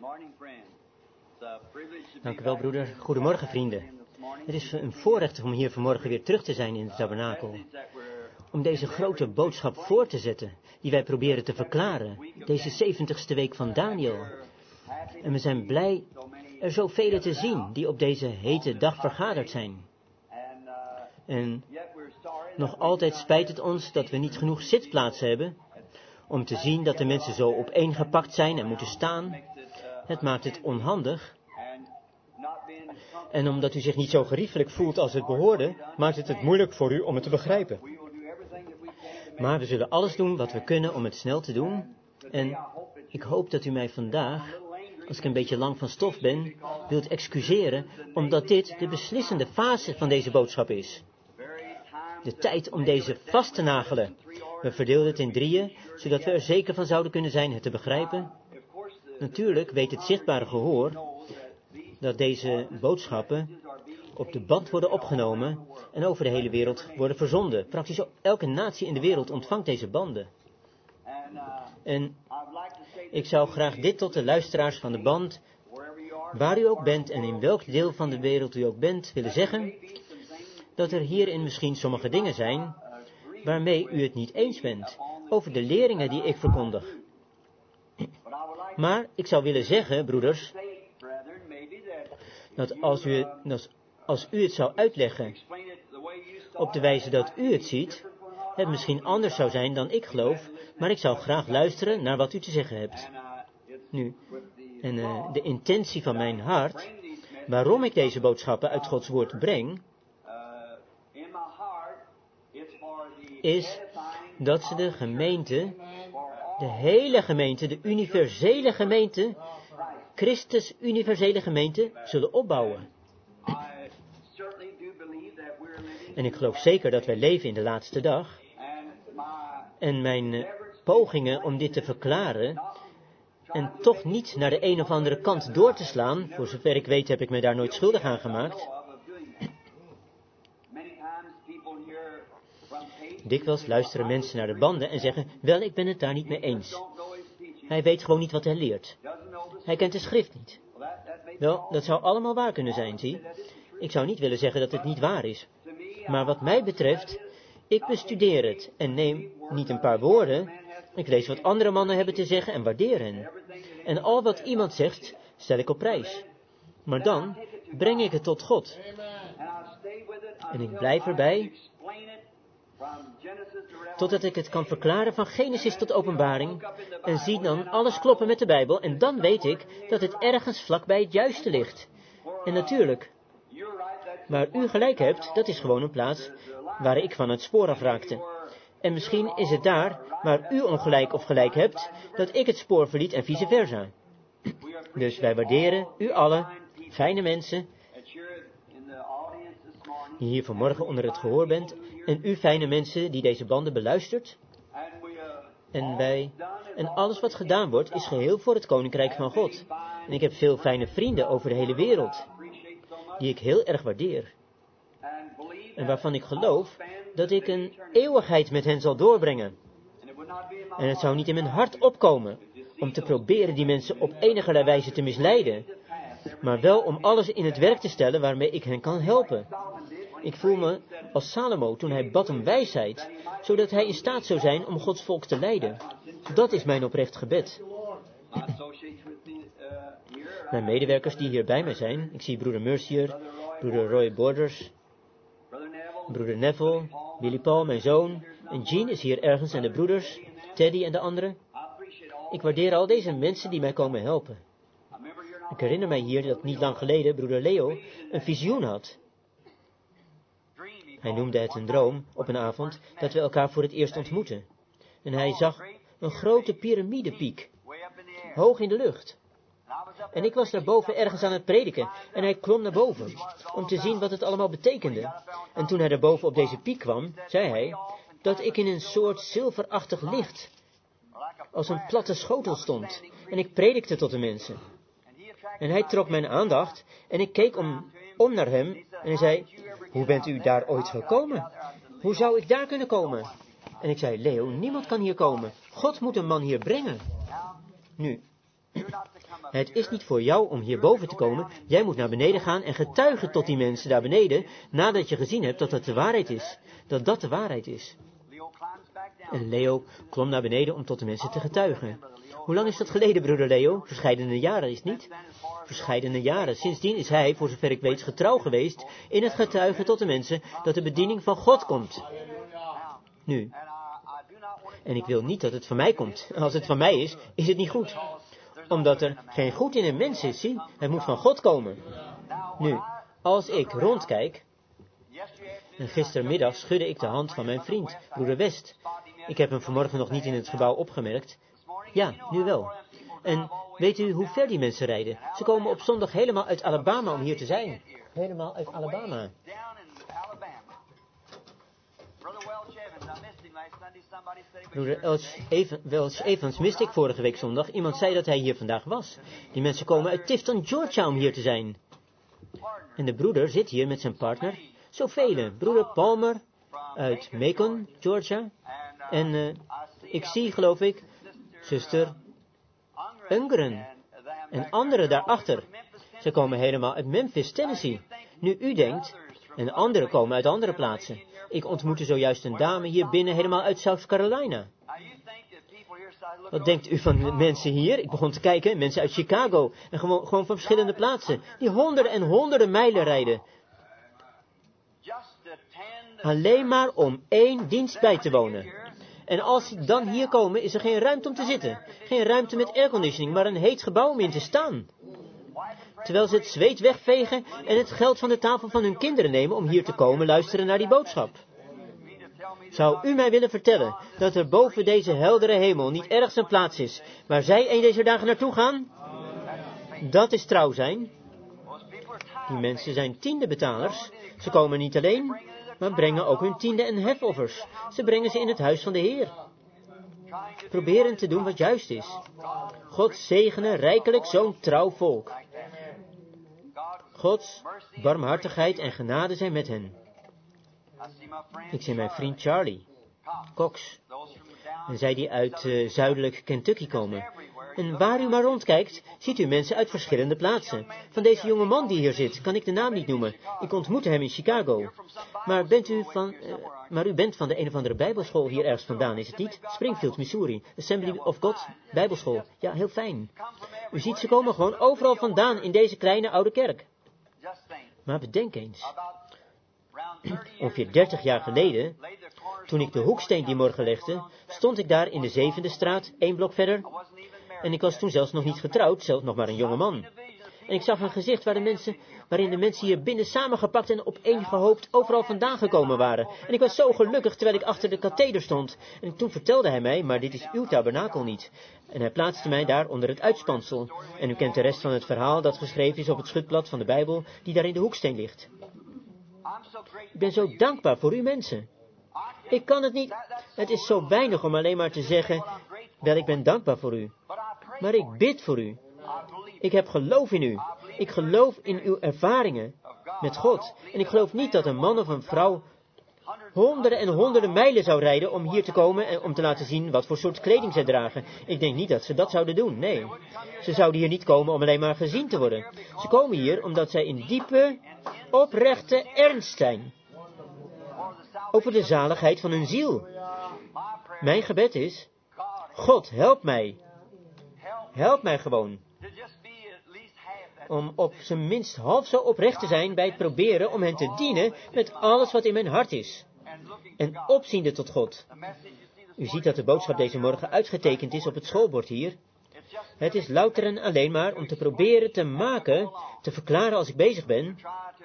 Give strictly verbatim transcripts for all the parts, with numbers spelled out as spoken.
Dank u wel, broeder. Goedemorgen, vrienden. Het is een voorrecht om hier vanmorgen weer terug te zijn in de tabernakel. Om deze grote boodschap voor te zetten, die wij proberen te verklaren. Deze zeventigste week van Daniel. En we zijn blij er zoveel te zien die op deze hete dag vergaderd zijn. En nog altijd spijt het ons dat we niet genoeg zitplaatsen hebben om te zien dat de mensen zo opeengepakt zijn en moeten staan. Het maakt het onhandig. En omdat u zich niet zo geriefelijk voelt als het behoorde, maakt het het moeilijk voor u om het te begrijpen. Maar we zullen alles doen wat we kunnen om het snel te doen. En ik hoop dat u mij vandaag, als ik een beetje lang van stof ben, wilt excuseren, omdat dit de beslissende fase van deze boodschap is. De tijd om deze vast te nagelen. We verdeelden het in drieën, zodat we er zeker van zouden kunnen zijn het te begrijpen. Natuurlijk weet het zichtbare gehoor dat deze boodschappen op de band worden opgenomen en over de hele wereld worden verzonden. Praktisch elke natie in de wereld ontvangt deze banden. En ik zou graag dit tot de luisteraars van de band, waar u ook bent en in welk deel van de wereld u ook bent, willen zeggen dat er hierin misschien sommige dingen zijn waarmee u het niet eens bent over de leringen die ik verkondig. Maar ik zou willen zeggen, broeders, dat als u, dat als u het zou uitleggen op de wijze dat u het ziet, het misschien anders zou zijn dan ik geloof, maar ik zou graag luisteren naar wat u te zeggen hebt. Nu, en uh, de intentie van mijn hart, waarom ik deze boodschappen uit Gods woord breng, is dat ze de gemeente, de hele gemeente, de universele gemeente, Christus universele gemeente, zullen opbouwen. En ik geloof zeker dat wij leven in de laatste dag. En mijn uh, pogingen om dit te verklaren en toch niet naar de een of andere kant door te slaan, voor zover ik weet heb ik mij daar nooit schuldig aan gemaakt. Dikwijls luisteren mensen naar de banden en zeggen, wel, ik ben het daar niet mee eens. Hij weet gewoon niet wat hij leert. Hij kent de schrift niet. Wel, dat zou allemaal waar kunnen zijn, zie. Ik zou niet willen zeggen dat het niet waar is. Maar wat mij betreft, ik bestudeer het en neem niet een paar woorden. Ik lees wat andere mannen hebben te zeggen en waardeer hen. En al wat iemand zegt, stel ik op prijs. Maar dan breng ik het tot God. En ik blijf erbij, totdat ik het kan verklaren van Genesis tot Openbaring, en zie dan alles kloppen met de Bijbel, en dan weet ik dat het ergens vlakbij het juiste ligt. En natuurlijk, waar u gelijk hebt, dat is gewoon een plaats waar ik van het spoor afraakte. En misschien is het daar, waar u ongelijk of gelijk hebt, dat ik het spoor verliet en vice versa. Dus wij waarderen u allen, fijne mensen, die hier vanmorgen onder het gehoor bent, en u fijne mensen die deze banden beluistert. En wij, en alles wat gedaan wordt, is geheel voor het Koninkrijk van God. En ik heb veel fijne vrienden over de hele wereld, die ik heel erg waardeer. En waarvan ik geloof dat ik een eeuwigheid met hen zal doorbrengen. En het zou niet in mijn hart opkomen om te proberen die mensen op enige wijze te misleiden, maar wel om alles in het werk te stellen waarmee ik hen kan helpen. Ik voel me als Salomo toen hij bad om wijsheid, zodat hij in staat zou zijn om Gods volk te leiden. Dat is mijn oprecht gebed. Mijn medewerkers die hier bij mij zijn, ik zie broeder Mercier, broeder Roy Borders, broeder Neville, Billy Paul, mijn zoon, en Jean is hier ergens en de broeders, Teddy en de anderen. Ik waardeer al deze mensen die mij komen helpen. Ik herinner mij hier dat niet lang geleden broeder Leo een visioen had. Hij noemde het een droom op een avond dat we elkaar voor het eerst ontmoetten. En hij zag een grote piramidepiek, hoog in de lucht. En ik was daarboven ergens aan het prediken en hij klom naar boven, om te zien wat het allemaal betekende. En toen hij daarboven op deze piek kwam, zei hij dat ik in een soort zilverachtig licht, als een platte schotel stond. En ik predikte tot de mensen. En hij trok mijn aandacht en ik keek om, om naar hem en hij zei, hoe bent u daar ooit gekomen? Hoe zou ik daar kunnen komen? En ik zei, Leo, niemand kan hier komen. God moet een man hier brengen. Nu, Het is niet voor jou om hierboven te komen. Jij moet naar beneden gaan en getuigen tot die mensen daar beneden, nadat je gezien hebt dat dat de waarheid is. Dat dat de waarheid is. En Leo klom naar beneden om tot de mensen te getuigen. Hoe lang is dat geleden, broeder Leo? Verscheidene jaren, is het niet? Verscheidene jaren. Sindsdien is hij, voor zover ik weet, getrouw geweest in het getuigen tot de mensen dat de bediening van God komt. Nu. En ik wil niet dat het van mij komt. Als het van mij is, is het niet goed. Omdat er geen goed in een mens is, zie. Het moet van God komen. Nu, als ik rondkijk. En gistermiddag schudde ik de hand van mijn vriend, broeder West. Ik heb hem vanmorgen nog niet in het gebouw opgemerkt. Ja, nu wel. En weet u hoe ver die mensen rijden? Ze komen op zondag helemaal uit Alabama om hier te zijn. Helemaal uit Alabama. Broeder Welch Evans miste ik vorige week zondag. Iemand zei dat hij hier vandaag was. Die mensen komen uit Tifton, Georgia om hier te zijn. En de broeder zit hier met zijn partner. Zoveel. Broeder Palmer uit Macon, Georgia. En uh, ik zie, geloof ik, zuster Ungren en anderen daarachter. Ze komen helemaal uit Memphis, Tennessee. Nu u denkt, en anderen komen uit andere plaatsen. Ik ontmoette zojuist een dame hier binnen helemaal uit South Carolina. Wat denkt u van de mensen hier? Ik begon te kijken, mensen uit Chicago en gewoon, gewoon van verschillende plaatsen. Die honderden en honderden mijlen rijden. Alleen maar om één dienst bij te wonen. En als ze dan hier komen, is er geen ruimte om te zitten. Geen ruimte met airconditioning, maar een heet gebouw om in te staan. Terwijl ze het zweet wegvegen en het geld van de tafel van hun kinderen nemen om hier te komen luisteren naar die boodschap. Zou u mij willen vertellen dat er boven deze heldere hemel niet ergens een plaats is waar zij een deze dagen naartoe gaan? Dat is trouw zijn. Die mensen zijn tiendebetalers. Ze komen niet alleen, maar brengen ook hun tiende en hefoffers. Ze brengen ze in het huis van de Heer. Proberen te doen wat juist is. God zegene rijkelijk zo'n trouw volk. Gods barmhartigheid en genade zijn met hen. Ik zie mijn vriend Charlie Cox. En zij die uit uh, zuidelijk Kentucky komen. En waar u maar rondkijkt, ziet u mensen uit verschillende plaatsen. Van deze jonge man die hier zit, kan ik de naam niet noemen. Ik ontmoette hem in Chicago. Maar bent u van, uh, maar u bent van de een of andere bijbelschool hier ergens vandaan, is het niet? Springfield, Missouri. Assembly of God Bijbelschool. Ja, heel fijn. U ziet, ze komen gewoon overal vandaan in deze kleine oude kerk. Maar bedenk eens. Ongeveer dertig jaar geleden, toen ik de hoeksteen die morgen legde, stond ik daar in de zevende straat, één blok verder. En ik was toen zelfs nog niet getrouwd, zelfs nog maar een jonge man. En ik zag een gezicht waar de mensen, waarin de mensen hier binnen samengepakt en opeengehoopt overal vandaan gekomen waren. En ik was zo gelukkig terwijl ik achter de katheder stond. En toen vertelde hij mij, maar dit is uw tabernakel niet. En hij plaatste mij daar onder het uitspansel. En u kent de rest van het verhaal dat geschreven is op het schutblad van de Bijbel, die daar in de hoeksteen ligt. Ik ben zo dankbaar voor u mensen. Ik kan het niet. Het is zo weinig om alleen maar te zeggen, wel, ik ben dankbaar voor u. Maar ik bid voor u. Ik heb geloof in u. Ik geloof in uw ervaringen met God. En ik geloof niet dat een man of een vrouw honderden en honderden mijlen zou rijden om hier te komen en om te laten zien wat voor soort kleding zij dragen. Ik denk niet dat ze dat zouden doen, nee. Ze zouden hier niet komen om alleen maar gezien te worden. Ze komen hier omdat zij in diepe, oprechte ernst zijn. Over de zaligheid van hun ziel. Mijn gebed is, God, help mij. Help mij gewoon. Om op zijn minst half zo oprecht te zijn bij het proberen om hen te dienen met alles wat in mijn hart is. En opziende tot God. U ziet dat de boodschap deze morgen uitgetekend is op het schoolbord hier. Het is louter en alleen maar om te proberen te maken, te verklaren als ik bezig ben,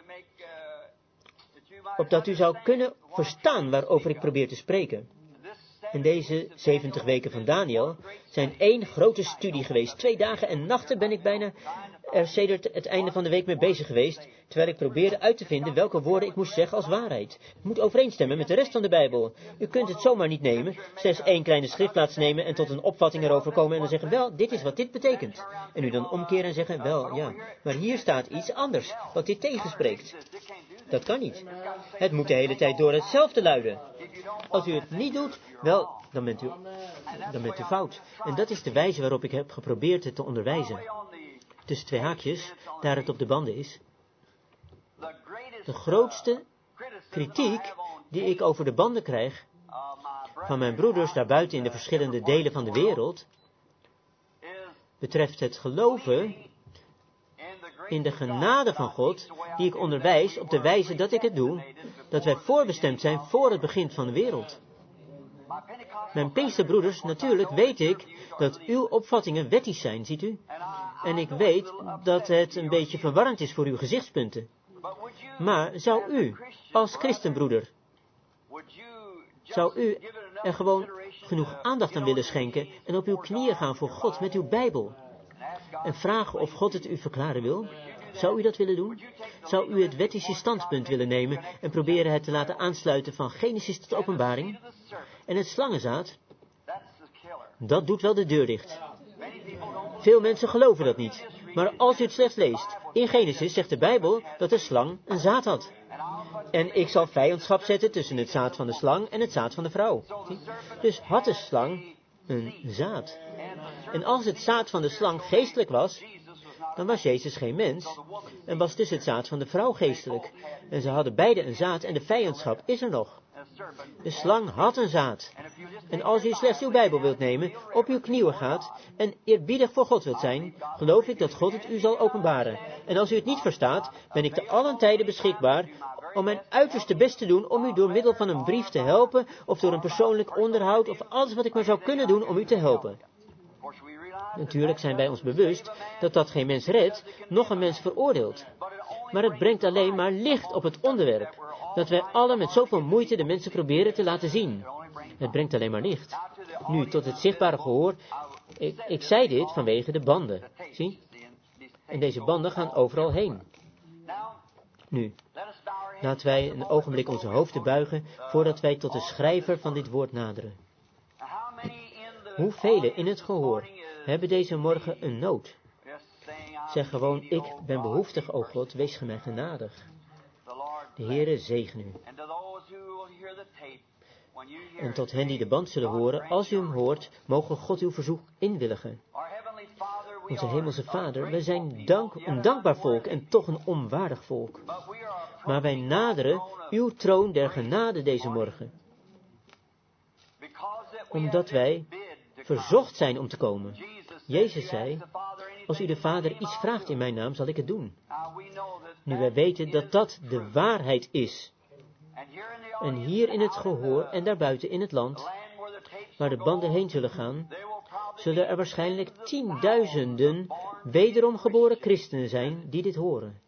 opdat u zou kunnen verstaan waarover ik probeer te spreken. En deze zeventig weken van Daniel zijn één grote studie geweest. Twee dagen en nachten ben ik bijna er sedert het einde van de week mee bezig geweest, terwijl ik probeerde uit te vinden welke woorden ik moest zeggen als waarheid. Het moet overeenstemmen met de rest van de Bijbel. U kunt het zomaar niet nemen, slechts één kleine schriftplaats nemen en tot een opvatting erover komen en dan zeggen, wel, dit is wat dit betekent. En u dan omkeren en zeggen, wel, ja, maar hier staat iets anders, wat dit tegenspreekt. Dat kan niet. Het moet de hele tijd door hetzelfde luiden. Als u het niet doet, wel, dan bent u, dan bent u fout. En dat is de wijze waarop ik heb geprobeerd het te onderwijzen. tussen twee haakjes, daar het op de banden is. De grootste kritiek die ik over de banden krijg van mijn broeders daarbuiten in de verschillende delen van de wereld, betreft het geloven in de genade van God, die ik onderwijs op de wijze dat ik het doe, dat wij voorbestemd zijn voor het begin van de wereld. Mijn Pinksterbroeders, natuurlijk weet ik dat uw opvattingen wettisch zijn, ziet u? En ik weet dat het een beetje verwarrend is voor uw gezichtspunten. Maar zou u, als christenbroeder, zou u er gewoon genoeg aandacht aan willen schenken en op uw knieën gaan voor God met uw Bijbel? En vragen of God het u verklaren wil? Zou u dat willen doen? Zou u het wettische standpunt willen nemen en proberen het te laten aansluiten van Genesis tot Openbaring? En het slangenzaad, dat doet wel de deur dicht. Veel mensen geloven dat niet. Maar als u het slechts leest, in Genesis zegt de Bijbel dat de slang een zaad had. En ik zal vijandschap zetten tussen het zaad van de slang en het zaad van de vrouw. Dus had de slang een zaad. En als het zaad van de slang geestelijk was, dan was Jezus geen mens. En was dus het zaad van de vrouw geestelijk. En ze hadden beide een zaad en de vijandschap is er nog. De slang had een zaad. En als u slechts uw Bijbel wilt nemen, op uw knieën gaat en eerbiedig voor God wilt zijn, geloof ik dat God het u zal openbaren. En als u het niet verstaat, ben ik te allen tijden beschikbaar om mijn uiterste best te doen om u door middel van een brief te helpen, of door een persoonlijk onderhoud, of alles wat ik maar zou kunnen doen om u te helpen. Natuurlijk zijn wij ons bewust dat dat geen mens redt, noch een mens veroordeelt. Maar het brengt alleen maar licht op het onderwerp, dat wij allen met zoveel moeite de mensen proberen te laten zien. Het brengt alleen maar licht. Nu, tot het zichtbare gehoor, ik, ik zei dit vanwege de banden, zie? En deze banden gaan overal heen. Nu, laten wij een ogenblik onze hoofden buigen, voordat wij tot de schrijver van dit woord naderen. Hoeveel in het gehoor hebben deze morgen een nood? Zeg gewoon, ik ben behoeftig, o God, wees ge mij genadig. De Heere zegen u. En tot hen die de band zullen horen, als u hem hoort, mogen God uw verzoek inwilligen. Onze hemelse Vader, wij zijn dank, een dankbaar volk en toch een onwaardig volk. Maar wij naderen uw troon der genade deze morgen. Omdat wij verzocht zijn om te komen. Jezus zei, als u de Vader iets vraagt in mijn naam, zal ik het doen. Nu wij weten dat dat de waarheid is. En hier in het gehoor en daarbuiten in het land, waar de banden heen zullen gaan, zullen er waarschijnlijk tienduizenden wederom geboren christenen zijn die dit horen.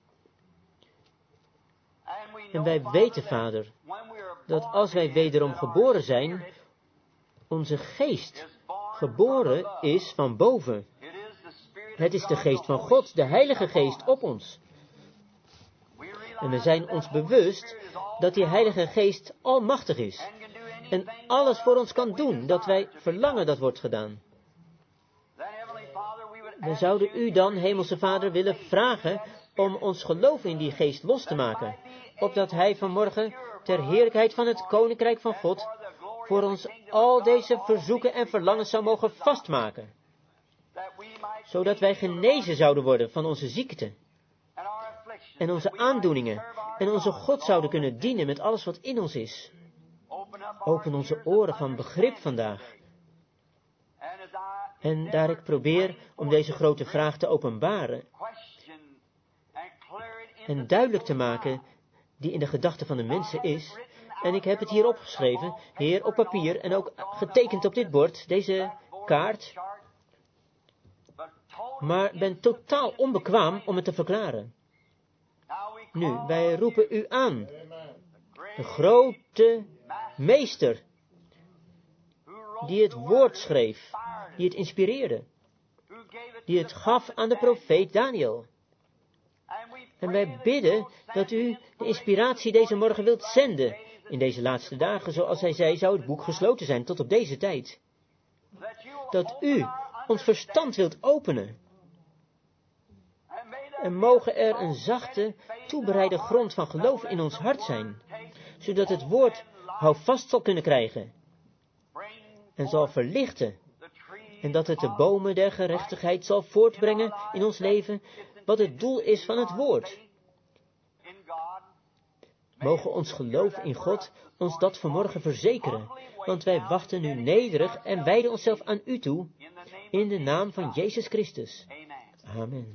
En wij weten, Vader, dat als wij wederom geboren zijn, onze geest geboren is van boven. Het is de geest van God, de Heilige Geest op ons. En we zijn ons bewust dat die Heilige Geest almachtig is. En alles voor ons kan doen dat wij verlangen dat wordt gedaan. We zouden u dan, Hemelse Vader, willen vragen om ons geloof in die Geest los te maken. Opdat Hij vanmorgen ter heerlijkheid van het Koninkrijk van God voor ons al deze verzoeken en verlangens zou mogen vastmaken. Zodat wij genezen zouden worden van onze ziekte en onze aandoeningen en onze God zouden kunnen dienen met alles wat in ons is. Open onze oren van begrip vandaag. En daar ik probeer om deze grote vraag te openbaren en duidelijk te maken die in de gedachten van de mensen is. En ik heb het hier opgeschreven, Heer, op papier en ook getekend op dit bord, deze kaart. Maar ben totaal onbekwaam om het te verklaren. Nu, wij roepen u aan. De grote meester, die het woord schreef, die het inspireerde, die het gaf aan de profeet Daniel. En wij bidden dat u de inspiratie deze morgen wilt zenden. In deze laatste dagen, zoals hij zei, zou het boek gesloten zijn tot op deze tijd. Dat u ons verstand wilt openen. En mogen er een zachte, toebereide grond van geloof in ons hart zijn, zodat het woord houvast zal kunnen krijgen en zal verlichten En dat het de bomen der gerechtigheid zal voortbrengen in ons leven, wat het doel is van het woord. Mogen ons geloof in God ons dat vanmorgen verzekeren, want wij wachten nu nederig en wijden onszelf aan u toe, in de naam van Jezus Christus. Amen.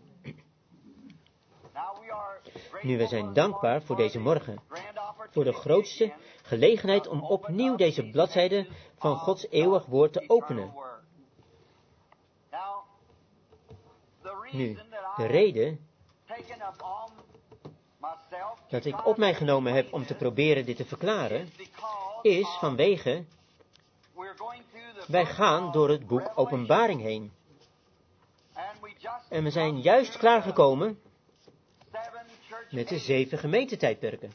Nu, wij zijn dankbaar voor deze morgen, voor de grootste gelegenheid om opnieuw deze bladzijde van Gods eeuwig woord te openen. Nu, de reden dat ik op mij genomen heb om te proberen dit te verklaren, is vanwege, wij gaan door het boek Openbaring heen. En we zijn juist klaargekomen met de zeven gemeentetijdperken.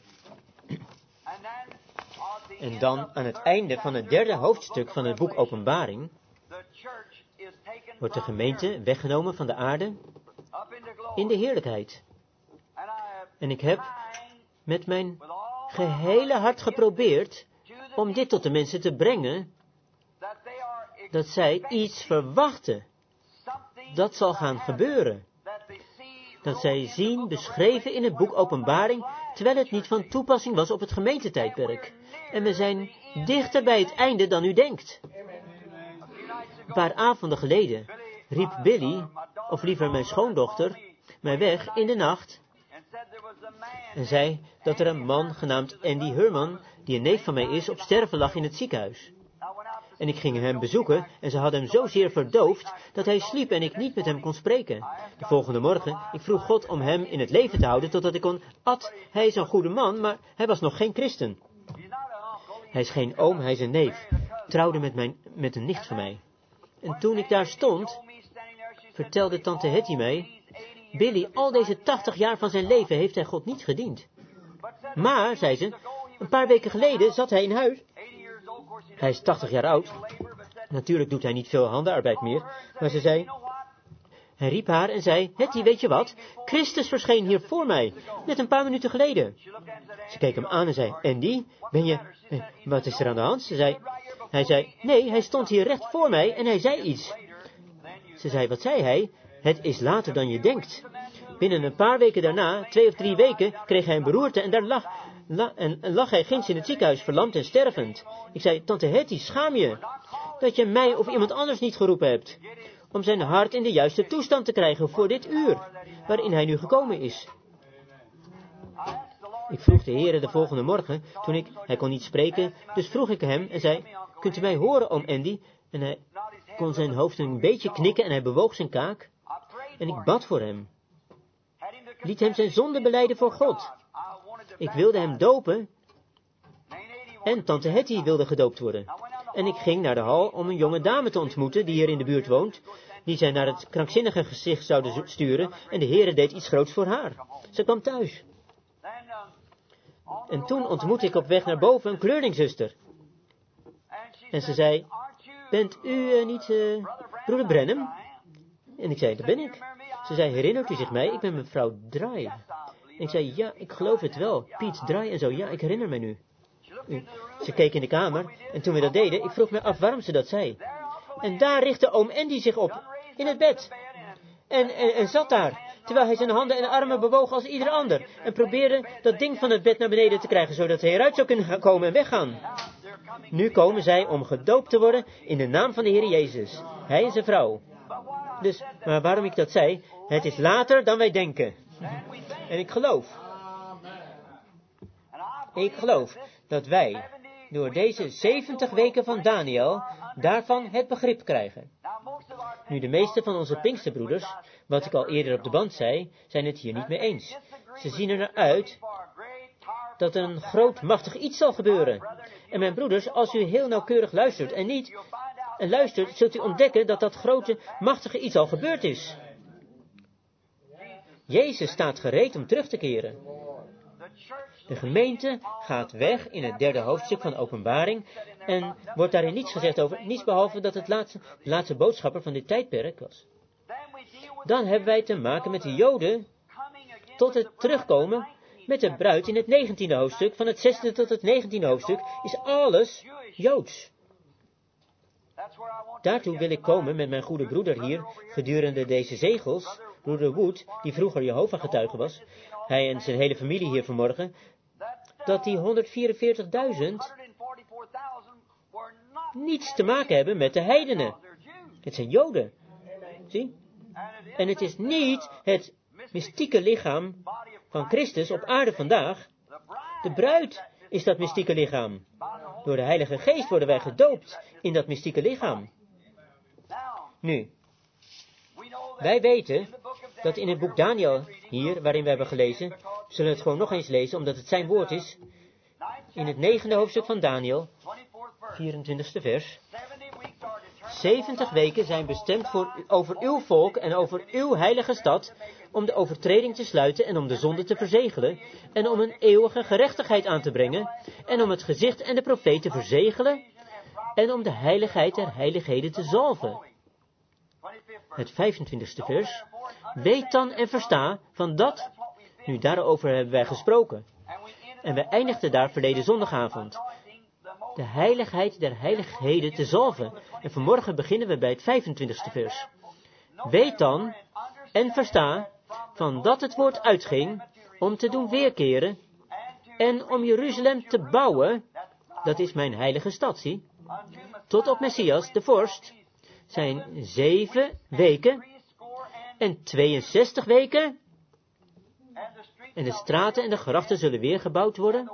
En dan aan het einde van het derde hoofdstuk van het boek Openbaring wordt de gemeente weggenomen van de aarde in de heerlijkheid. En ik heb met mijn gehele hart geprobeerd om dit tot de mensen te brengen, dat zij iets verwachten dat zal gaan gebeuren. Dat zij zien beschreven in het boek Openbaring, terwijl het niet van toepassing was op het gemeentetijdperk. En we zijn dichter bij het einde dan u denkt. Een paar avonden geleden riep Billy, of liever mijn schoondochter, mij weg in de nacht en zei dat er een man genaamd Andy Herman, die een neef van mij is, op sterven lag in het ziekenhuis. En ik ging hem bezoeken en ze hadden hem zozeer verdoofd dat hij sliep en ik niet met hem kon spreken. De volgende morgen, ik vroeg God om hem in het leven te houden totdat ik kon at. Hij is een goede man, maar hij was nog geen christen. Hij is geen oom, hij is een neef. Trouwde met, mijn, met een nicht van mij. En toen ik daar stond, vertelde tante Hetty mij, Billy, al deze tachtig jaar van zijn leven heeft hij God niet gediend. Maar, zei ze, een paar weken geleden zat hij in huis. Hij is tachtig jaar oud. Natuurlijk doet hij niet veel handenarbeid meer. Maar ze zei, hij riep haar en zei, Hetty, weet je wat? Christus verscheen hier voor mij, net een paar minuten geleden. Ze keek hem aan en zei, Andy, ben je, eh, wat is er aan de hand? Ze zei, hij zei, nee, hij stond hier recht voor mij en hij zei iets. Ze zei, wat zei hij? Het is later dan je denkt. Binnen een paar weken daarna, twee of drie weken, kreeg hij een beroerte en daar lag, la, en, en lag hij ginds in het ziekenhuis, verlamd en stervend. Ik zei, tante Hetty, schaam je, dat je mij of iemand anders niet geroepen hebt, om zijn hart in de juiste toestand te krijgen voor dit uur, waarin hij nu gekomen is. Ik vroeg de Heere de volgende morgen, toen ik, hij kon niet spreken, dus vroeg ik hem en zei, kunt u mij horen, oom Andy? En hij kon zijn hoofd een beetje knikken en hij bewoog zijn kaak. En ik bad voor hem. Liet hem zijn zonde belijden voor God. Ik wilde hem dopen. En tante Hetty wilde gedoopt worden. En ik ging naar de hal om een jonge dame te ontmoeten die hier in de buurt woont, die zij naar het krankzinnige gezicht zouden sturen, en de Heere deed iets groots voor haar. Ze kwam thuis. En toen ontmoette ik op weg naar boven een kleurlingzuster. En ze zei, bent u uh, niet uh, broeder Brenham? En ik zei, dat ben ik. Ze zei, herinnert u zich mij? Ik ben mevrouw Dry. En ik zei, ja, ik geloof het wel. Piet Dry en zo, ja, ik herinner me nu. U. Ze keek in de kamer en toen we dat deden, ik vroeg me af waarom ze dat zei. En daar richtte oom Andy zich op, in het bed. En, en, en zat daar, terwijl hij zijn handen en armen bewoog als ieder ander. En probeerde dat ding van het bed naar beneden te krijgen, zodat hij eruit zou kunnen komen en weggaan. Nu komen zij om gedoopt te worden in de naam van de Heer Jezus. Hij en zijn vrouw. Dus, maar waarom ik dat zei, het is later dan wij denken. En ik geloof. Ik geloof dat wij, door deze zeventig weken van Daniel, daarvan het begrip krijgen. Nu, de meeste van onze Pinksterbroeders, wat ik al eerder op de band zei, zijn het hier niet mee eens. Ze zien er naar uit dat er een groot, machtig iets zal gebeuren. En mijn broeders, als u heel nauwkeurig luistert en niet en luistert, zult u ontdekken dat dat grote, machtige iets al gebeurd is. Jezus staat gereed om terug te keren. De gemeente gaat weg in het derde hoofdstuk van de Openbaring en wordt daarin niets gezegd over, niets behalve dat het laatste, de laatste boodschapper van dit tijdperk was. Dan hebben wij te maken met de Joden tot het terugkomen met de bruid in het negentiende hoofdstuk. Van het zesde tot het negentiende hoofdstuk is alles Joods. Daartoe wil ik komen met mijn goede broeder hier, gedurende deze zegels, broeder Wood, die vroeger Jehovah-getuige was, hij en zijn hele familie hier vanmorgen, dat die honderdvierenveertigduizend niets te maken hebben met de heidenen. Het zijn Joden. Zie? En het is niet het mystieke lichaam van Christus op aarde vandaag. De bruid is dat mystieke lichaam. Door de Heilige Geest worden wij gedoopt in dat mystieke lichaam. Nu, wij weten dat in het boek Daniel, hier, waarin we hebben gelezen, we zullen het gewoon nog eens lezen, omdat het zijn woord is, in het negende hoofdstuk van Daniel, vierentwintigste vers. zeventig weken zijn bestemd voor, over uw volk en over uw heilige stad, om de overtreding te sluiten en om de zonde te verzegelen, en om een eeuwige gerechtigheid aan te brengen, en om het gezicht en de profeet te verzegelen, en om de heiligheid der heiligheden te zalven. Het vijfentwintigste vers. Weet dan en versta van dat, nu daarover hebben wij gesproken. En wij eindigden daar verleden zondagavond. De heiligheid der heiligheden te zalven. En vanmorgen beginnen we bij het vijfentwintigste vers. Weet dan en versta van dat het woord uitging om te doen weerkeren en om Jeruzalem te bouwen, dat is mijn heilige stad, zie, tot op Messias, de vorst, zijn zeven weken en tweeënzestig weken. En de straten en de grachten zullen weer gebouwd worden,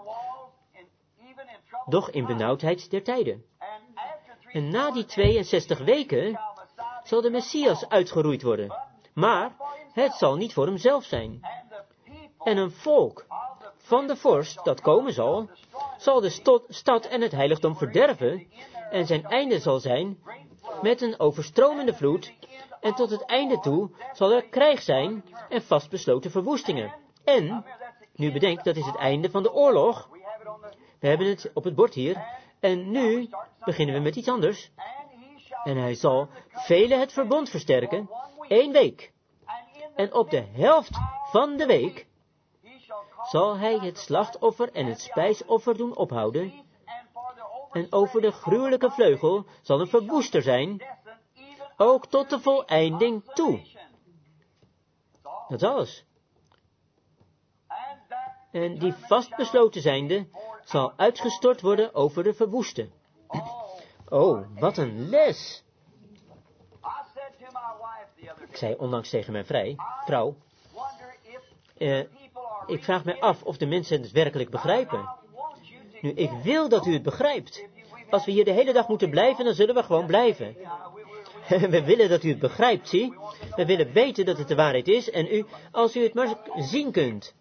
doch in benauwdheid der tijden. En na die tweeënzestig weken zal de Messias uitgeroeid worden. Maar het zal niet voor hemzelf zijn. En een volk van de vorst dat komen zal, zal de stot, stad en het heiligdom verderven, en zijn einde zal zijn met een overstromende vloed, en tot het einde toe zal er krijg zijn en vastbesloten verwoestingen. En, nu bedenk, dat is het einde van de oorlog. We hebben het op het bord hier, en nu beginnen we met iets anders. En hij zal velen het verbond versterken, één week. En op de helft van de week zal hij het slachtoffer en het spijsoffer doen ophouden. En over de gruwelijke vleugel zal een verwoester zijn, ook tot de voleinding toe. Dat is alles. En die vastbesloten zijnde zal uitgestort worden over de verwoeste. Oh, wat een les! Ik zei onlangs tegen mijn vrij, vrouw, uh, ik vraag me af of de mensen het werkelijk begrijpen. Nu, ik wil dat u het begrijpt. Als we hier de hele dag moeten blijven, dan zullen we gewoon blijven. We willen dat u het begrijpt, zie. We willen weten dat het de waarheid is en u, als u het maar zien kunt.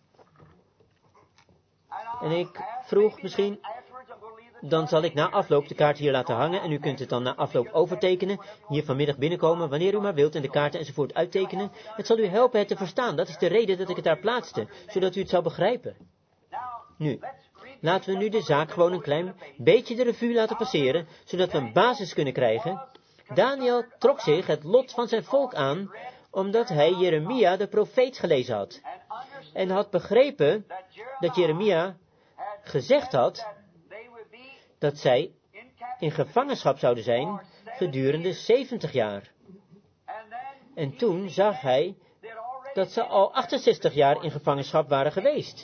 En ik vroeg misschien, dan zal ik na afloop de kaart hier laten hangen en u kunt het dan na afloop overtekenen, hier vanmiddag binnenkomen, wanneer u maar wilt, en de kaarten enzovoort uittekenen. Het zal u helpen het te verstaan, dat is de reden dat ik het daar plaatste, zodat u het zou begrijpen. Nu, laten we nu de zaak gewoon een klein beetje de revue laten passeren, zodat we een basis kunnen krijgen. Daniel trok zich het lot van zijn volk aan, omdat hij Jeremia de profeet gelezen had. En had begrepen dat Jeremia gezegd had dat zij in gevangenschap zouden zijn gedurende zeventig jaar. En toen zag hij dat ze al achtenzestig jaar in gevangenschap waren geweest.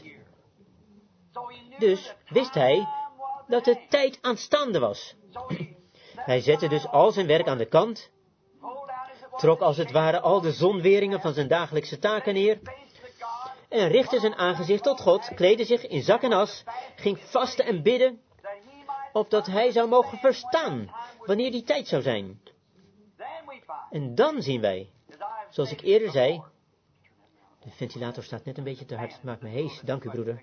Dus wist hij dat de tijd aanstaande was. Hij zette dus al zijn werk aan de kant, trok als het ware al de zonweringen van zijn dagelijkse taken neer, en richtte zijn aangezicht tot God, kleedde zich in zak en as, ging vasten en bidden, opdat hij zou mogen verstaan wanneer die tijd zou zijn. En dan zien wij, zoals ik eerder zei, de ventilator staat net een beetje te hard, het maakt me hees, dank u broeder.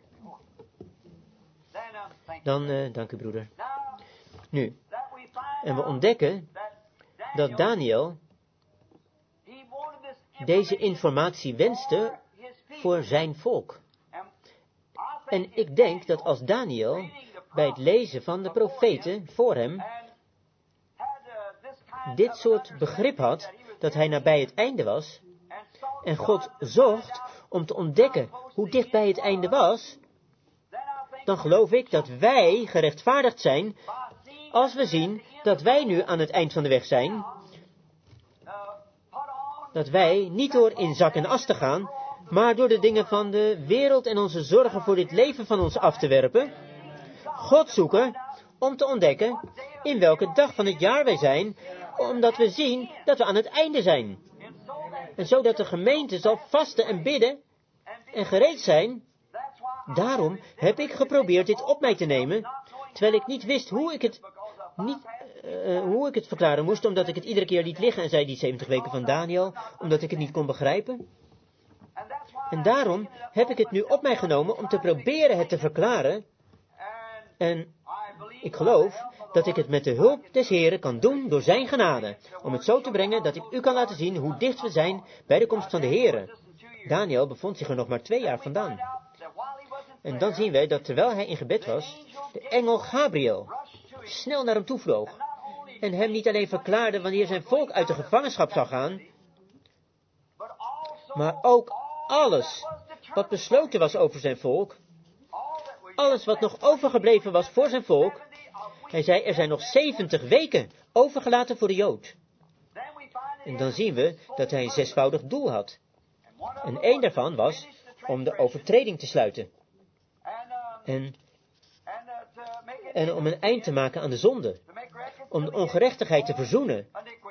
Dan, uh, dank u broeder. Nu, en we ontdekken dat Daniel deze informatie wenste voor zijn volk. En ik denk dat als Daniel bij het lezen van de profeten voor hem dit soort begrip had, dat hij nabij het einde was, en God zocht om te ontdekken hoe dicht bij het einde was, dan geloof ik dat wij gerechtvaardigd zijn Als we zien dat wij nu aan het eind van de weg zijn, dat wij niet door in zak en as te gaan, maar door de dingen van de wereld en onze zorgen voor dit leven van ons af te werpen, God zoeken om te ontdekken in welke dag van het jaar wij zijn, omdat we zien dat we aan het einde zijn. En zodat de gemeente zal vasten en bidden en gereed zijn. Daarom heb ik geprobeerd dit op mij te nemen, terwijl ik niet wist hoe ik het, niet, uh, hoe ik het verklaren moest, omdat ik het iedere keer liet liggen en zei die zeventig weken van Daniel, omdat ik het niet kon begrijpen. En daarom heb ik het nu op mij genomen om te proberen het te verklaren. En ik geloof dat ik het met de hulp des Heren kan doen door zijn genade, om het zo te brengen dat ik u kan laten zien hoe dicht we zijn bij de komst van de Heren. Daniel bevond zich er nog maar twee jaar vandaan. En dan zien wij dat terwijl hij in gebed was, de engel Gabriel snel naar hem toe vloog en hem niet alleen verklaarde wanneer zijn volk uit de gevangenschap zou gaan, maar ook alles wat besloten was over zijn volk, alles wat nog overgebleven was voor zijn volk. Hij zei, er zijn nog zeventig weken overgelaten voor de Jood. En dan zien we dat hij een zesvoudig doel had. En één daarvan was om de overtreding te sluiten. En, en om een eind te maken aan de zonde. Om de ongerechtigheid te verzoenen.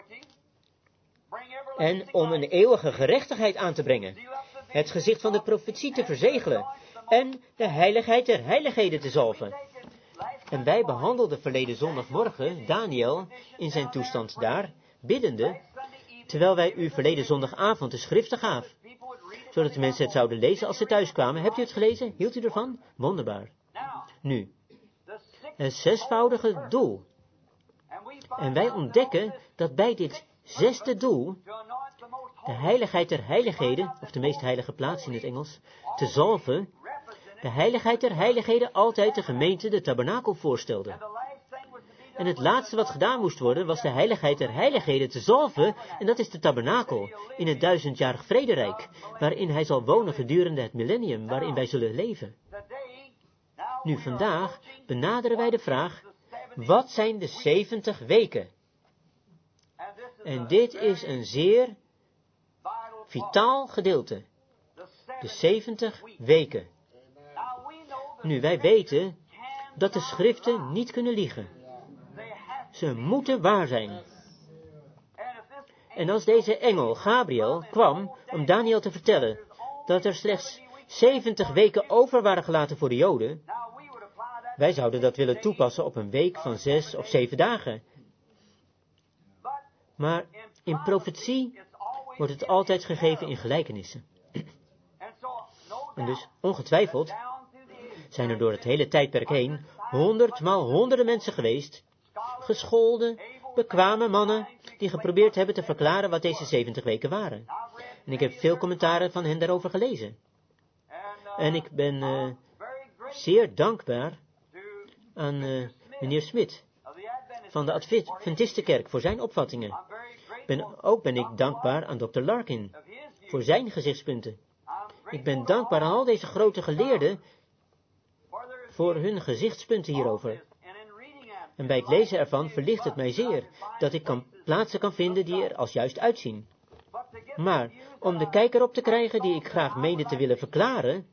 En om een eeuwige gerechtigheid aan te brengen. Het gezicht van de profetie te verzegelen. En de heiligheid der heiligheden te zalven. En wij behandelden verleden zondagmorgen Daniel in zijn toestand daar, biddende, terwijl wij u verleden zondagavond de schriften gaven, zodat de mensen het zouden lezen als ze thuis kwamen. Hebt u het gelezen? Hield u ervan? Wonderbaar. Nu, het zesvoudige doel. En wij ontdekken dat bij dit zesde doel, de heiligheid der heiligheden, of de meest heilige plaats in het Engels, te zalven, de heiligheid der heiligheden altijd de gemeente de tabernakel voorstelde. En het laatste wat gedaan moest worden, was de heiligheid der heiligheden te zalven, en dat is de tabernakel, in het duizendjarig vrederijk, waarin hij zal wonen gedurende het millennium, waarin wij zullen leven. Nu, vandaag benaderen wij de vraag, wat zijn de zeventig weken? En dit is een zeer vitaal gedeelte. De zeventig weken. Nu, wij weten dat de schriften niet kunnen liegen. Ze moeten waar zijn. En als deze engel, Gabriel, kwam om Daniel te vertellen dat er slechts zeventig weken over waren gelaten voor de Joden, wij zouden dat willen toepassen op een week van zes of zeven dagen. Maar in profetie wordt het altijd gegeven in gelijkenissen. En dus, ongetwijfeld, zijn er door het hele tijdperk heen honderdmaal honderden mensen geweest, geschoolde, bekwame mannen, die geprobeerd hebben te verklaren wat deze zeventig weken waren. En ik heb veel commentaren van hen daarover gelezen. En ik ben uh, zeer dankbaar aan uh, meneer Smit van de Adventistenkerk voor zijn opvattingen. Ben, ook ben ik dankbaar aan dokter Larkin voor zijn gezichtspunten. Ik ben dankbaar aan al deze grote geleerden voor hun gezichtspunten hierover. En bij het lezen ervan verlicht het mij zeer dat ik kan, plaatsen kan vinden die er als juist uitzien. Maar om de kijker op te krijgen die ik graag meende te willen verklaren,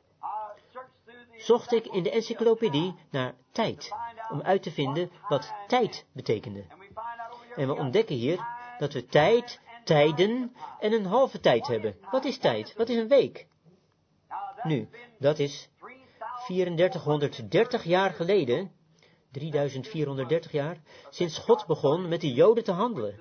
zocht ik in de encyclopedie naar tijd, om uit te vinden wat tijd betekende. En we ontdekken hier dat we tijd, tijden en een halve tijd hebben. Wat is tijd? Wat is een week? Nu, dat is drieduizendvierhonderddertig jaar geleden, drieduizendvierhonderddertig jaar, sinds God begon met de Joden te handelen.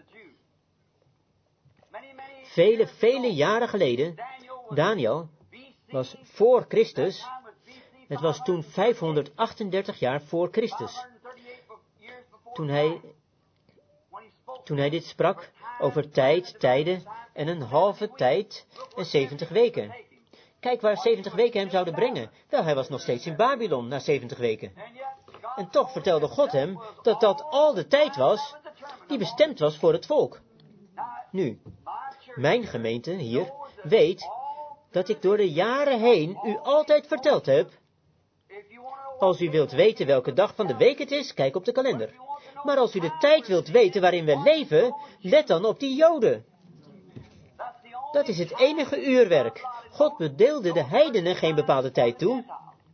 Vele, vele jaren geleden, Daniel was voor Christus, het was toen vijfhonderdachtendertig jaar voor Christus, toen hij, toen hij dit sprak over tijd, tijden en een halve tijd en zeventig weken. Kijk waar zeventig weken hem zouden brengen. Wel, hij was nog steeds in Babylon na zeventig weken. En toch vertelde God hem dat dat al de tijd was die bestemd was voor het volk. Nu, mijn gemeente hier weet dat ik door de jaren heen u altijd verteld heb, als u wilt weten welke dag van de week het is, kijk op de kalender. Maar als u de tijd wilt weten waarin we leven, let dan op die Joden. Dat is het enige uurwerk. God bedeelde de heidenen geen bepaalde tijd toe.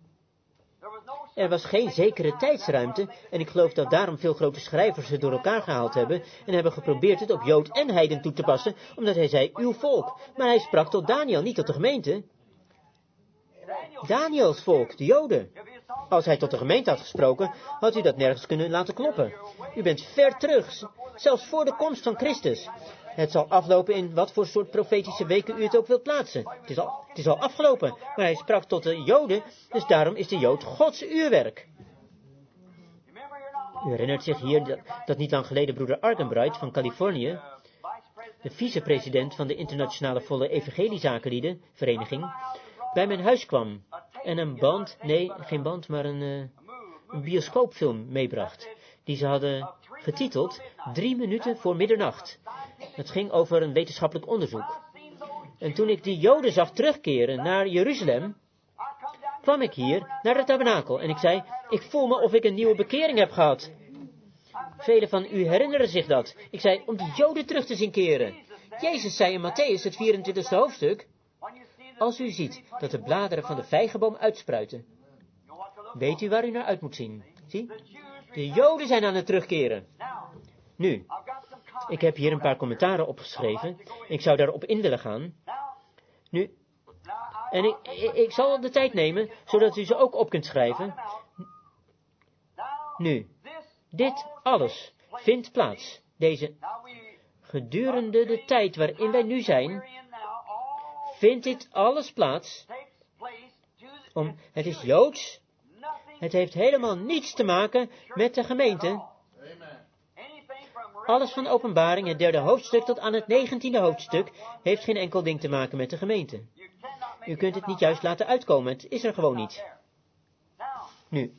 Er was geen zekere tijdsruimte en ik geloof dat daarom veel grote schrijvers het door elkaar gehaald hebben en hebben geprobeerd het op Jood en heiden toe te passen, omdat hij zei uw volk. Maar hij sprak tot Daniel, niet tot de gemeente. Daniels volk, de Joden. Als hij tot de gemeente had gesproken, had u dat nergens kunnen laten kloppen. U bent ver terug, zelfs voor de komst van Christus. Het zal aflopen in wat voor soort profetische weken u het ook wilt plaatsen. Het is al, het is al afgelopen, maar hij sprak tot de Joden, dus daarom is de Jood Gods uurwerk. U herinnert zich hier dat, dat niet lang geleden broeder Argenbright van Californië, de vicepresident van de Internationale Volle Evangeliezakenlieden Vereniging, bij mijn huis kwam en een band, nee, geen band, maar een, uh, een bioscoopfilm meebracht, die ze hadden getiteld Drie minuten voor middernacht. Het ging over een wetenschappelijk onderzoek. En toen ik die Joden zag terugkeren naar Jeruzalem, kwam ik hier naar de tabernakel en ik zei, ik voel me of ik een nieuwe bekering heb gehad. Velen van u herinneren zich dat. Ik zei, om die Joden terug te zien keren. Jezus zei in Matthäus, het vierentwintigste hoofdstuk, als u ziet dat de bladeren van de vijgenboom uitspruiten, weet u waar u naar uit moet zien. Zie, de Joden zijn aan het terugkeren. Nu, ik heb hier een paar commentaren opgeschreven. Ik zou daarop in willen gaan. Nu, en ik, ik, ik zal de tijd nemen, zodat u ze ook op kunt schrijven. Nu, dit alles vindt plaats. Deze, gedurende de tijd waarin wij nu zijn, vindt dit alles plaats. Om, het is Joods. Het heeft helemaal niets te maken met de gemeente. Alles van Openbaring, het derde hoofdstuk tot aan het negentiende hoofdstuk, heeft geen enkel ding te maken met de gemeente. U kunt het niet juist laten uitkomen, het is er gewoon niet. Nu,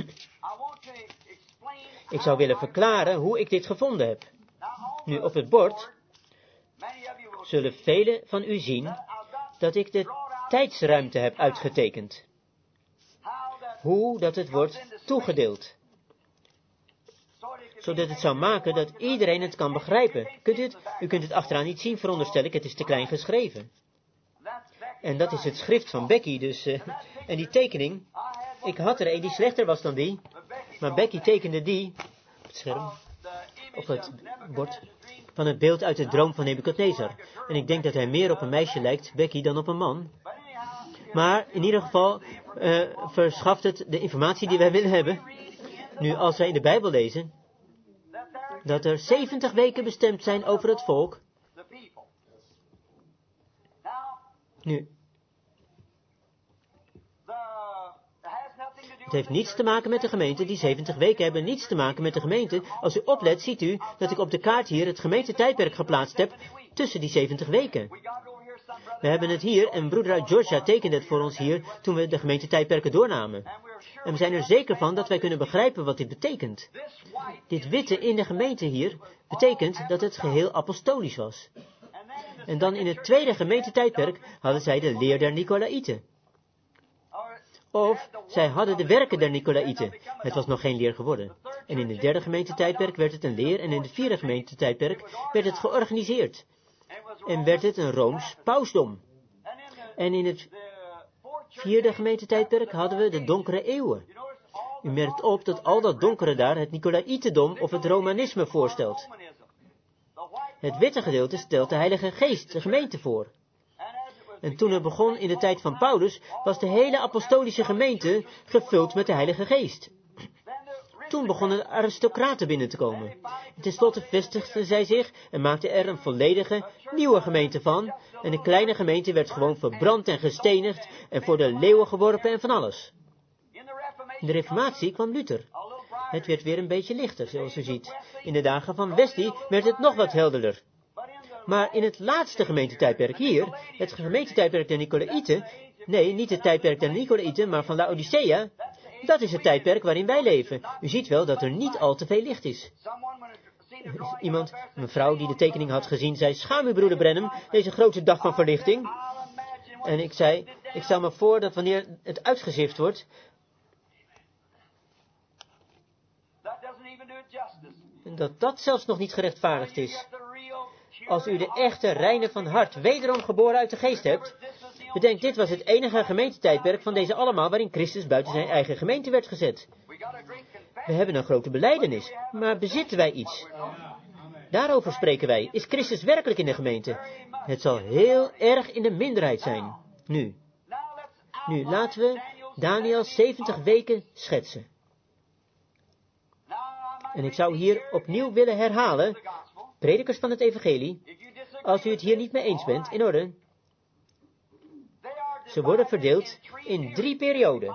ik zou willen verklaren hoe ik dit gevonden heb. Nu, op het bord zullen velen van u zien dat ik de tijdsruimte heb uitgetekend. Hoe dat het wordt toegedeeld. Zodat het zou maken dat iedereen het kan begrijpen. Kunt u, het? U kunt het achteraan niet zien, veronderstel ik, het is te klein geschreven. En dat is het schrift van Becky, dus, uh, en die tekening, ik had er een die slechter was dan die, maar Becky tekende die, op het scherm, op het bord, van het beeld uit de droom van Nebukadnezar. En ik denk dat hij meer op een meisje lijkt, Becky, dan op een man. Maar in ieder geval uh, verschaft het de informatie die wij willen hebben. Nu, als wij in de Bijbel lezen dat er zeventig weken bestemd zijn over het volk. Nu, het heeft niets te maken met de gemeente. Die zeventig weken hebben niets te maken met de gemeente. Als u oplet, ziet u dat ik op de kaart hier het gemeentetijdperk geplaatst heb tussen die zeventig weken. We hebben het hier, en broeder uit Georgia tekende het voor ons hier, toen we de gemeentetijdperken doornamen. En we zijn er zeker van dat wij kunnen begrijpen wat dit betekent. Dit witte in de gemeente hier betekent dat het geheel apostolisch was. En dan in het tweede gemeentetijdperk hadden zij de leer der Nicolaïten. Of zij hadden de werken der Nicolaïten. Het was nog geen leer geworden. En in het derde gemeentetijdperk werd het een leer en in het vierde gemeentetijdperk werd het georganiseerd. En werd het een Rooms pausdom. En in het vierde gemeentetijdperk hadden we de donkere eeuwen. U merkt op dat al dat donkere daar het Nicolaïtendom of het Romanisme voorstelt. Het witte gedeelte stelt de Heilige Geest, de gemeente voor. En toen het begon in de tijd van Paulus, was de hele apostolische gemeente gevuld met de Heilige Geest. Toen begonnen de aristocraten binnen te komen. En tenslotte vestigden zij zich en maakten er een volledige nieuwe gemeente van. En de kleine gemeente werd gewoon verbrand en gestenigd en voor de leeuwen geworpen en van alles. In de Reformatie kwam Luther. Het werd weer een beetje lichter, zoals u ziet. In de dagen van Wesley werd het nog wat helderder. Maar in het laatste gemeentetijdperk hier, het gemeentetijdperk der Nicolaïten, nee, niet het tijdperk der Nicolaïten, maar van Laodicea, dat is het tijdperk waarin wij leven. U ziet wel dat er niet al te veel licht is. Iemand, een vrouw die de tekening had gezien, zei, schaam u broeder Branham, deze grote dag van verlichting. En ik zei, ik stel me voor dat wanneer het uitgezift wordt, dat dat zelfs nog niet gerechtvaardigd is. Als u de echte, reine van hart, wederom geboren uit de geest hebt, bedenk, dit was het enige gemeentetijdperk van deze allemaal waarin Christus buiten zijn eigen gemeente werd gezet. We hebben een grote belijdenis, maar bezitten wij iets? Daarover spreken wij. Is Christus werkelijk in de gemeente? Het zal heel erg in de minderheid zijn. Nu, nu laten we Daniel zeventig weken schetsen. En ik zou hier opnieuw willen herhalen, predikers van het evangelie, als u het hier niet mee eens bent, in orde. Ze worden verdeeld in drie perioden.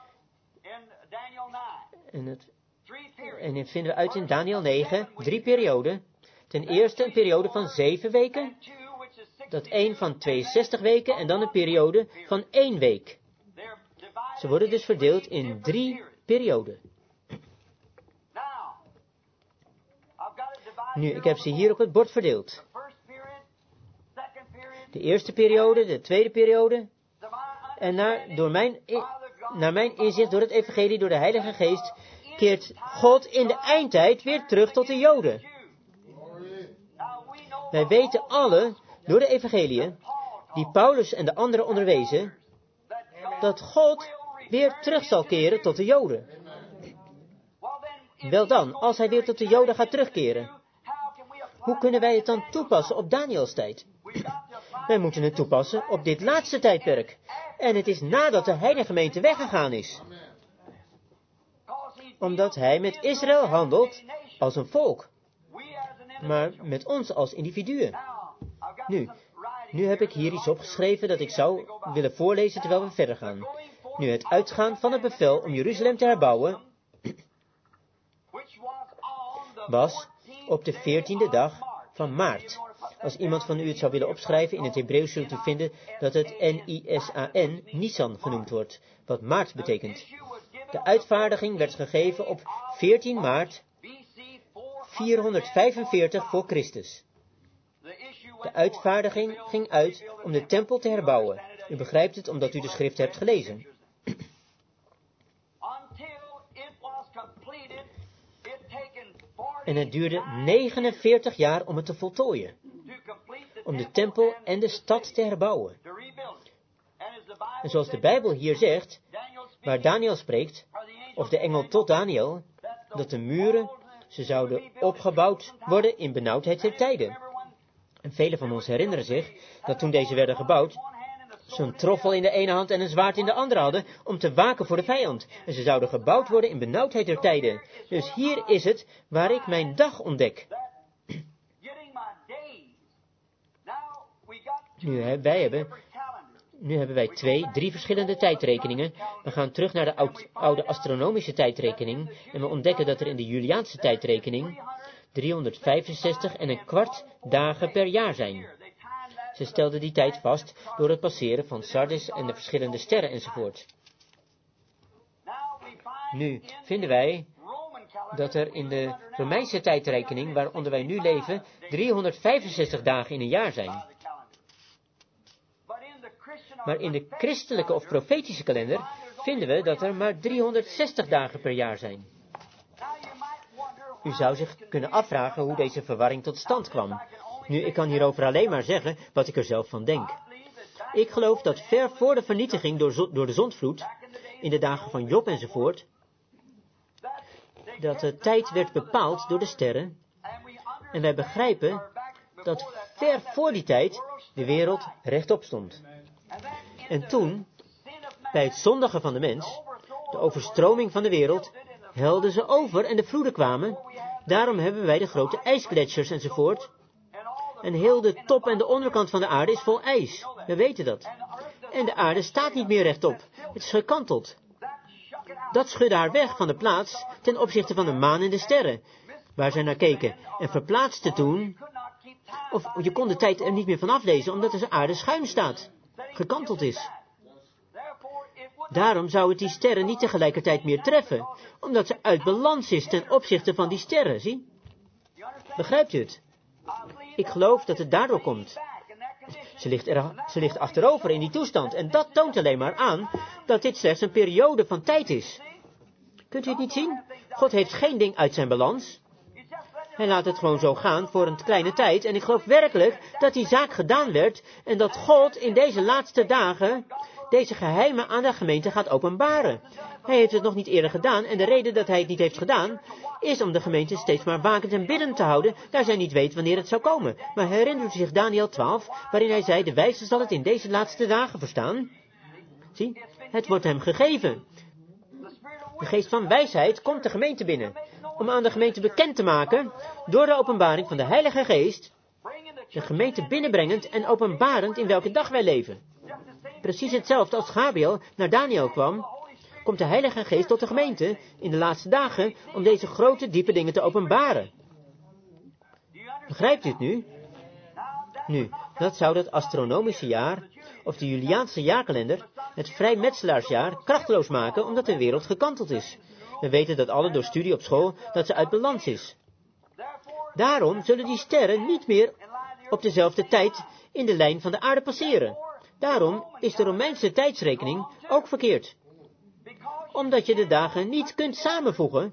En, het, en dat vinden we uit in Daniel negen, drie perioden. Ten eerste een periode van zeven weken, dat een van tweeënzestig weken en dan een periode van één week. Ze worden dus verdeeld in drie perioden. Nu, ik heb ze hier op het bord verdeeld. De eerste periode, de tweede periode. En naar, door mijn, naar mijn inzicht, door het evangelie, door de Heilige Geest, keert God in de eindtijd weer terug tot de Joden. Wij weten alle, door de evangeliën, die Paulus en de anderen onderwezen, dat God weer terug zal keren tot de Joden. Wel dan, als hij weer tot de Joden gaat terugkeren, hoe kunnen wij het dan toepassen op Daniels tijd? Wij moeten het toepassen op dit laatste tijdperk. En het is nadat de heilige gemeente weggegaan is. Omdat hij met Israël handelt als een volk. Maar met ons als individuen. Nu, nu heb ik hier iets opgeschreven dat ik zou willen voorlezen terwijl we verder gaan. Nu, het uitgaan van het bevel om Jeruzalem te herbouwen was op de veertiende dag van maart. Als iemand van u het zou willen opschrijven, in het Hebreeuws zult u vinden dat het N I S A N, Nisan, genoemd wordt, wat maart betekent. De uitvaardiging werd gegeven op veertien maart vierhonderdvijfenveertig voor Christus. De uitvaardiging ging uit om de tempel te herbouwen. U begrijpt het omdat u de schrift hebt gelezen. En het duurde negenenveertig jaar om het te voltooien. Om de tempel en de stad te herbouwen. En zoals de Bijbel hier zegt, waar Daniel spreekt, of de engel tot Daniel, dat de muren, ze zouden opgebouwd worden in benauwdheid der tijden. En velen van ons herinneren zich dat toen deze werden gebouwd, ze een troffel in de ene hand en een zwaard in de andere hadden om te waken voor de vijand. En ze zouden gebouwd worden in benauwdheid der tijden. Dus hier is het waar ik mijn dag ontdek. Nu, hè, wij hebben, nu hebben wij twee, drie verschillende tijdrekeningen. We gaan terug naar de oud, oude astronomische tijdrekening. En we ontdekken dat er in de Juliaanse tijdrekening driehonderdvijfenzestig en een kwart dagen per jaar zijn. Ze stelden die tijd vast door het passeren van Sardis en de verschillende sterren enzovoort. Nu vinden wij dat er in de Romeinse tijdrekening, waaronder wij nu leven, driehonderdvijfenzestig dagen in een jaar zijn. Maar in de christelijke of profetische kalender vinden we dat er maar driehonderdzestig dagen per jaar zijn. U zou zich kunnen afvragen hoe deze verwarring tot stand kwam. Nu, ik kan hierover alleen maar zeggen wat ik er zelf van denk. Ik geloof dat ver voor de vernietiging door, door de zondvloed, in de dagen van Job enzovoort, dat de tijd werd bepaald door de sterren. En wij begrijpen dat ver voor die tijd de wereld rechtop stond. En toen, bij het zondigen van de mens, de overstroming van de wereld, helden ze over en de vloeden kwamen. Daarom hebben wij de grote ijsgletsjers enzovoort. En heel de top en de onderkant van de aarde is vol ijs. We weten dat. En de aarde staat niet meer rechtop. Het is gekanteld. Dat schudde haar weg van de plaats ten opzichte van de maan en de sterren, waar zij naar keken. En verplaatste toen, of je kon de tijd er niet meer van aflezen, omdat de aarde schuin staat. Gekanteld is. Daarom zou het die sterren niet tegelijkertijd meer treffen, omdat ze uit balans is ten opzichte van die sterren, zie? Begrijpt u het? Ik geloof dat het daardoor komt. Ze ligt, er, ze ligt achterover in die toestand. En dat toont alleen maar aan dat dit slechts een periode van tijd is. Kunt u het niet zien? God heeft geen ding uit zijn balans. Hij laat het gewoon zo gaan voor een kleine tijd. En ik geloof werkelijk dat die zaak gedaan werd. En dat God in deze laatste dagen deze geheimen aan de gemeente gaat openbaren. Hij heeft het nog niet eerder gedaan. En de reden dat hij het niet heeft gedaan, is om de gemeente steeds maar wakend en biddend te houden, daar zij niet weet wanneer het zou komen. Maar herinnert u zich Daniel twaalf, waarin hij zei, de wijze zal het in deze laatste dagen verstaan? Zie, het wordt hem gegeven. De geest van wijsheid komt de gemeente binnen, om aan de gemeente bekend te maken, door de openbaring van de Heilige Geest, de gemeente binnenbrengend en openbarend in welke dag wij leven. Precies hetzelfde als Gabriel naar Daniel kwam, komt de Heilige Geest tot de gemeente in de laatste dagen om deze grote, diepe dingen te openbaren. Begrijpt u het nu? Nu, dat zou dat astronomische jaar, of de Juliaanse jaarkalender, het vrijmetselaarsjaar, krachteloos maken, omdat de wereld gekanteld is. We weten dat alle door studie op school, dat ze uit balans is. Daarom zullen die sterren niet meer op dezelfde tijd in de lijn van de aarde passeren. Daarom is de Romeinse tijdsrekening ook verkeerd. Omdat je de dagen niet kunt samenvoegen.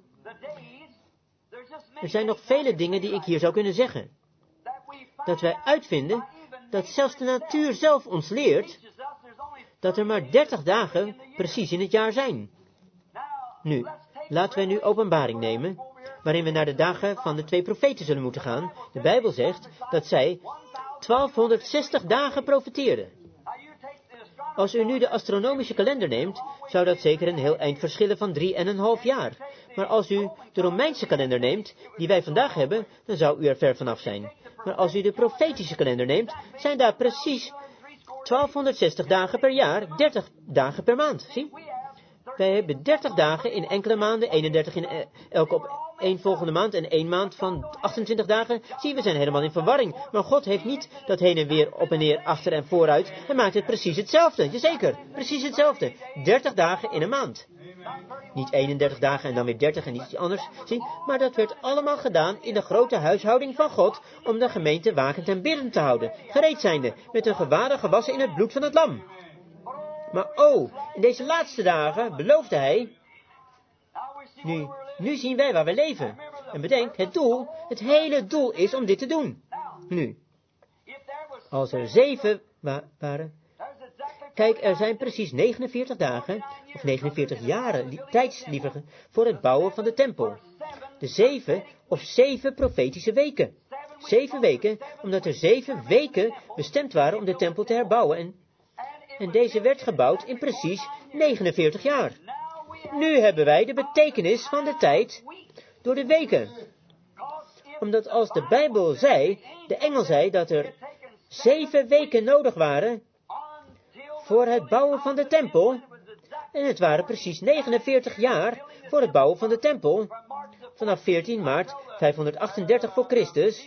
Er zijn nog vele dingen die ik hier zou kunnen zeggen. Dat wij uitvinden dat zelfs de natuur zelf ons leert dat er maar dertig dagen precies in het jaar zijn. Nu, laten wij nu openbaring nemen, waarin we naar de dagen van de twee profeten zullen moeten gaan. De Bijbel zegt dat zij twaalfhonderdzestig dagen profeteerden. Als u nu de astronomische kalender neemt, zou dat zeker een heel eind verschillen van drie en een half jaar. Maar als u de Romeinse kalender neemt, die wij vandaag hebben, dan zou u er ver vanaf zijn. Maar als u de profetische kalender neemt, zijn daar precies twaalfhonderdzestig dagen per jaar, dertig dagen per maand. Zie? Wij hebben dertig dagen in enkele maanden, eenendertig in elke op één volgende maand en één maand van achtentwintig dagen. Zie, we zijn helemaal in verwarring. Maar God heeft niet dat heen en weer, op en neer, achter en vooruit. Hij maakt het precies hetzelfde. Jazeker, precies hetzelfde. dertig dagen in een maand. Niet eenendertig dagen en dan weer dertig en iets anders. Zie, maar dat werd allemaal gedaan in de grote huishouding van God, om de gemeente wakend en biddend te houden. Gereed zijnde, met hun gewaden gewassen in het bloed van het lam. Maar oh, in deze laatste dagen beloofde hij, nu, nu zien wij waar we leven. En bedenk, het doel, het hele doel is om dit te doen. Nu, als er zeven wa- waren, kijk, er zijn precies negenenveertig dagen, of negenenveertig jaren, li- tijds liever, voor het bouwen van de tempel. De zeven of zeven profetische weken. Zeven weken, omdat er zeven weken bestemd waren om de tempel te herbouwen. En En deze werd gebouwd in precies negenenveertig jaar. Nu hebben wij de betekenis van de tijd door de weken. Omdat als de Bijbel zei, de engel zei dat er zeven weken nodig waren voor het bouwen van de tempel. En het waren precies negenenveertig jaar voor het bouwen van de tempel. Vanaf veertien maart vijfhonderdachtendertig voor Christus.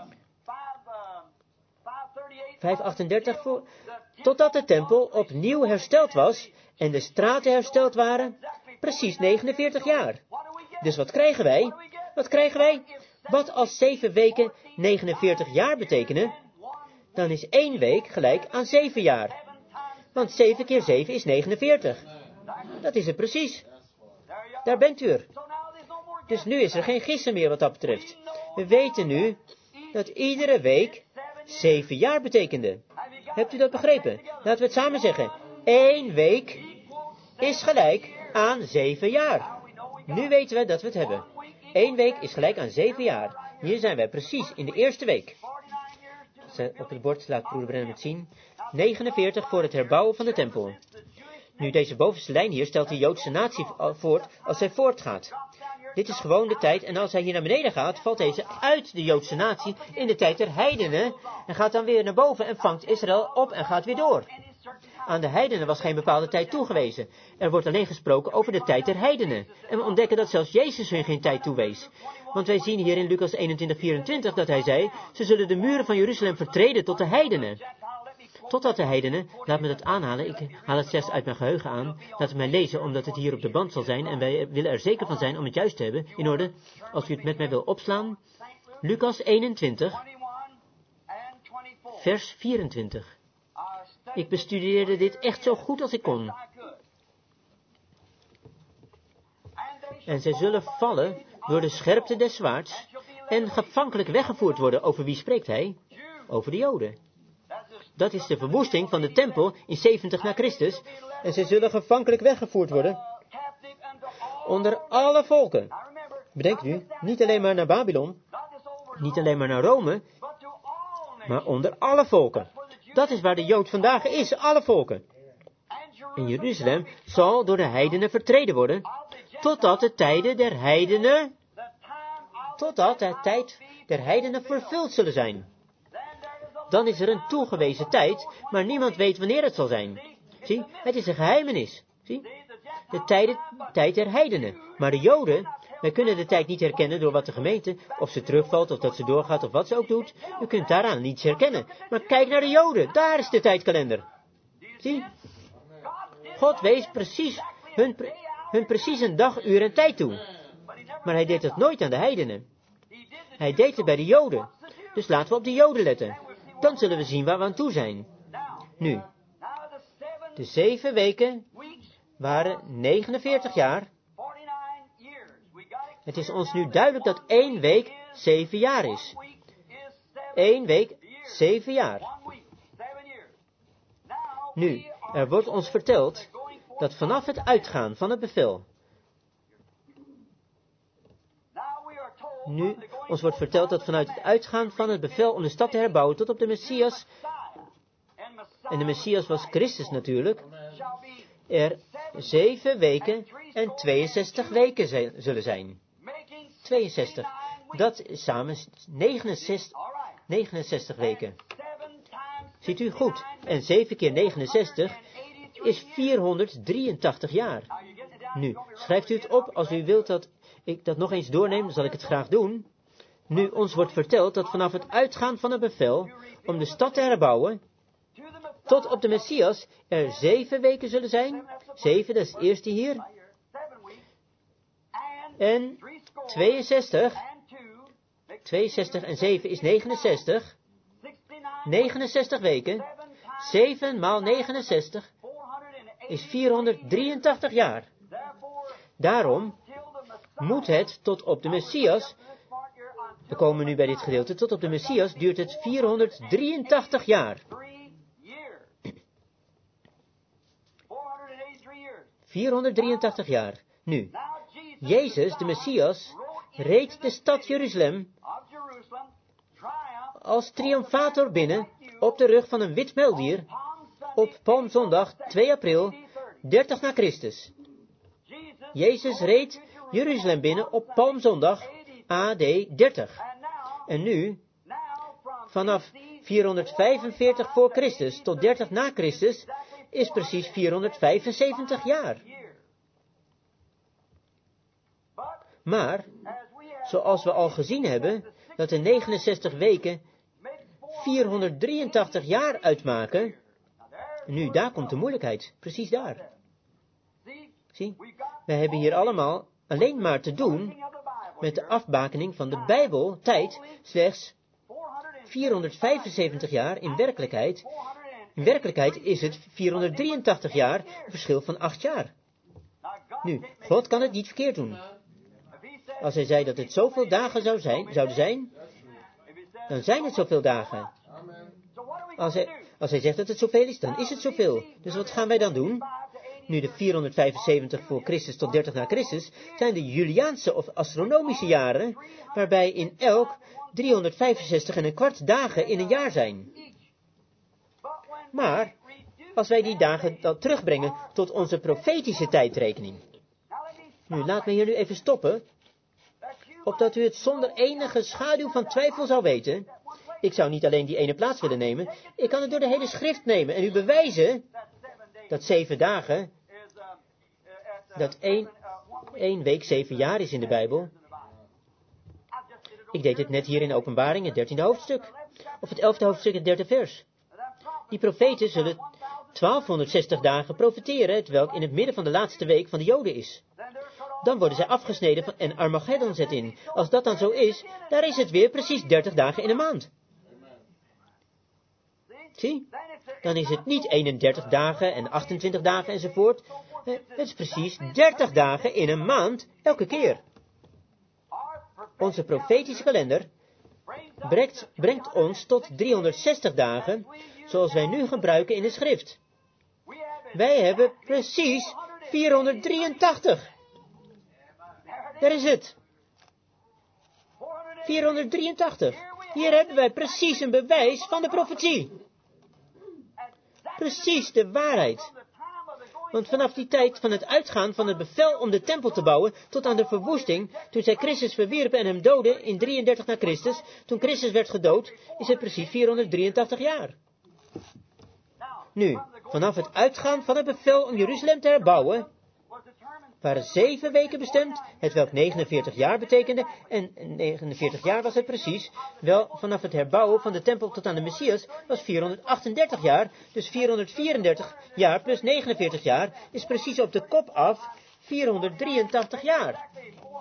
vijfhonderdachtendertig voor... Totdat de tempel opnieuw hersteld was en de straten hersteld waren, precies negenenveertig jaar. Dus wat krijgen wij? Wat krijgen wij? Wat als zeven weken negenenveertig jaar betekenen? Dan is één week gelijk aan zeven jaar. Want zeven keer zeven is negenenveertig. Dat is het precies. Daar bent u er. Dus nu is er geen gissen meer wat dat betreft. We weten nu dat iedere week zeven jaar betekende. Hebt u dat begrepen? Laten we het samen zeggen. Eén week is gelijk aan zeven jaar. Nu weten we dat we het hebben. Eén week is gelijk aan zeven jaar. Hier zijn wij precies in de eerste week. Op het bord laat broeder Branham het zien. negenenveertig voor het herbouwen van de tempel. Nu, deze bovenste lijn hier stelt de Joodse natie voort als zij voortgaat. Dit is gewoon de tijd, en als hij hier naar beneden gaat, valt deze uit de Joodse natie in de tijd der heidenen, en gaat dan weer naar boven en vangt Israël op en gaat weer door. Aan de heidenen was geen bepaalde tijd toegewezen. Er wordt alleen gesproken over de tijd der heidenen. En we ontdekken dat zelfs Jezus hun geen tijd toewees. Want wij zien hier in Lucas eenentwintig, vierentwintig dat hij zei, ze zullen de muren van Jeruzalem vertreden tot de heidenen. Totdat de heidenen, laat me dat aanhalen, ik haal het slechts uit mijn geheugen aan, laat het mij lezen, omdat het hier op de band zal zijn, en wij willen er zeker van zijn om het juist te hebben, in orde, als u het met mij wil opslaan, Lucas eenentwintig, vers vierentwintig. Ik bestudeerde dit echt zo goed als ik kon. En zij zullen vallen door de scherpte des zwaards, en gevankelijk weggevoerd worden. Over wie spreekt hij? Over de Joden. Dat is de verwoesting van de tempel in zeventig na Christus. En ze zullen gevankelijk weggevoerd worden onder alle volken. Bedenk nu, niet alleen maar naar Babylon, niet alleen maar naar Rome, maar onder alle volken. Dat is waar de Jood vandaag is, alle volken. En Jeruzalem zal door de heidenen vertreden worden, totdat de tijden der heidenen, totdat de tijd der heidenen vervuld zullen zijn. Dan is er een toegewezen tijd, maar niemand weet wanneer het zal zijn. Zie, het is een geheimenis. Zie, de tijden, tijd der heidenen. Maar de Joden, wij kunnen de tijd niet herkennen door wat de gemeente, of ze terugvalt, of dat ze doorgaat, of wat ze ook doet. U kunt daaraan niets herkennen. Maar kijk naar de Joden, daar is de tijdkalender. Zie, God wees precies hun, hun precies een dag, uur en tijd toe. Maar hij deed het nooit aan de heidenen. Hij deed het bij de Joden. Dus laten we op de Joden letten. Dan zullen we zien waar we aan toe zijn. Nu, de zeven weken waren negenenveertig jaar. Het is ons nu duidelijk dat één week zeven jaar is. Eén week zeven jaar. Nu, er wordt ons verteld dat vanaf het uitgaan van het bevel. Nu, ons wordt verteld dat vanuit het uitgaan van het bevel om de stad te herbouwen tot op de Messias, en de Messias was Christus natuurlijk, er zeven weken en tweeënzestig weken zijn, zullen zijn. tweeënzestig. Dat is samen negenenzestig, negenenzestig weken. Ziet u goed? En zeven keer negenenzestig is vierhonderddrieëntachtig jaar. Nu, schrijft u het op als u wilt dat ik dat nog eens doorneem, dan zal ik het graag doen. Nu, ons wordt verteld dat vanaf het uitgaan van het bevel om de stad te herbouwen, tot op de Messias, er zeven weken zullen zijn. Zeven, dat is het eerste hier. En tweeënzestig. tweeënzestig en zeven is negenenzestig. negenenzestig weken. zeven maal negenenzestig is vierhonderddrieëntachtig jaar. Daarom moet het tot op de Messias, we komen nu bij dit gedeelte, tot op de Messias duurt het vierhonderddrieëntachtig jaar. vierhonderddrieëntachtig jaar. Nu, Jezus, de Messias, reed de stad Jeruzalem als triomfator binnen op de rug van een wit muildier op Palmzondag twee april dertig na Christus. Jezus reed Jeruzalem binnen op Palmzondag A D dertig. En nu, vanaf vierhonderdvijfenveertig voor Christus tot dertig na Christus, is precies vierhonderdvijfenzeventig jaar. Maar, zoals we al gezien hebben, dat de negenenzestig weken vierhonderddrieëntachtig jaar uitmaken, nu, daar komt de moeilijkheid, precies daar. Zie, wij hebben hier allemaal alleen maar te doen met de afbakening van de Bijbel, tijd, slechts vierhonderdvijfenzeventig jaar in werkelijkheid. In werkelijkheid is het vierhonderddrieëntachtig jaar, een verschil van acht jaar. Nu, God kan het niet verkeerd doen. Als hij zei dat het zoveel dagen zou zijn, zouden zijn, dan zijn het zoveel dagen. Als hij, als hij zegt dat het zoveel is, dan is het zoveel. Dus wat gaan wij dan doen? Nu de vierhonderdvijfenzeventig voor Christus tot dertig na Christus zijn de Juliaanse of astronomische jaren, waarbij in elk driehonderdvijfenzestig en een kwart dagen in een jaar zijn. Maar, als wij die dagen dan terugbrengen tot onze profetische tijdrekening. Nu, laat me hier nu even stoppen, opdat u het zonder enige schaduw van twijfel zou weten. Ik zou niet alleen die ene plaats willen nemen, ik kan het door de hele schrift nemen en u bewijzen dat zeven dagen, dat één, één week zeven jaar is in de Bijbel. Ik deed het net hier in Openbaring, het dertiende hoofdstuk, of het elfde hoofdstuk, het derde vers. Die profeten zullen twaalfhonderdzestig dagen profeteren, hetwelk in het midden van de laatste week van de Joden is. Dan worden zij afgesneden van, en Armageddon zet in. Als dat dan zo is, daar is het weer precies dertig dagen in een maand. Zie? Dan is het niet eenendertig dagen en achtentwintig dagen enzovoort. Het is precies dertig dagen in een maand, elke keer. Onze profetische kalender brengt, brengt ons tot driehonderdzestig dagen, zoals wij nu gebruiken in de schrift. Wij hebben precies vierhonderddrieëntachtig. Daar is het. vierhonderddrieëntachtig. Hier hebben wij precies een bewijs van de profetie. Precies de waarheid. Want vanaf die tijd van het uitgaan van het bevel om de tempel te bouwen tot aan de verwoesting, toen zij Christus verwierpen en hem doden in drieëndertig na Christus, toen Christus werd gedood, is het precies vierhonderddrieëntachtig jaar. Nu, vanaf het uitgaan van het bevel om Jeruzalem te herbouwen, waren zeven weken bestemd, hetwelk negenenveertig jaar betekende, en negenenveertig jaar was het precies, wel vanaf het herbouwen van de tempel tot aan de Messias was vierhonderdachtendertig jaar, dus vierhonderdvierendertig jaar plus negenenveertig jaar is precies op de kop af vierhonderddrieëntachtig jaar.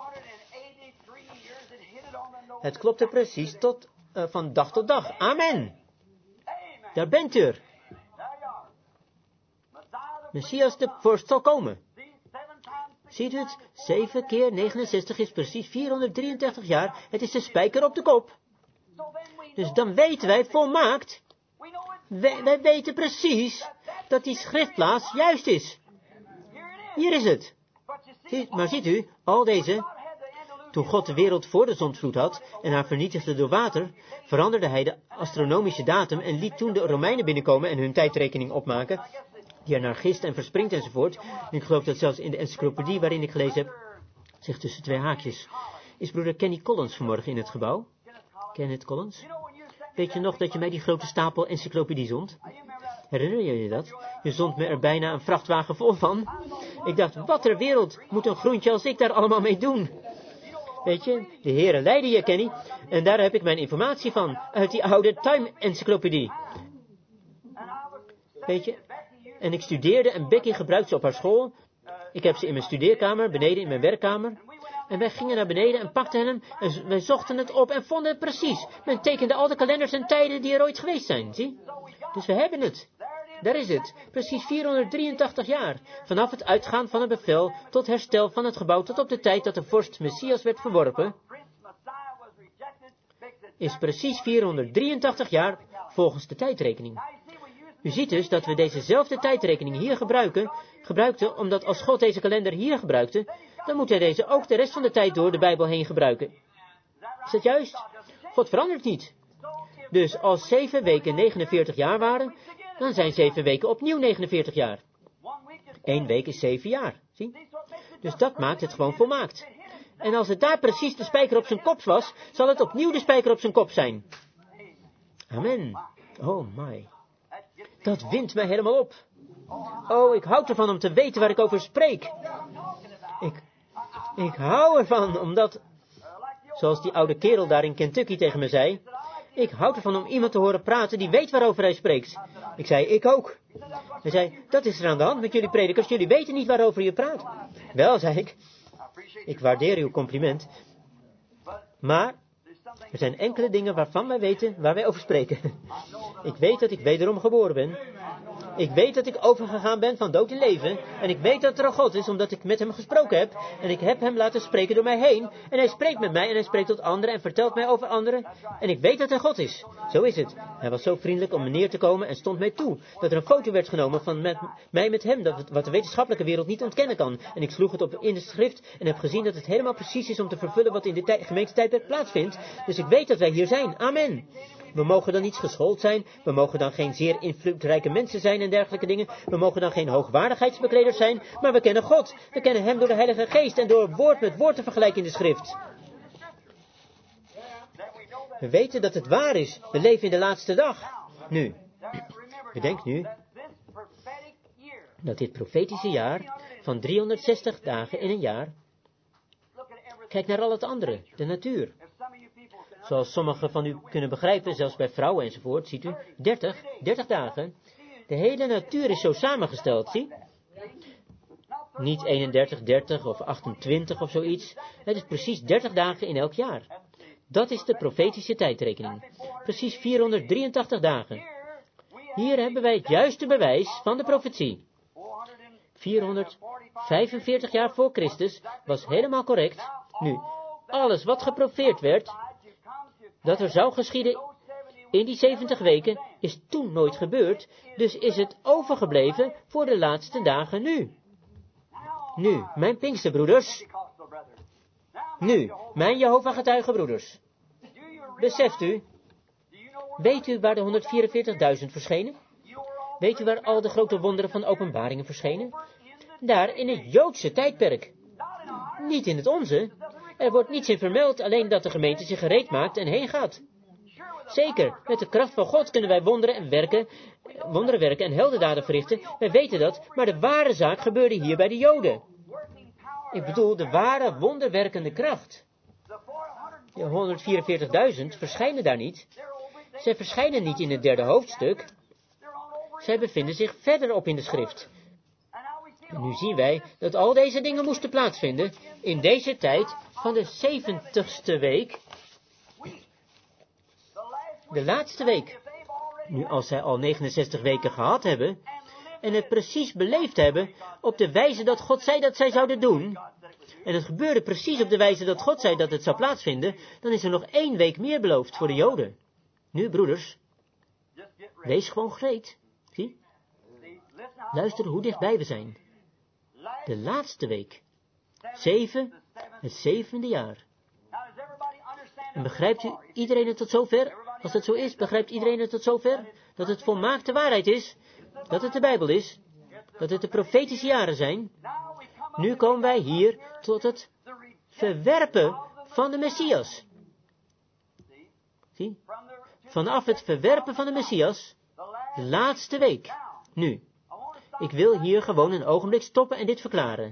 Het klopte precies tot, uh, van dag tot dag. Amen. Daar bent u. Messias de vorst zal komen. Ziet u het? zeven keer negenenzestig is precies vierhonderddrieëntachtig jaar. Het is de spijker op de kop. Dus dan weten wij volmaakt. Wij, wij weten precies dat die schriftplaats juist is. Hier is het. Ziet, maar ziet u, al deze... Toen God de wereld voor de zondvloed had en haar vernietigde door water, veranderde hij de astronomische datum en liet toen de Romeinen binnenkomen en hun tijdrekening opmaken, die er naar gist en verspringt enzovoort. En ik geloof dat zelfs in de encyclopedie waarin ik gelezen heb, zich tussen twee haakjes, is broeder Kenny Collins vanmorgen in het gebouw. Kenneth Collins? Weet je nog dat je mij die grote stapel encyclopedie zond? Herinner je je dat? Je zond me er bijna een vrachtwagen vol van. Ik dacht, wat ter wereld moet een groentje als ik daar allemaal mee doen? Weet je, de heren leiden je, Kenny. En daar heb ik mijn informatie van, uit die oude Time-encyclopedie. Weet je, en ik studeerde en Becky gebruikte ze op haar school. Ik heb ze in mijn studeerkamer, beneden in mijn werkkamer. En wij gingen naar beneden en pakten hem en wij zochten het op en vonden het precies. Men tekende al de kalenders en tijden die er ooit geweest zijn, zie? Dus we hebben het. Daar is het. Precies vierhonderddrieëntachtig jaar. Vanaf het uitgaan van het bevel tot herstel van het gebouw tot op de tijd dat de vorst Messias werd verworpen, is precies vierhonderddrieëntachtig jaar volgens de tijdrekening. U ziet dus dat we dezezelfde tijdrekening hier gebruiken, gebruikten, omdat als God deze kalender hier gebruikte, dan moet hij deze ook de rest van de tijd door de Bijbel heen gebruiken. Is dat juist? God verandert niet. Dus als zeven weken negenenveertig jaar waren, dan zijn zeven weken opnieuw negenenveertig jaar. Eén week is zeven jaar, zie? Dus dat maakt het gewoon volmaakt. En als het daar precies de spijker op zijn kop was, zal het opnieuw de spijker op zijn kop zijn. Amen. Oh my. Dat wint mij helemaal op. Oh, ik hou ervan om te weten waar ik over spreek. Ik, ik hou ervan, omdat, zoals die oude kerel daar in Kentucky tegen me zei, ik hou ervan om iemand te horen praten die weet waarover hij spreekt. Ik zei, ik ook. Hij zei, dat is er aan de hand met jullie predikers, jullie weten niet waarover je praat. Wel, zei ik, ik waardeer uw compliment, maar er zijn enkele dingen waarvan wij weten waar wij over spreken. Ik weet dat ik wederom geboren ben. Ik weet dat ik overgegaan ben van dood in leven. En ik weet dat er een God is, omdat ik met hem gesproken heb. En ik heb hem laten spreken door mij heen. En hij spreekt met mij en hij spreekt tot anderen en vertelt mij over anderen. En ik weet dat hij God is. Zo is het. Hij was zo vriendelijk om me neer te komen en stond mij toe dat er een foto werd genomen van met, mij met hem. Dat, wat de wetenschappelijke wereld niet ontkennen kan. En ik sloeg het op in de schrift en heb gezien dat het helemaal precies is om te vervullen wat in de tij, gemeentetijdperk plaatsvindt. Dus ik weet dat wij hier zijn. Amen. We mogen dan niet geschoold zijn, we mogen dan geen zeer invloedrijke mensen zijn en dergelijke dingen, we mogen dan geen hoogwaardigheidsbekleders zijn, maar we kennen God, we kennen hem door de Heilige Geest en door woord met woord te vergelijken in de schrift. We weten dat het waar is, we leven in de laatste dag. Nu, bedenk nu dat dit profetische jaar van driehonderdzestig dagen in een jaar, kijk naar al het andere, de natuur. Zoals sommigen van u kunnen begrijpen, zelfs bij vrouwen enzovoort, ziet u, dertig, dertig dagen. De hele natuur is zo samengesteld, zie? Niet eenendertig, dertig of achtentwintig of zoiets. Het is precies dertig dagen in elk jaar. Dat is de profetische tijdrekening. Precies vierhonderddrieëntachtig dagen. Hier hebben wij het juiste bewijs van de profetie. vierhonderdvijfenveertig jaar voor Christus was helemaal correct. Nu, alles wat geprofeerd werd, dat er zou geschieden in die zeventig weken, is toen nooit gebeurd, dus is het overgebleven voor de laatste dagen nu. Nu, mijn Pinksterbroeders, nu, mijn Jehovah-getuigenbroeders, beseft u, weet u waar de honderdvierenveertigduizend verschenen? Weet u waar al de grote wonderen van openbaringen verschenen? Daar in het Joodse tijdperk. Niet in het onze. Er wordt niets in vermeld, alleen dat de gemeente zich gereed maakt en heen gaat. Zeker, met de kracht van God kunnen wij wonderen en werken, wonderen werken en heldendaden verrichten. Wij weten dat, maar de ware zaak gebeurde hier bij de Joden. Ik bedoel, de ware wonderwerkende kracht. De honderdvierenveertigduizend verschijnen daar niet. Zij verschijnen niet in het derde hoofdstuk. Zij bevinden zich verderop in de schrift. En nu zien wij dat al deze dingen moesten plaatsvinden in deze tijd van de zeventigste week. De laatste week. Nu, als zij al negenenzestig weken gehad hebben en het precies beleefd hebben op de wijze dat God zei dat zij zouden doen, en het gebeurde precies op de wijze dat God zei dat het zou plaatsvinden, dan is er nog één week meer beloofd voor de Joden. Nu, broeders, wees gewoon gereed. Zie? Luister hoe dichtbij we zijn. De laatste week. Zeven, het zevende jaar. En begrijpt u iedereen het tot zover? Als het zo is, begrijpt iedereen het tot zover? Dat het volmaakte waarheid is. Dat het de Bijbel is. Dat het de profetische jaren zijn. Nu komen wij hier tot het verwerpen van de Messias. Zie? Vanaf het verwerpen van de Messias, de laatste week. Nu, ik wil hier gewoon een ogenblik stoppen en dit verklaren.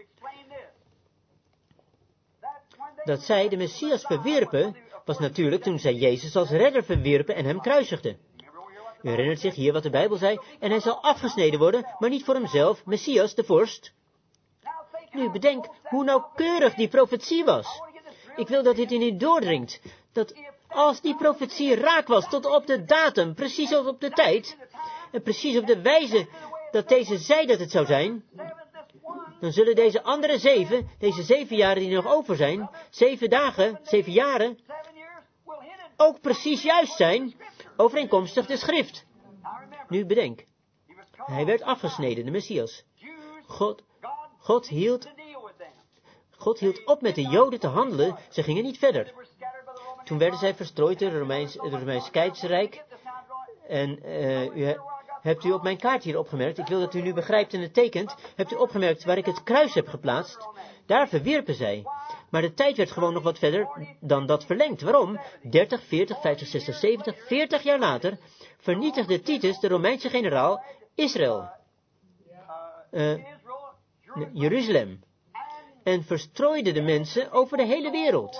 Dat zij de Messias verwierpen, was natuurlijk toen zij Jezus als redder verwierpen en hem kruisigden. U herinnert zich hier wat de Bijbel zei, en hij zal afgesneden worden, maar niet voor hemzelf, Messias, de vorst. Nu, bedenk hoe nauwkeurig die profetie was. Ik wil dat dit in u doordringt, dat als die profetie raak was tot op de datum, precies als op de tijd, en precies op de wijze dat deze zei dat het zou zijn, dan zullen deze andere zeven, deze zeven jaren die nog over zijn, zeven dagen, zeven jaren, ook precies juist zijn, overeenkomstig de schrift. Nu bedenk, hij werd afgesneden, de Messias. God, God hield, God hield op met de Joden te handelen, ze gingen niet verder. Toen werden zij verstrooid door het Romeins, het Romeinse Keizerrijk. En uh, u, hebt u op mijn kaart hier opgemerkt, ik wil dat u nu begrijpt en het tekent, hebt u opgemerkt waar ik het kruis heb geplaatst? Daar verwierpen zij. Maar de tijd werd gewoon nog wat verder dan dat verlengd. Waarom? dertig, veertig, vijftig, zestig, zeventig, veertig jaar later vernietigde Titus, de Romeinse generaal, Israël. Uh, Jeruzalem. En verstrooide de mensen over de hele wereld.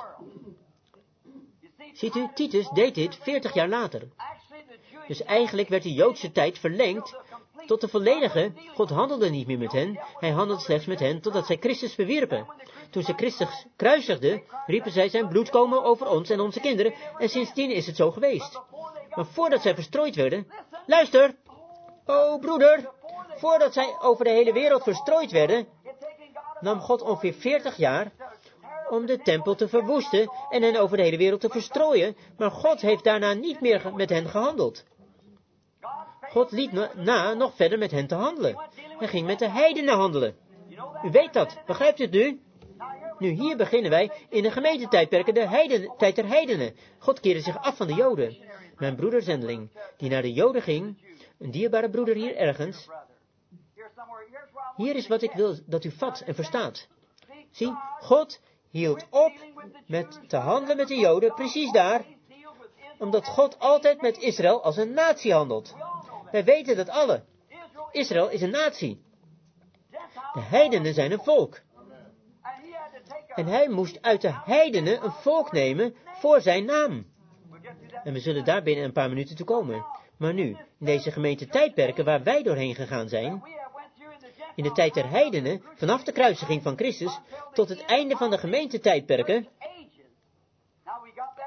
Ziet u, Titus deed dit veertig jaar later. Dus eigenlijk werd de Joodse tijd verlengd tot de volledige. God handelde niet meer met hen. Hij handelde slechts met hen totdat zij Christus verwierpen. Toen ze Christus kruisigden, riepen zij zijn bloed komen over ons en onze kinderen. En sindsdien is het zo geweest. Maar voordat zij verstrooid werden, luister, o broeder, voordat zij over de hele wereld verstrooid werden, nam God ongeveer veertig jaar om de tempel te verwoesten en hen over de hele wereld te verstrooien, maar God heeft daarna niet meer met hen gehandeld. God liet na, na nog verder met hen te handelen. Hij ging met de heidenen handelen. U weet dat, begrijpt u het nu? Nu, hier beginnen wij in de gemeentetijdperken, de heiden, tijd der heidenen. God keerde zich af van de Joden. Mijn broeder zendeling, die naar de Joden ging, een dierbare broeder hier ergens. Hier is wat ik wil dat u vat en verstaat. Zie, God hield op met te handelen met de Joden, precies daar, omdat God altijd met Israël als een natie handelt. Wij weten dat alle. Israël is een natie. De heidenen zijn een volk. En hij moest uit de heidenen een volk nemen voor zijn naam. En we zullen daar binnen een paar minuten toe komen. Maar nu, in deze gemeente tijdperken waar wij doorheen gegaan zijn, in de tijd der heidenen, vanaf de kruisiging van Christus, tot het einde van de gemeentetijdperken.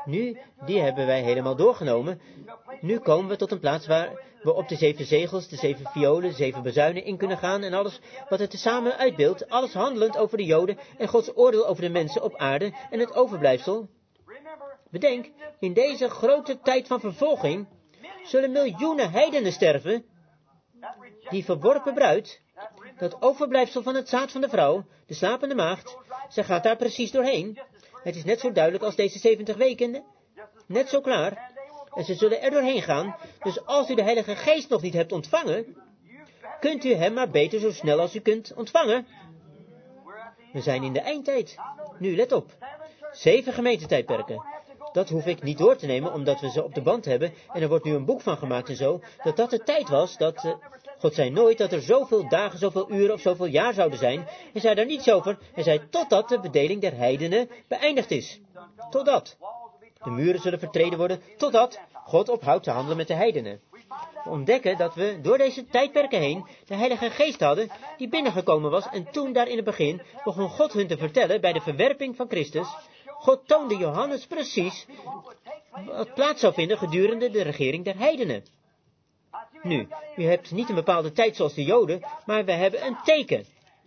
Nu, die hebben wij helemaal doorgenomen. Nu komen we tot een plaats waar we op de zeven zegels, de zeven violen, de zeven bazuinen in kunnen gaan en alles wat het tezamen uitbeeldt, alles handelend over de Joden en Gods oordeel over de mensen op aarde en het overblijfsel. Bedenk, in deze grote tijd van vervolging zullen miljoenen heidenen sterven. Die verworpen bruid, dat overblijfsel van het zaad van de vrouw, de slapende maagd, zij gaat daar precies doorheen. Het is net zo duidelijk als deze zeventig weken, net zo klaar. En ze zullen er doorheen gaan. Dus als u de Heilige Geest nog niet hebt ontvangen, kunt u hem maar beter zo snel als u kunt ontvangen. We zijn in de eindtijd. Nu, let op. Zeven gemeentetijdperken. Dat hoef ik niet door te nemen, omdat we ze op de band hebben. En er wordt nu een boek van gemaakt en zo. Dat dat de tijd was, dat... Uh, God zei nooit dat er zoveel dagen, zoveel uren of zoveel jaar zouden zijn. Hij zei daar niets over. Hij zei totdat de bedeling der heidenen beëindigd is. Totdat. De muren zullen vertreden worden, totdat God ophoudt te handelen met de heidenen. We ontdekken dat we door deze tijdperken heen de Heilige Geest hadden die binnengekomen was. En toen daar in het begin begon God hun te vertellen bij de verwerping van Christus. God toonde Johannes precies wat plaats zou vinden gedurende de regering der heidenen. Nu, u hebt niet een bepaalde tijd zoals de Joden, maar we hebben een teken.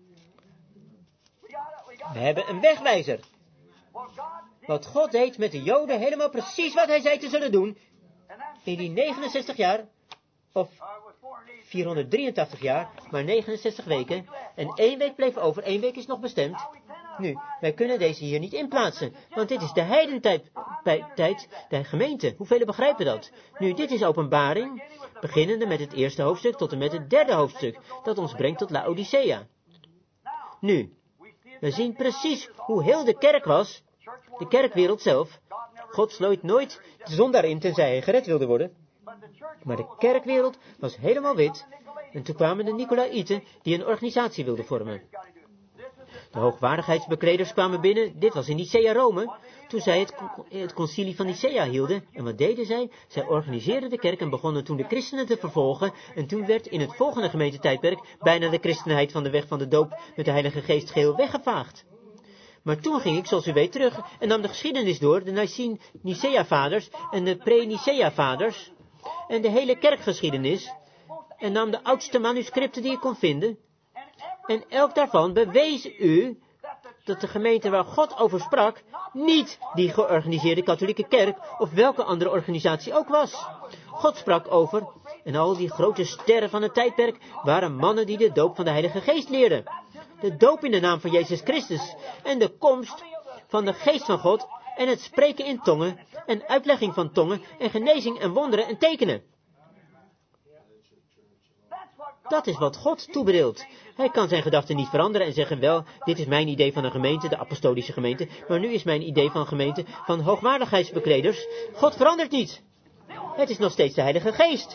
We hebben een wegwijzer. Wat God deed met de Joden, helemaal precies wat hij zei te zullen doen. In die negenenzestig jaar, of vierhonderddrieëntachtig jaar, maar negenenzestig weken. En één week bleef over, één week is nog bestemd. Nu, wij kunnen deze hier niet inplaatsen, want dit is de heidentijd, bij, tijd, de gemeente. Hoeveel begrijpen dat? Nu, dit is openbaring, beginnende met het eerste hoofdstuk tot en met het derde hoofdstuk, dat ons brengt tot Laodicea. Nu, we zien precies hoe heel de kerk was, de kerkwereld zelf. God sloot nooit de zondaar in, tenzij hij gered wilde worden. Maar de kerkwereld was helemaal wit, en toen kwamen de Nicolaïten die een organisatie wilden vormen. De hoogwaardigheidsbekleders kwamen binnen, dit was in Nicea Rome, toen zij het, het concilie van Nicea hielden. En wat deden zij? Zij organiseerden de kerk en begonnen toen de christenen te vervolgen. En toen werd in het volgende gemeentetijdperk bijna de christenheid van de weg van de doop met de Heilige Geest geheel weggevaagd. Maar toen ging ik, zoals u weet, terug en nam de geschiedenis door, de Nicea-vaders en de pre-Nicea-vaders en de hele kerkgeschiedenis en nam de oudste manuscripten die ik kon vinden. En elk daarvan bewees u dat de gemeente waar God over sprak niet die georganiseerde katholieke kerk of welke andere organisatie ook was. God sprak over, en al die grote sterren van het tijdperk waren mannen die de doop van de Heilige Geest leerden. De doop in de naam van Jezus Christus en de komst van de Geest van God en het spreken in tongen en uitlegging van tongen en genezing en wonderen en tekenen. Dat is wat God toebedeelt. Hij kan zijn gedachten niet veranderen en zeggen, wel, dit is mijn idee van een gemeente, de apostolische gemeente, maar nu is mijn idee van een gemeente van hoogwaardigheidsbekleders. God verandert niet. Het is nog steeds de Heilige Geest.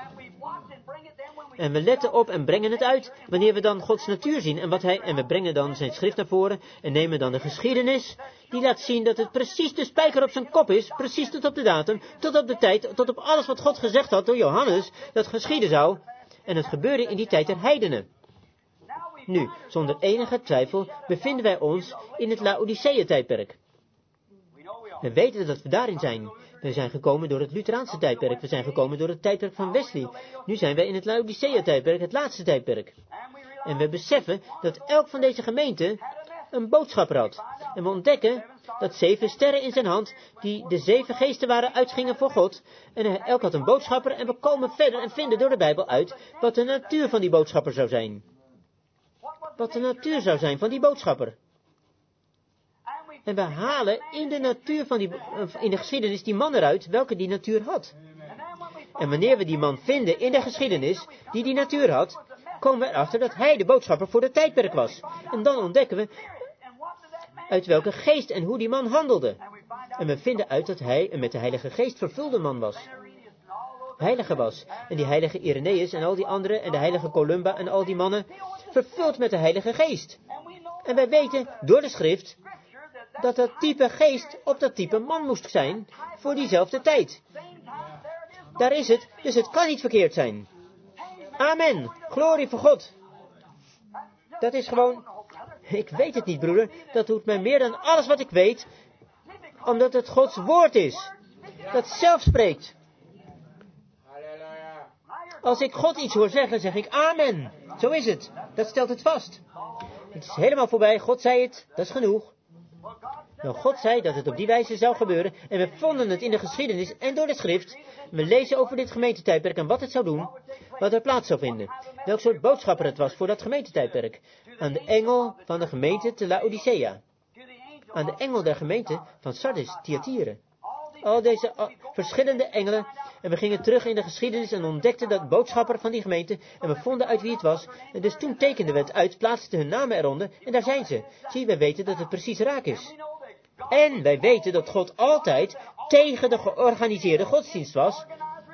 En we letten op en brengen het uit, wanneer we dan Gods natuur zien en wat hij, en we brengen dan zijn schrift naar voren en nemen dan de geschiedenis, die laat zien dat het precies de spijker op zijn kop is, precies tot op de datum, tot op de tijd, tot op alles wat God gezegd had door Johannes, dat geschieden zou. En het gebeurde in die tijd der heidenen. Nu, zonder enige twijfel, bevinden wij ons in het Laodicea-tijdperk. We weten dat we daarin zijn. We zijn gekomen door het Lutheraanse tijdperk. We zijn gekomen door het tijdperk van Wesley. Nu zijn wij in het Laodicea-tijdperk, het laatste tijdperk. En we beseffen dat elk van deze gemeenten een boodschapper had. En we ontdekken dat zeven sterren in zijn hand, die de zeven geesten waren, uitgingen voor God. En elk had een boodschapper en we komen verder en vinden door de Bijbel uit wat de natuur van die boodschapper zou zijn. Wat de natuur zou zijn van die boodschapper. En we halen in de natuur van die, in de geschiedenis die man eruit, welke die natuur had. En wanneer we die man vinden in de geschiedenis, die die natuur had, komen we erachter dat hij de boodschapper voor de tijdperk was. En dan ontdekken we uit welke geest en hoe die man handelde. En we vinden uit dat hij een met de Heilige Geest vervulde man was. Heilige was. En die heilige Irenaeus en al die anderen en de heilige Columba en al die mannen, vervuld met de Heilige Geest. En wij weten door de schrift dat dat type geest op dat type man moest zijn voor diezelfde tijd. Daar is het, dus het kan niet verkeerd zijn. Amen. Glorie voor God. Dat is gewoon, ik weet het niet broeder, dat doet mij meer dan alles wat ik weet. Omdat het Gods woord is. Dat zelf spreekt. Als ik God iets hoor zeggen, zeg ik amen. Zo is het. Dat stelt het vast. Het is helemaal voorbij. God zei het. Dat is genoeg. Nou, God zei dat het op die wijze zou gebeuren. En we vonden het in de geschiedenis en door de schrift. We lezen over dit gemeentetijdperk en wat het zou doen. Wat er plaats zou vinden. Welk soort boodschapper het was voor dat gemeentetijdperk. Aan de engel van de gemeente te Laodicea. Aan de engel der gemeente van Sardis, Thyatire. Al deze uh, verschillende engelen. En we gingen terug in de geschiedenis en ontdekten dat boodschapper van die gemeente. En we vonden uit wie het was. En dus toen tekenden we het uit, plaatsten hun namen eronder. En daar zijn ze. Zie, wij weten dat het precies raak is. En wij weten dat God altijd tegen de georganiseerde godsdienst was.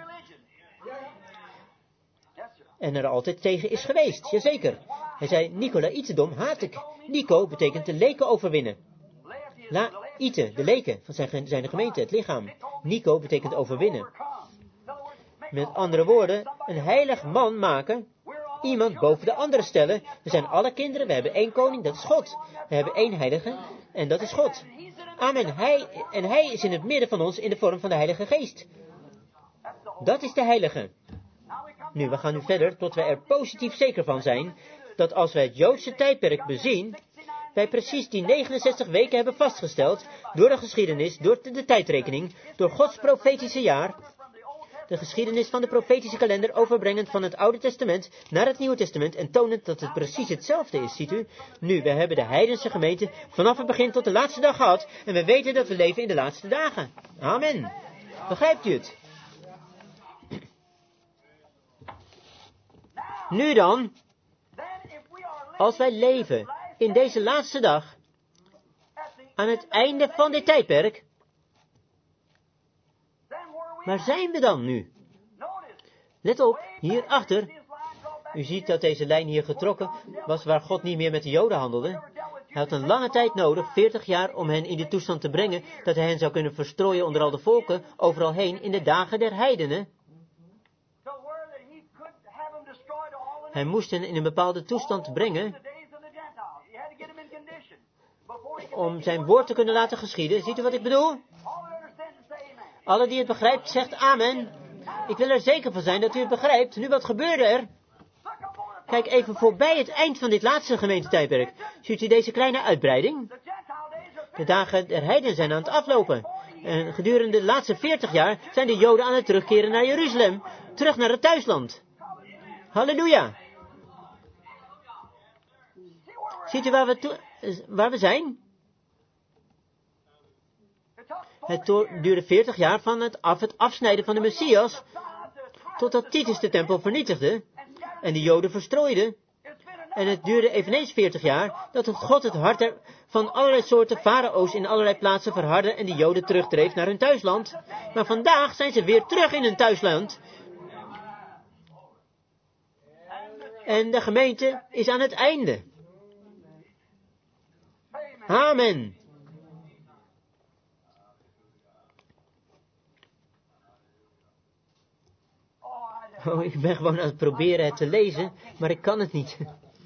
En er altijd tegen is geweest, jazeker. Hij zei, Nicolaïtendom haat ik. Nico betekent de leken overwinnen. Laïte, de leken van zijn, zijn gemeente, het lichaam. Nico betekent overwinnen. Met andere woorden, een heilig man maken, iemand boven de andere stellen. We zijn alle kinderen, we hebben één koning, dat is God. We hebben één heilige, en dat is God. Amen. Hij, en hij is in het midden van ons in de vorm van de Heilige Geest. Dat is de heilige. Nu, we gaan nu verder tot wij er positief zeker van zijn, dat als wij het Joodse tijdperk bezien, wij precies die negenenzestig weken hebben vastgesteld, door de geschiedenis, door de, de tijdrekening, door Gods profetische jaar, de geschiedenis van de profetische kalender overbrengend van het Oude Testament naar het Nieuwe Testament en tonend dat het precies hetzelfde is, ziet u. Nu, we hebben de heidense gemeente vanaf het begin tot de laatste dag gehad en we weten dat we leven in de laatste dagen. Amen. Begrijpt u het? Nu dan, als wij leven in deze laatste dag, aan het einde van dit tijdperk, waar zijn we dan nu? Let op, hierachter. U ziet dat deze lijn hier getrokken was waar God niet meer met de Joden handelde. Hij had een lange tijd nodig, veertig jaar, om hen in de toestand te brengen dat hij hen zou kunnen verstrooien onder al de volken, overal heen in de dagen der heidenen. Hij moest hen in een bepaalde toestand brengen om zijn woord te kunnen laten geschieden. Ziet u wat ik bedoel? Alle die het begrijpt, zegt amen. Ik wil er zeker van zijn dat u het begrijpt. Nu, wat gebeurde er? Kijk even voorbij het eind van dit laatste gemeentetijdperk. Ziet u deze kleine uitbreiding? De dagen der heiden zijn aan het aflopen. En gedurende de laatste veertig jaar zijn de Joden aan het terugkeren naar Jeruzalem. Terug naar het thuisland. Halleluja. Ziet u waar we, to- waar we zijn? Het duurde veertig jaar van het, af, het afsnijden van de Messias, totdat Titus de tempel vernietigde en de Joden verstrooide. En het duurde eveneens veertig jaar dat het God het hart van allerlei soorten farao's in allerlei plaatsen verhardde en de Joden terugdreef naar hun thuisland. Maar vandaag zijn ze weer terug in hun thuisland. En de gemeente is aan het einde. Amen. Oh, ik ben gewoon aan het proberen het te lezen, maar ik kan het niet.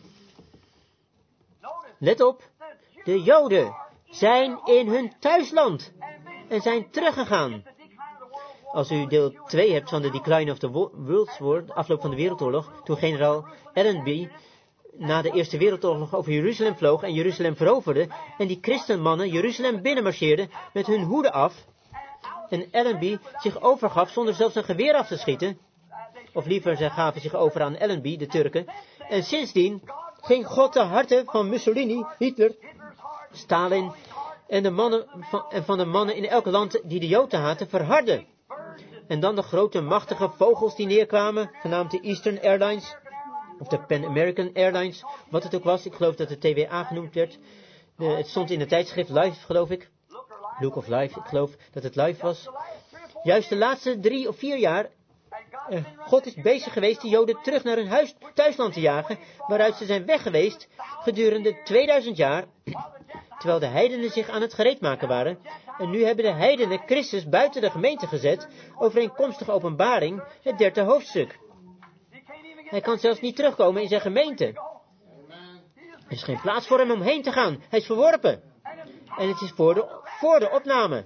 Let op, de Joden zijn in hun thuisland en zijn teruggegaan. Als u deel twee hebt van de Decline of the World War, de afloop van de Wereldoorlog, toen generaal Allenby na de Eerste Wereldoorlog over Jeruzalem vloog en Jeruzalem veroverde, en die christenmannen Jeruzalem binnenmarcheerden met hun hoeden af, en Allenby zich overgaf zonder zelfs een geweer af te schieten, of liever, zij gaven zich over aan Allenby, de Turken, en sindsdien ging God de harten van Mussolini, Hitler, Stalin en de mannen van, en van de mannen in elk land die de Joden haatten verharden. En dan de grote machtige vogels die neerkwamen, genaamd de Eastern Airlines, of de Pan American Airlines, wat het ook was. Ik geloof dat het T W A genoemd werd. De, het stond in het tijdschrift Life, geloof ik. Look of Life, ik geloof dat het Life was. Juist de laatste drie of vier jaar, eh, God is bezig geweest de Joden terug naar hun huis, thuisland te jagen, waaruit ze zijn weg geweest gedurende tweeduizend jaar, terwijl de heidenen zich aan het gereedmaken waren. En nu hebben de heidenen Christus buiten de gemeente gezet, overeenkomstig Openbaring, het derde hoofdstuk. Hij kan zelfs niet terugkomen in zijn gemeente. Er is geen plaats voor hem om heen te gaan. Hij is verworpen. En het is voor de voor de opname.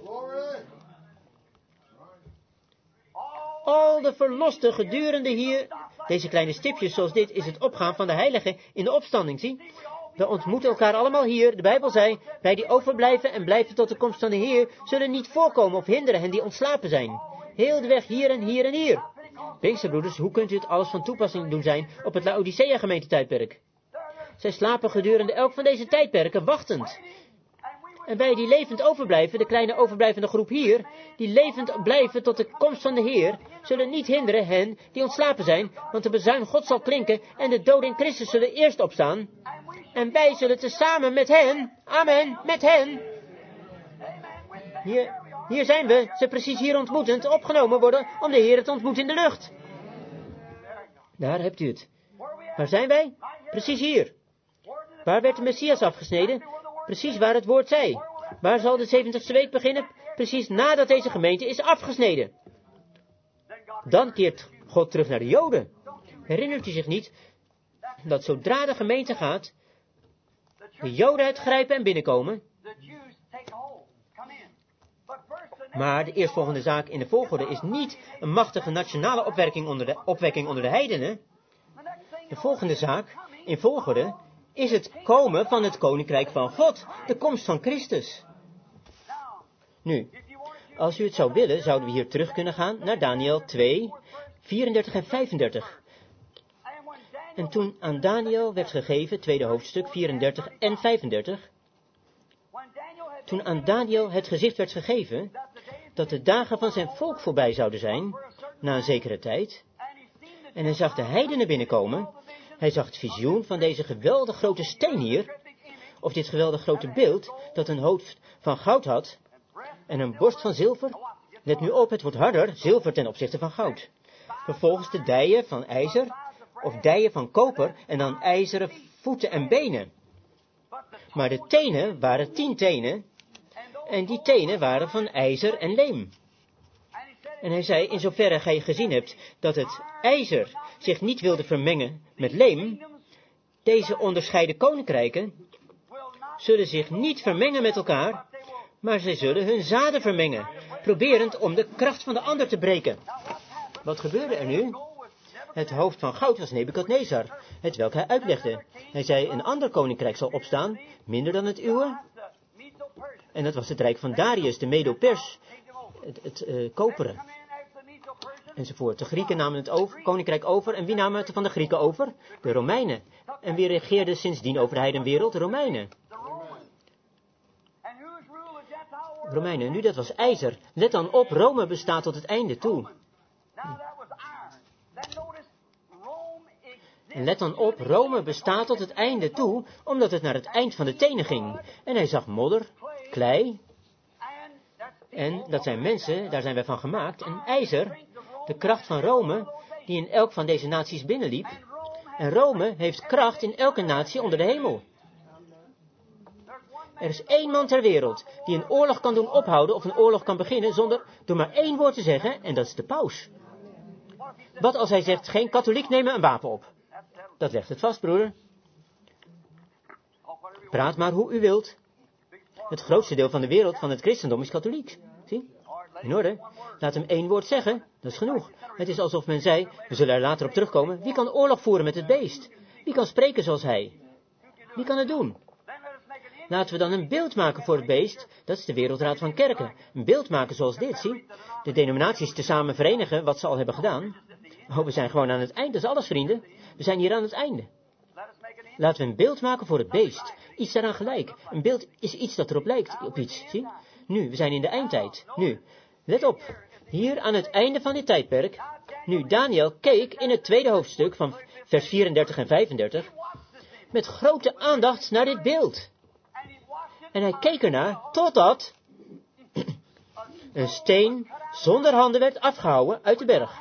Al de verlosten gedurende hier, deze kleine stipjes zoals dit, is het opgaan van de heiligen in de opstanding, zie. We ontmoeten elkaar allemaal hier. De Bijbel zei, wij die overblijven en blijven tot de komst van de Heer, zullen niet voorkomen of hinderen hen die ontslapen zijn. Heel de weg hier en hier en hier. Pinksterbroeders, hoe kunt u het alles van toepassing doen zijn op het Laodicea gemeentetijdperk? Zij slapen gedurende elk van deze tijdperken wachtend. En wij die levend overblijven, de kleine overblijvende groep hier, die levend blijven tot de komst van de Heer, zullen niet hinderen hen die ontslapen zijn, want de bezuin God zal klinken en de doden in Christus zullen eerst opstaan. En wij zullen tezamen met hen, amen, met hen. Hier, hier zijn we, ze precies hier ontmoetend, opgenomen worden om de Heer te ontmoeten in de lucht. Daar hebt u het. Waar zijn wij? Precies hier. Waar werd de Messias afgesneden? Precies waar het woord zei. Waar zal de zeventigste week beginnen? Precies nadat deze gemeente is afgesneden. Dan keert God terug naar de Joden. Herinnert u zich niet dat zodra de gemeente gaat, de Joden het grijpen en binnenkomen? Maar de eerstvolgende zaak in de volgorde is niet een machtige nationale opwekking onder de, opwekking onder de heidenen. De volgende zaak in volgorde is het komen van het koninkrijk van God, de komst van Christus. Nu, als u het zou willen, zouden we hier terug kunnen gaan naar Daniël twee, vierendertig en vijfendertig. En toen aan Daniël werd gegeven, tweede hoofdstuk, vierendertig en vijfendertig. Toen aan Daniël het gezicht werd gegeven, dat de dagen van zijn volk voorbij zouden zijn, na een zekere tijd. En hij zag de heidenen binnenkomen. Hij zag het visioen van deze geweldig grote steen hier, of dit geweldig grote beeld, dat een hoofd van goud had, en een borst van zilver. Let nu op, het wordt harder, zilver ten opzichte van goud. Vervolgens de dijen van ijzer, of dijen van koper, en dan ijzeren voeten en benen. Maar de tenen waren tien tenen, en die tenen waren van ijzer en leem. En hij zei, in zoverre gij gezien hebt dat het ijzer zich niet wilde vermengen met leem, deze onderscheiden koninkrijken zullen zich niet vermengen met elkaar, maar zij zullen hun zaden vermengen, proberend om de kracht van de ander te breken. Wat gebeurde er nu? Het hoofd van goud was Nebukadnezar, het welk hij uitlegde. Hij zei, een ander koninkrijk zal opstaan, minder dan het uwe. En dat was het rijk van Darius, de Medo-Pers, het, het uh, koperen. Enzovoort. De Grieken namen het over, koninkrijk over. En wie namen het van de Grieken over? De Romeinen. En wie regeerde sindsdien over de heidenwereld? De Romeinen. Romeinen, nu dat was ijzer. Let dan op, Rome bestaat tot het einde toe. En let dan op, Rome bestaat tot het einde toe, omdat het naar het eind van de tenen ging. En hij zag modder, klei, en dat zijn mensen, daar zijn wij van gemaakt, en ijzer, de kracht van Rome, die in elk van deze naties binnenliep. En Rome heeft kracht in elke natie onder de hemel. Er is één man ter wereld die een oorlog kan doen ophouden of een oorlog kan beginnen zonder door maar één woord te zeggen, en dat is de paus. Wat als hij zegt, geen katholiek nemen een wapen op? Dat legt het vast, broeder. Praat maar hoe u wilt. Het grootste deel van de wereld van het christendom is katholiek. Zie? In orde. Laat hem één woord zeggen. Dat is genoeg. Het is alsof men zei, we zullen er later op terugkomen. Wie kan oorlog voeren met het beest? Wie kan spreken zoals hij? Wie kan het doen? Laten we dan een beeld maken voor het beest. Dat is de Wereldraad van Kerken. Een beeld maken zoals dit, zie? De denominaties tezamen verenigen wat ze al hebben gedaan. Oh, we zijn gewoon aan het eind. Dat is alles, vrienden. We zijn hier aan het einde. Laten we een beeld maken voor het beest. Iets daaraan gelijk. Een beeld is iets dat erop lijkt op iets, zie? Nu, we zijn in de eindtijd. Nu, let op. Hier aan het einde van dit tijdperk. Nu, Daniël keek in het tweede hoofdstuk van vers vierendertig en vijfendertig. Met grote aandacht naar dit beeld. En hij keek ernaar totdat een steen zonder handen werd afgehouwen uit de berg.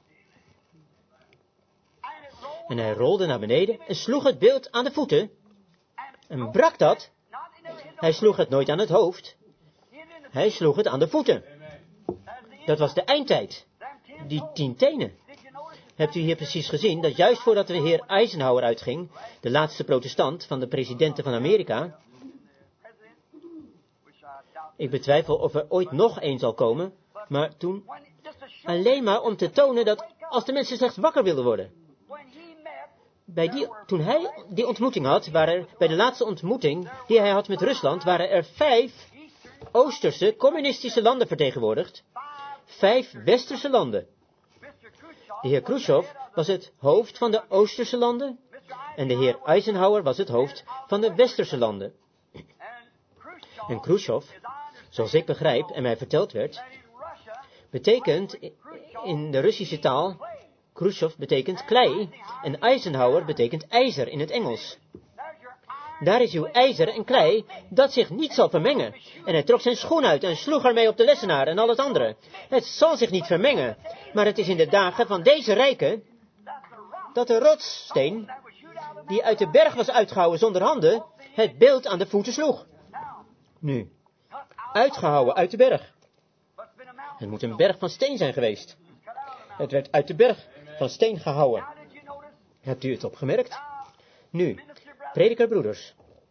En hij rolde naar beneden en sloeg het beeld aan de voeten. En brak dat. Hij sloeg het nooit aan het hoofd. Hij sloeg het aan de voeten. Dat was de eindtijd. Die tien tenen. Hebt u hier precies gezien dat juist voordat de heer Eisenhower uitging, de laatste protestant van de presidenten van Amerika, Ik betwijfel of er ooit nog één zal komen, maar toen alleen maar om te tonen dat als de mensen slechts wakker wilden worden. Bij die, toen hij die ontmoeting had, waren er, bij de laatste ontmoeting die hij had met Rusland, waren er vijf Oosterse communistische landen vertegenwoordigd. Vijf Westerse landen. De heer Khrushchev was het hoofd van de Oosterse landen en de heer Eisenhower was het hoofd van de Westerse landen. En Khrushchev, zoals ik begrijp en mij verteld werd, betekent in de Russische taal, Khrushchev betekent klei en Eisenhower betekent ijzer in het Engels. Daar is uw ijzer en klei dat zich niet zal vermengen. En hij trok zijn schoen uit en sloeg ermee op de lessenaar en al het andere. Het zal zich niet vermengen, maar het is in de dagen van deze rijken dat de rotssteen, die uit de berg was uitgehouwen zonder handen, het beeld aan de voeten sloeg. Nu, uitgehouwen uit de berg. Het moet een berg van steen zijn geweest. Het werd uit de berg van steen gehouwen. Hebt u het opgemerkt? Nu, predikerbroeders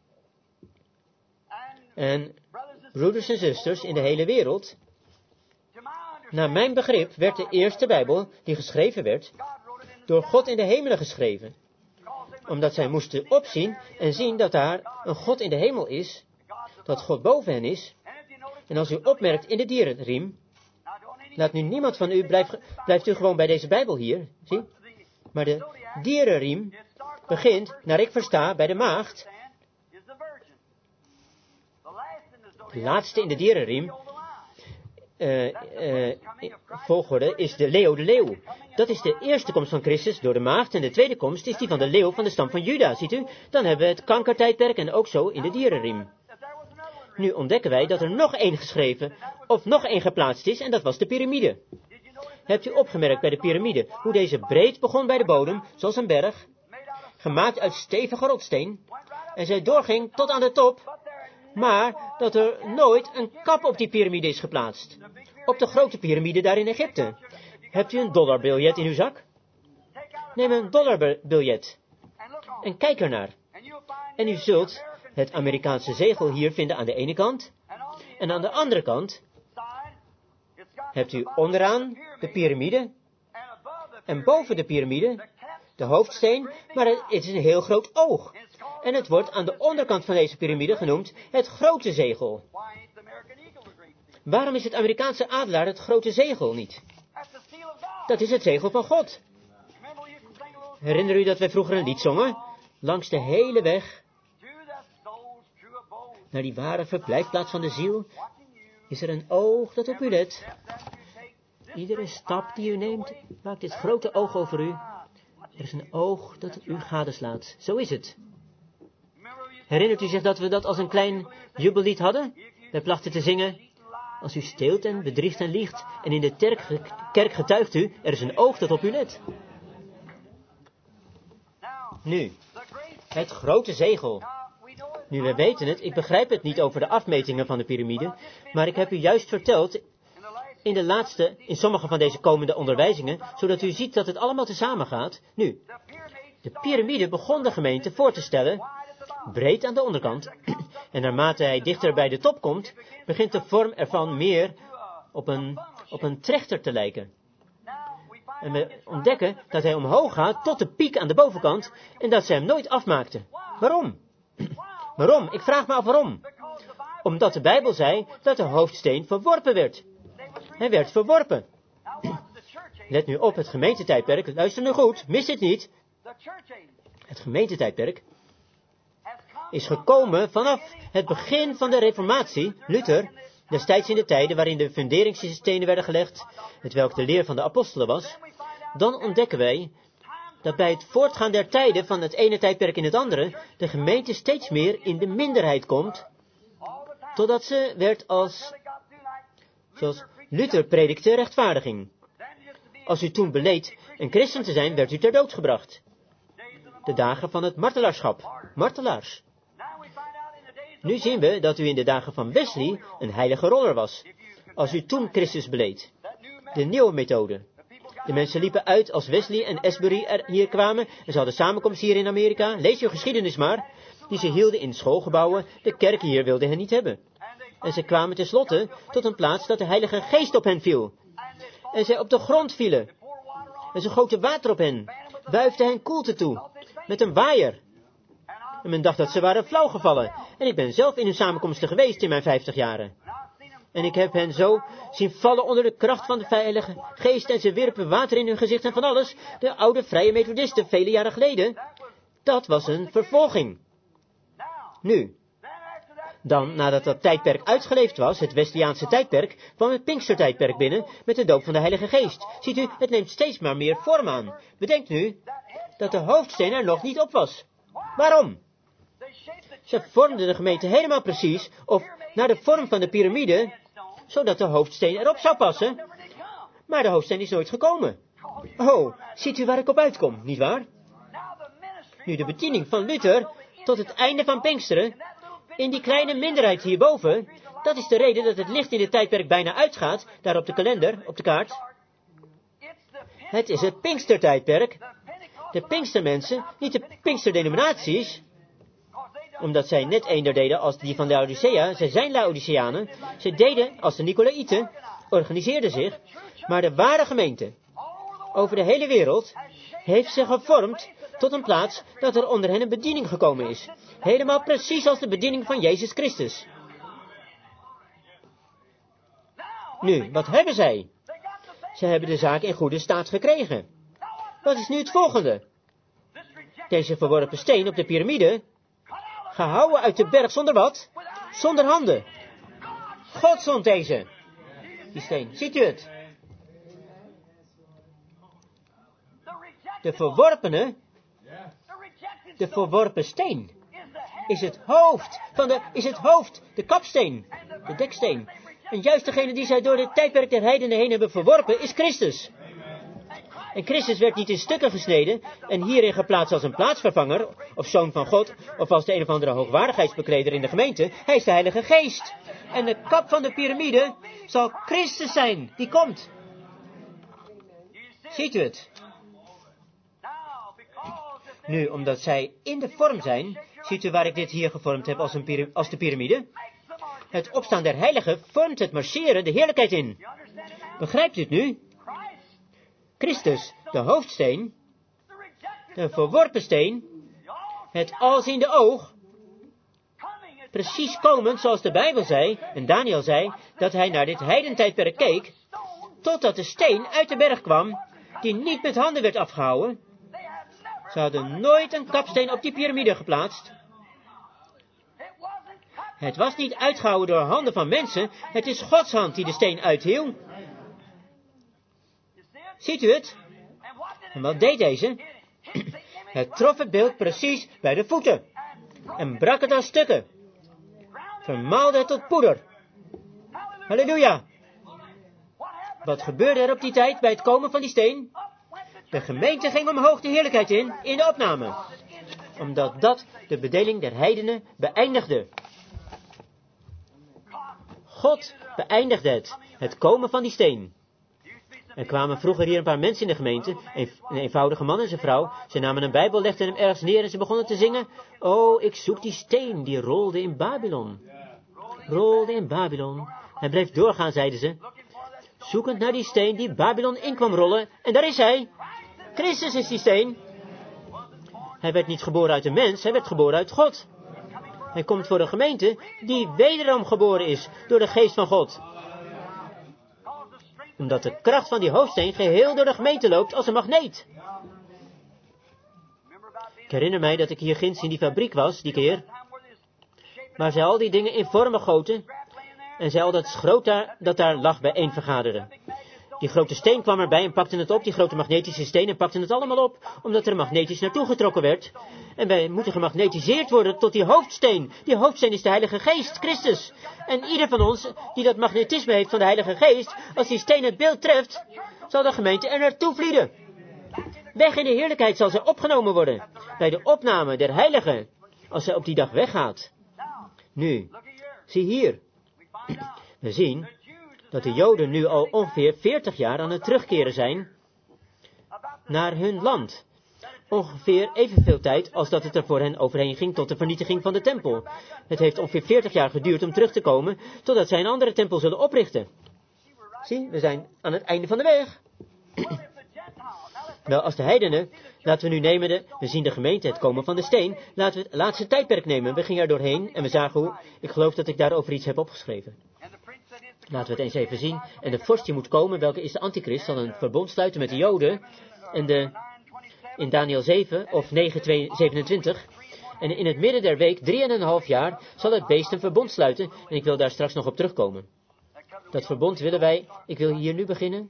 en broeders en zusters in de hele wereld. Naar mijn begrip werd de eerste Bijbel die geschreven werd, door God in de hemelen geschreven. Omdat zij moesten opzien en zien dat daar een God in de hemel is, dat God boven hen is. En als u opmerkt in de dierenriem, laat nu niemand van u, blijf, blijft u gewoon bij deze Bijbel hier, zie. Maar de dierenriem begint, naar ik versta, bij de maagd. De laatste in de dierenriem, uh, uh, volgorde, is de leeuw de leeuw. Dat is de eerste komst van Christus door de maagd en de tweede komst is die van de leeuw van de stam van Juda, ziet u. Dan hebben we het kankertijdperk en ook zo in de dierenriem. Nu ontdekken wij dat er nog één geschreven, of nog één geplaatst is, en dat was de piramide. Hebt u opgemerkt bij de piramide, hoe deze breed begon bij de bodem, zoals een berg, gemaakt uit stevige rotsteen, en zij doorging tot aan de top, maar dat er nooit een kap op die piramide is geplaatst. Op de grote piramide daar in Egypte. Hebt u een dollarbiljet in uw zak? Neem een dollarbiljet en kijk ernaar. En u zult het Amerikaanse zegel hier vinden aan de ene kant, en aan de andere kant hebt u onderaan de piramide, en boven de piramide de hoofdsteen, maar het is een heel groot oog. En het wordt aan de onderkant van deze piramide genoemd het grote zegel. Waarom is het Amerikaanse adelaar het grote zegel niet? Dat is het zegel van God. Herinner u dat wij vroeger een lied zongen? Langs de hele weg naar die ware verblijfplaats van de ziel is er een oog dat op u let. Iedere stap die u neemt maakt dit grote oog over u. Er is een oog dat u gadeslaat. Zo is het. Herinnert u zich dat we dat als een klein jubellied hadden? Wij plachten te zingen: als u steelt en bedriegt en liegt, en in de terk, kerk getuigt u, er is een oog dat op u let. Nu, het grote zegel. Nu, we weten het, ik begrijp het niet over de afmetingen van de piramide, maar ik heb u juist verteld in de laatste, in sommige van deze komende onderwijzingen, zodat u ziet dat het allemaal tezamen gaat. Nu, de piramide begon de gemeente voor te stellen, breed aan de onderkant, en naarmate hij dichter bij de top komt, begint de vorm ervan meer op een, op een trechter te lijken. En we ontdekken dat hij omhoog gaat tot de piek aan de bovenkant, en dat ze hem nooit afmaakten. Waarom? Waarom? Ik vraag me af waarom. Omdat de Bijbel zei dat de hoofdsteen verworpen werd. Hij werd verworpen. Let nu op, het gemeentetijdperk, luister nu goed, mis dit niet. Het gemeentetijdperk is gekomen vanaf het begin van de Reformatie, Luther, destijds in de tijden waarin de funderingsstenen werden gelegd, hetwelk de leer van de apostelen was. Dan ontdekken wij dat bij het voortgaan der tijden van het ene tijdperk in het andere, de gemeente steeds meer in de minderheid komt, totdat ze werd als, zoals Luther predikte, rechtvaardiging. Als u toen beleed een christen te zijn, werd u ter dood gebracht. De dagen van het martelaarschap, martelaars. Nu zien we dat u in de dagen van Wesley een heilige roller was, als u toen Christus beleed. De nieuwe methode. De mensen liepen uit als Wesley en Asbury er hier kwamen, en ze hadden samenkomst hier in Amerika, lees je geschiedenis maar, die ze hielden in schoolgebouwen, de kerk hier wilde hen niet hebben. En ze kwamen tenslotte tot een plaats dat de Heilige Geest op hen viel. En zij op de grond vielen. En ze goten water op hen, wuifden hen koelte toe, met een waaier. En men dacht dat ze waren flauw gevallen. En ik ben zelf in hun samenkomsten geweest in mijn vijftig jaren. En ik heb hen zo zien vallen onder de kracht van de Heilige Geest. En ze wierpen water in hun gezicht en van alles. De oude vrije methodisten, vele jaren geleden. Dat was een vervolging. Nu, dan, nadat dat tijdperk uitgeleefd was, het Westiaanse tijdperk, kwam het Pinkstertijdperk binnen met de doop van de Heilige Geest. Ziet u, het neemt steeds maar meer vorm aan. Bedenkt nu dat de hoofdsteen er nog niet op was. Waarom? Ze vormden de gemeente helemaal precies, of naar de vorm van de piramide, zodat de hoofdsteen erop zou passen. Maar de hoofdsteen is nooit gekomen. Oh, ziet u waar ik op uitkom, nietwaar? Nu, de bediening van Luther tot het einde van Pinksteren, in die kleine minderheid hierboven, dat is de reden dat het licht in dit tijdperk bijna uitgaat, daar op de kalender, op de kaart. Het is het Pinkstertijdperk. De Pinkstermensen, niet de Pinksterdenominaties, omdat zij net eender deden als die van Laodicea, zij zijn Laodiceanen, zij deden als de Nicolaïten, organiseerden zich, maar de ware gemeente, over de hele wereld, heeft zich gevormd tot een plaats dat er onder hen een bediening gekomen is. Helemaal precies als de bediening van Jezus Christus. Nu, wat hebben zij? Ze hebben de zaak in goede staat gekregen. Wat is nu het volgende? Deze verworpen steen op de piramide, gehouwen uit de berg zonder wat? Zonder handen. God zond deze. Die steen, ziet u het? De verworpene, de verworpen steen, is het hoofd van de, is het hoofd, de kapsteen, de deksteen. En juist degene die zij door dit tijdperk der heidenen heen hebben verworpen, is Christus. En Christus werd niet in stukken gesneden en hierin geplaatst als een plaatsvervanger, of zoon van God, of als de een of andere hoogwaardigheidsbekleder in de gemeente. Hij is de Heilige Geest. En de kap van de piramide zal Christus zijn, die komt. Ziet u het? Nu, omdat zij in de vorm zijn, ziet u waar ik dit hier gevormd heb als, een pira- als de piramide? Het opstaan der heiligen vormt het marcheren de heerlijkheid in. Begrijpt u het nu? Christus, de hoofdsteen, de verworpen steen, het alziende oog, precies komend zoals de Bijbel zei, en Daniel zei, dat hij naar dit heidentijdperk keek, totdat de steen uit de berg kwam, die niet met handen werd afgehouwen. Ze hadden nooit een kapsteen op die piramide geplaatst. Het was niet uitgehouwen door handen van mensen, het is Gods hand die de steen uithield. Ziet u het? En wat deed deze? Het trof het beeld precies bij de voeten en brak het aan stukken. Vermaalde het tot poeder. Halleluja! Wat gebeurde er op die tijd bij het komen van die steen? De gemeente ging omhoog de heerlijkheid in, in de opname. Omdat dat de bedeling der heidenen beëindigde. God beëindigde het, het komen van die steen. Er kwamen vroeger hier een paar mensen in de gemeente, een, een eenvoudige man en zijn vrouw. Ze namen een bijbel, legden hem ergens neer en ze begonnen te zingen. Oh, ik zoek die steen, die rolde in Babylon. Rolde in Babylon. Hij bleef doorgaan, zeiden ze. Zoekend naar die steen die Babylon in kwam rollen. En daar is hij. Christus is die steen. Hij werd niet geboren uit een mens, hij werd geboren uit God. Hij komt voor een gemeente die wederom geboren is door de geest van God. Omdat de kracht van die hoofdsteen geheel door de gemeente loopt als een magneet. Ik herinner mij dat ik hier ginds in die fabriek was, die keer, waar zij al die dingen in vormen goten, en zij al dat schroot daar, dat daar lag bijeen vergaderen. Die grote steen kwam erbij en pakte het op, die grote magnetische steen, en pakte het allemaal op, omdat er magnetisch naartoe getrokken werd. En wij moeten gemagnetiseerd worden tot die hoofdsteen. Die hoofdsteen is de Heilige Geest, Christus. En ieder van ons die dat magnetisme heeft van de Heilige Geest, als die steen het beeld treft, zal de gemeente er naartoe vlieden. Weg in de heerlijkheid zal zij opgenomen worden, bij de opname der heiligen, als zij op die dag weggaat. Nu, zie hier. We zien dat de Joden nu al ongeveer veertig jaar aan het terugkeren zijn naar hun land. ongeveer evenveel tijd als dat het er voor hen overheen ging tot de vernietiging van de tempel. Het heeft ongeveer veertig jaar geduurd om terug te komen, totdat zij een andere tempel zullen oprichten. Zie, we zijn aan het einde van de weg. Wel, als de heidenen, laten we nu nemen de, we zien de gemeente het komen van de steen, laten we het laatste tijdperk nemen. We gingen er doorheen en we zagen hoe, ik geloof dat ik daarover iets heb opgeschreven. Laten we het eens even zien. En de vorst die moet komen, welke is de antichrist, zal een verbond sluiten met de Joden. En de, in Daniel zeven of negen zevenentwintig. En in het midden der week, drie en een half jaar, zal het beest een verbond sluiten. En ik wil daar straks nog op terugkomen. Dat verbond willen wij, ik wil hier nu beginnen.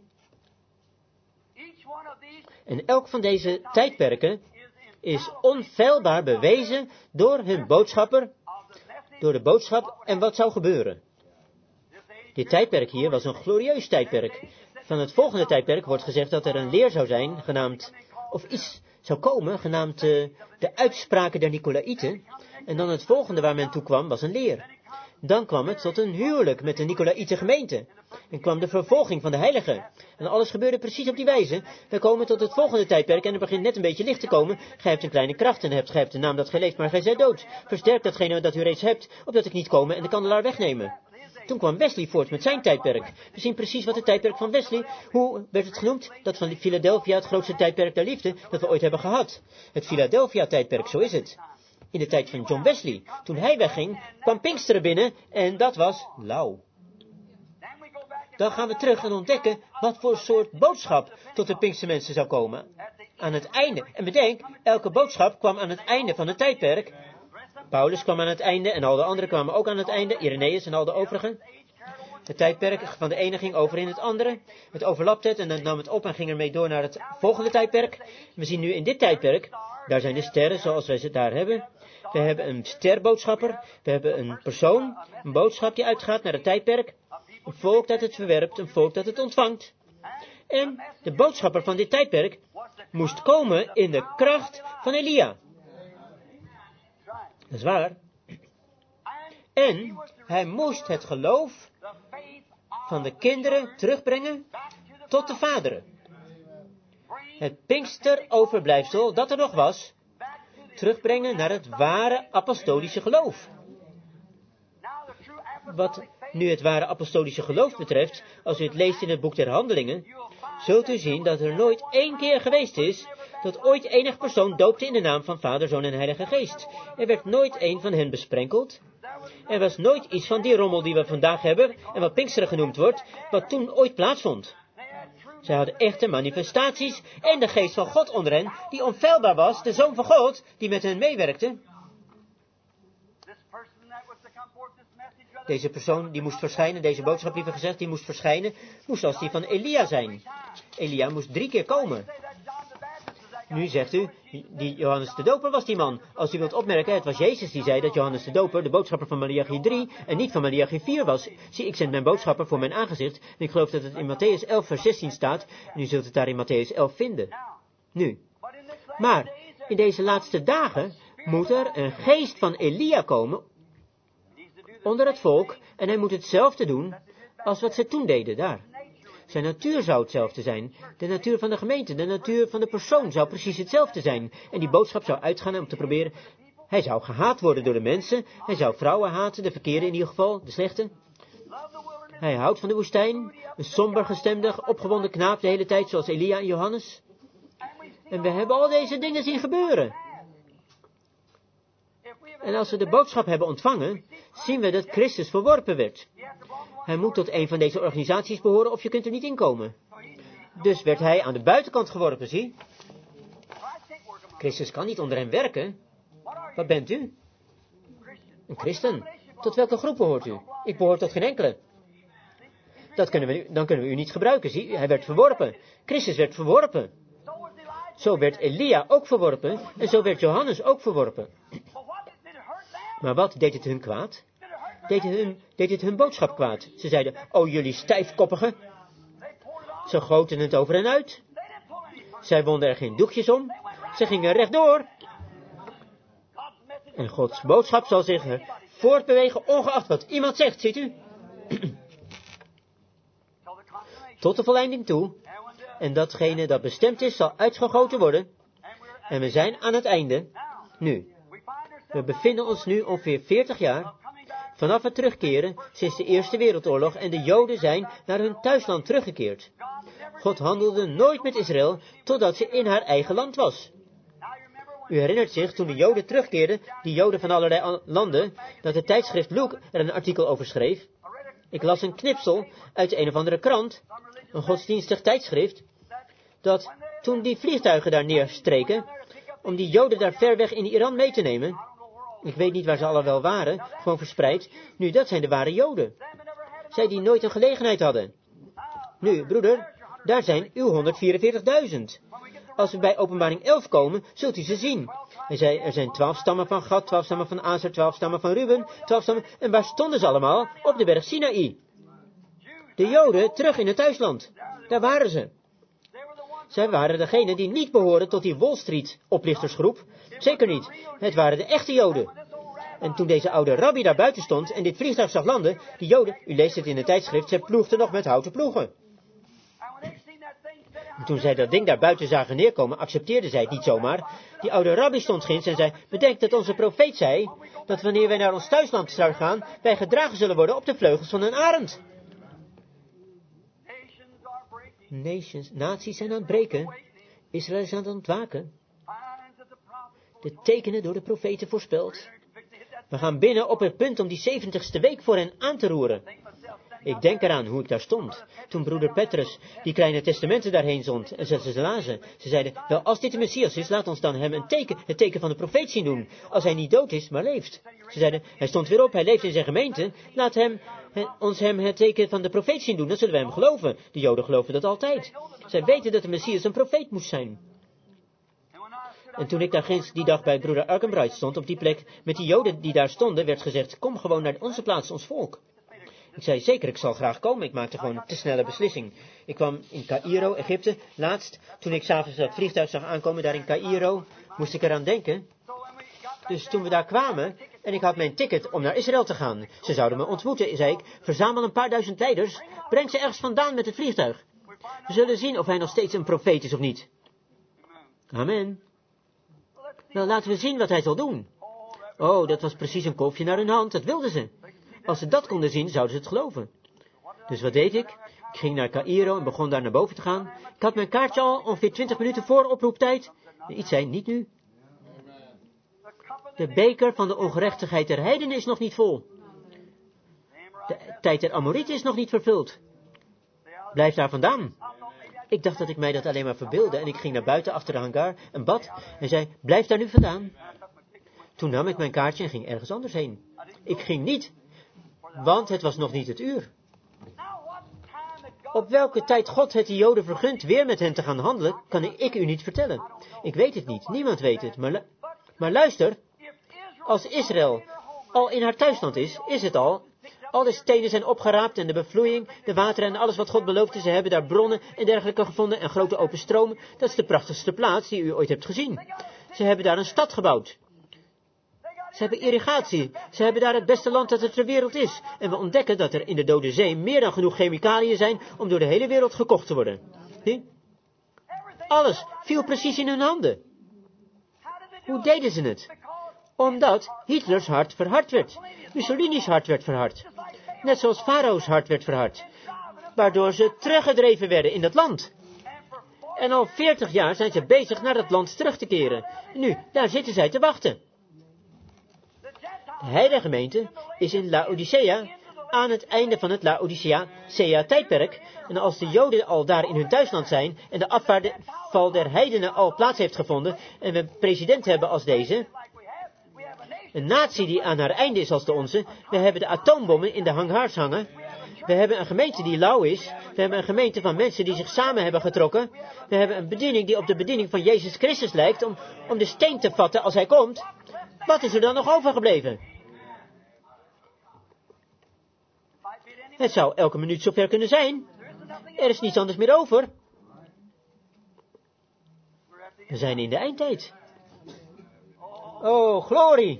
En elk van deze tijdperken is onfeilbaar bewezen door hun boodschapper, door de boodschap en wat zou gebeuren. Dit tijdperk hier was een glorieus tijdperk. Van het volgende tijdperk wordt gezegd dat er een leer zou zijn, genaamd, of iets zou komen, genaamd uh, de uitspraken der Nicolaïten. En dan het volgende waar men toe kwam, was een leer. Dan kwam het tot een huwelijk met de Nicolaïte gemeente. En kwam de vervolging van de heiligen. En alles gebeurde precies op die wijze. We komen tot het volgende tijdperk en er begint net een beetje licht te komen. Gij hebt een kleine kracht en hebt, gij hebt de naam dat gij leeft, maar gij zijt dood. Versterk datgene dat u reeds hebt, opdat ik niet komen en de kandelaar wegnemen. Toen kwam Wesley voort met zijn tijdperk. We zien precies wat het tijdperk van Wesley, hoe werd het genoemd? Dat van Philadelphia, het grootste tijdperk der liefde, dat we ooit hebben gehad. Het Philadelphia-tijdperk, zo is het. In de tijd van John Wesley, toen hij wegging, kwam Pinksteren binnen en dat was lauw. Dan gaan we terug en ontdekken wat voor soort boodschap tot de Pinkstermensen zou komen. Aan het einde. En bedenk, elke boodschap kwam aan het einde van het tijdperk. Paulus kwam aan het einde en al de anderen kwamen ook aan het einde. Irenaeus en al de overigen. Het tijdperk van de ene ging over in het andere. Het overlapte het en dan nam het op en ging ermee door naar het volgende tijdperk. We zien nu in dit tijdperk, daar zijn de sterren zoals wij ze daar hebben. We hebben een sterboodschapper. We hebben een persoon, een boodschap die uitgaat naar het tijdperk. Een volk dat het verwerpt, een volk dat het ontvangt. En de boodschapper van dit tijdperk moest komen in de kracht van Elia. Dat is waar. En hij moest het geloof van de kinderen terugbrengen tot de vaderen. Het Pinksteroverblijfsel dat er nog was, terugbrengen naar het ware apostolische geloof. Wat nu het ware apostolische geloof betreft, als u het leest in het boek der Handelingen, zult u zien dat er nooit één keer geweest is dat ooit enig persoon doopte in de naam van Vader, Zoon en Heilige Geest. Er werd nooit één van hen besprenkeld. Er was nooit iets van die rommel die we vandaag hebben en wat Pinksteren genoemd wordt, wat toen ooit plaatsvond. Zij hadden echte manifestaties en de geest van God onder hen, die onfeilbaar was, de Zoon van God, die met hen meewerkte. Deze persoon die moest verschijnen, deze boodschap liever gezegd, die moest verschijnen, moest als die van Elia zijn. Elia moest drie keer komen. Nu zegt u, die Johannes de Doper was die man. Als u wilt opmerken, het was Jezus die zei dat Johannes de Doper de boodschapper van Maleachi drie en niet van Maleachi vier was. Zie, ik zend mijn boodschapper voor mijn aangezicht. En ik geloof dat het in Matthäus elf vers zestien staat. En u zult het daar in Matthäus elf vinden. Nu. Maar, in deze laatste dagen moet er een geest van Elia komen onder het volk. En hij moet hetzelfde doen als wat ze toen deden daar. Zijn natuur zou hetzelfde zijn. De natuur van de gemeente, de natuur van de persoon zou precies hetzelfde zijn. En die boodschap zou uitgaan om te proberen. Hij zou gehaat worden door de mensen. Hij zou vrouwen haten, de verkeerde in ieder geval, de slechte. Hij houdt van de woestijn. Een somber gestemde, opgewonden knaap de hele tijd, zoals Elia en Johannes. En we hebben al deze dingen zien gebeuren. En als we de boodschap hebben ontvangen, zien we dat Christus verworpen werd. Hij moet tot een van deze organisaties behoren of je kunt er niet inkomen. Dus werd hij aan de buitenkant geworpen, zie. Christus kan niet onder hem werken. Wat bent u? Een christen. Tot welke groep behoort u? Ik behoor tot geen enkele. Dat kunnen we, dan kunnen we u niet gebruiken, zie. Hij werd verworpen. Christus werd verworpen. Zo werd Elia ook verworpen en zo werd Johannes ook verworpen. Maar wat deed het hun kwaad? Deed het hun, deed het hun boodschap kwaad? Ze zeiden, o jullie stijfkoppigen. Ze goten het over hen uit. Zij wonden er geen doekjes om. Ze gingen rechtdoor. En Gods boodschap zal zich voortbewegen, ongeacht wat iemand zegt, ziet u? Tot de volleinding toe. En datgene dat bestemd is, zal uitgegoten worden. En we zijn aan het einde. Nu, we bevinden ons nu ongeveer veertig jaar vanaf het terugkeren sinds de Eerste Wereldoorlog en de Joden zijn naar hun thuisland teruggekeerd. God handelde nooit met Israël totdat ze in haar eigen land was. U herinnert zich, toen de Joden terugkeerden, die Joden van allerlei landen, dat het tijdschrift Luke er een artikel over schreef. Ik las een knipsel uit een of andere krant, een godsdienstig tijdschrift, dat toen die vliegtuigen daar neerstreken, om die Joden daar ver weg in Iran mee te nemen, ik weet niet waar ze allemaal waren, gewoon verspreid, nu dat zijn de ware Joden. Zij die nooit een gelegenheid hadden. Nu, broeder, daar zijn uw honderdvierenveertigduizend. Als we bij Openbaring elf komen, zult u ze zien. Hij zei, er zijn twaalf stammen van Gad, twaalf stammen van Aser, twaalf stammen van Ruben, twaalf stammen... En waar stonden ze allemaal? Op de berg Sinaï. De Joden terug in het thuisland. Daar waren ze. Zij waren degenen die niet behoren tot die Wall Street oplichtersgroep. Zeker niet. Het waren de echte Joden. En toen deze oude rabbi daar buiten stond en dit vliegtuig zag landen, die Joden, u leest het in het tijdschrift, zij ploegden nog met houten ploegen. En toen zij dat ding daar buiten zagen neerkomen, accepteerden zij het niet zomaar. Die oude rabbi stond ginds en zei, bedenk dat onze profeet zei, dat wanneer wij naar ons thuisland zouden gaan, wij gedragen zullen worden op de vleugels van een arend. Nations, naties zijn aan het breken. Israël is aan het ontwaken. De tekenen door de profeten voorspeld. We gaan binnen op het punt om die zeventigste week voor hen aan te roeren. Ik denk eraan hoe ik daar stond, toen broeder Petrus die kleine testamenten daarheen zond en ze ze lazen. Ze zeiden, wel als dit de Messias is, laat ons dan hem een teken, het teken van de profeet zien doen, als hij niet dood is, maar leeft. Ze zeiden, hij stond weer op, hij leeft in zijn gemeente, laat hem, he, ons hem het teken van de profeet zien doen, dan zullen wij hem geloven. De Joden geloven dat altijd. Zij weten dat de Messias een profeet moest zijn. En toen ik daar ginds die dag bij broeder Arkenbright stond, op die plek, met die Joden die daar stonden, werd gezegd, kom gewoon naar onze plaats, ons volk. Ik zei, zeker, ik zal graag komen. Ik maakte gewoon een te snelle beslissing. Ik kwam in Caïro, Egypte. Laatst, toen ik s'avonds dat vliegtuig zag aankomen daar in Caïro, moest ik eraan denken. Dus toen we daar kwamen, en ik had mijn ticket om naar Israël te gaan. Ze zouden me ontmoeten, zei ik. Verzamel een paar duizend leiders. Breng ze ergens vandaan met het vliegtuig. We zullen zien of hij nog steeds een profeet is of niet. Amen. Nou, laten we zien wat hij zal doen. Oh, dat was precies een kolfje naar hun hand. Dat wilden ze. Als ze dat konden zien, zouden ze het geloven. Dus wat deed ik? Ik ging naar Caïro en begon daar naar boven te gaan. Ik had mijn kaartje al ongeveer twintig minuten voor oproeptijd. Iets zei, niet nu. De beker van de ongerechtigheid der heidenen is nog niet vol. De tijd der Amorieten is nog niet vervuld. Blijf daar vandaan. Ik dacht dat ik mij dat alleen maar verbeeldde en ik ging naar buiten achter de hangar en bad en zei, blijf daar nu vandaan. Toen nam ik mijn kaartje en ging ergens anders heen. Ik ging niet, want het was nog niet het uur. Op welke tijd God het de Joden vergunt weer met hen te gaan handelen, kan ik u niet vertellen. Ik weet het niet, niemand weet het. Maar, lu- maar luister, als Israël al in haar thuisland is, is het al. Al de stenen zijn opgeraapt en de bevloeiing, de wateren en alles wat God beloofde. Ze hebben daar bronnen en dergelijke gevonden en grote open stromen. Dat is de prachtigste plaats die u ooit hebt gezien. Ze hebben daar een stad gebouwd. Ze hebben irrigatie. Ze hebben daar het beste land dat er ter wereld is. En we ontdekken dat er in de Dode Zee meer dan genoeg chemicaliën zijn om door de hele wereld gekocht te worden. Zie? Alles viel precies in hun handen. Hoe deden ze het? Omdat Hitlers hart verhard werd. Mussolini's hart werd verhard. Net zoals Farao's hart werd verhard. Waardoor ze teruggedreven werden in dat land. En al veertig jaar zijn ze bezig naar dat land terug te keren. Nu, daar zitten zij te wachten. De heilige gemeente is in Laodicea aan het einde van het Laodicea-tijdperk. En als de Joden al daar in hun thuisland zijn en de afval der heidenen al plaats heeft gevonden en we een president hebben als deze, een natie die aan haar einde is als de onze, we hebben de atoombommen in de hangars hangen, we hebben een gemeente die lauw is, we hebben een gemeente van mensen die zich samen hebben getrokken, we hebben een bediening die op de bediening van Jezus Christus lijkt om, om de steen te vatten als hij komt. Wat is er dan nog overgebleven? Het zou elke minuut zover kunnen zijn. Er is niets anders meer over. We zijn in de eindtijd. Oh, glorie!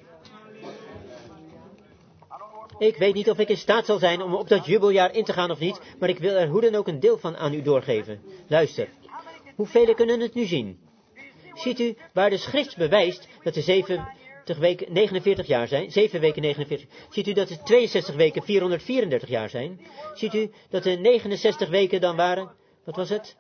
Ik weet niet of ik in staat zal zijn om op dat jubeljaar in te gaan of niet, maar ik wil er hoe dan ook een deel van aan u doorgeven. Luister, hoeveel kunnen het nu zien? Ziet u waar de schrift bewijst dat er zeventig weken negenenveertig jaar zijn? zeven weken negenenveertig. Ziet u dat er tweeënzestig weken vierhonderdvierendertig jaar zijn? Ziet u dat er negenenzestig weken dan waren? Wat was het?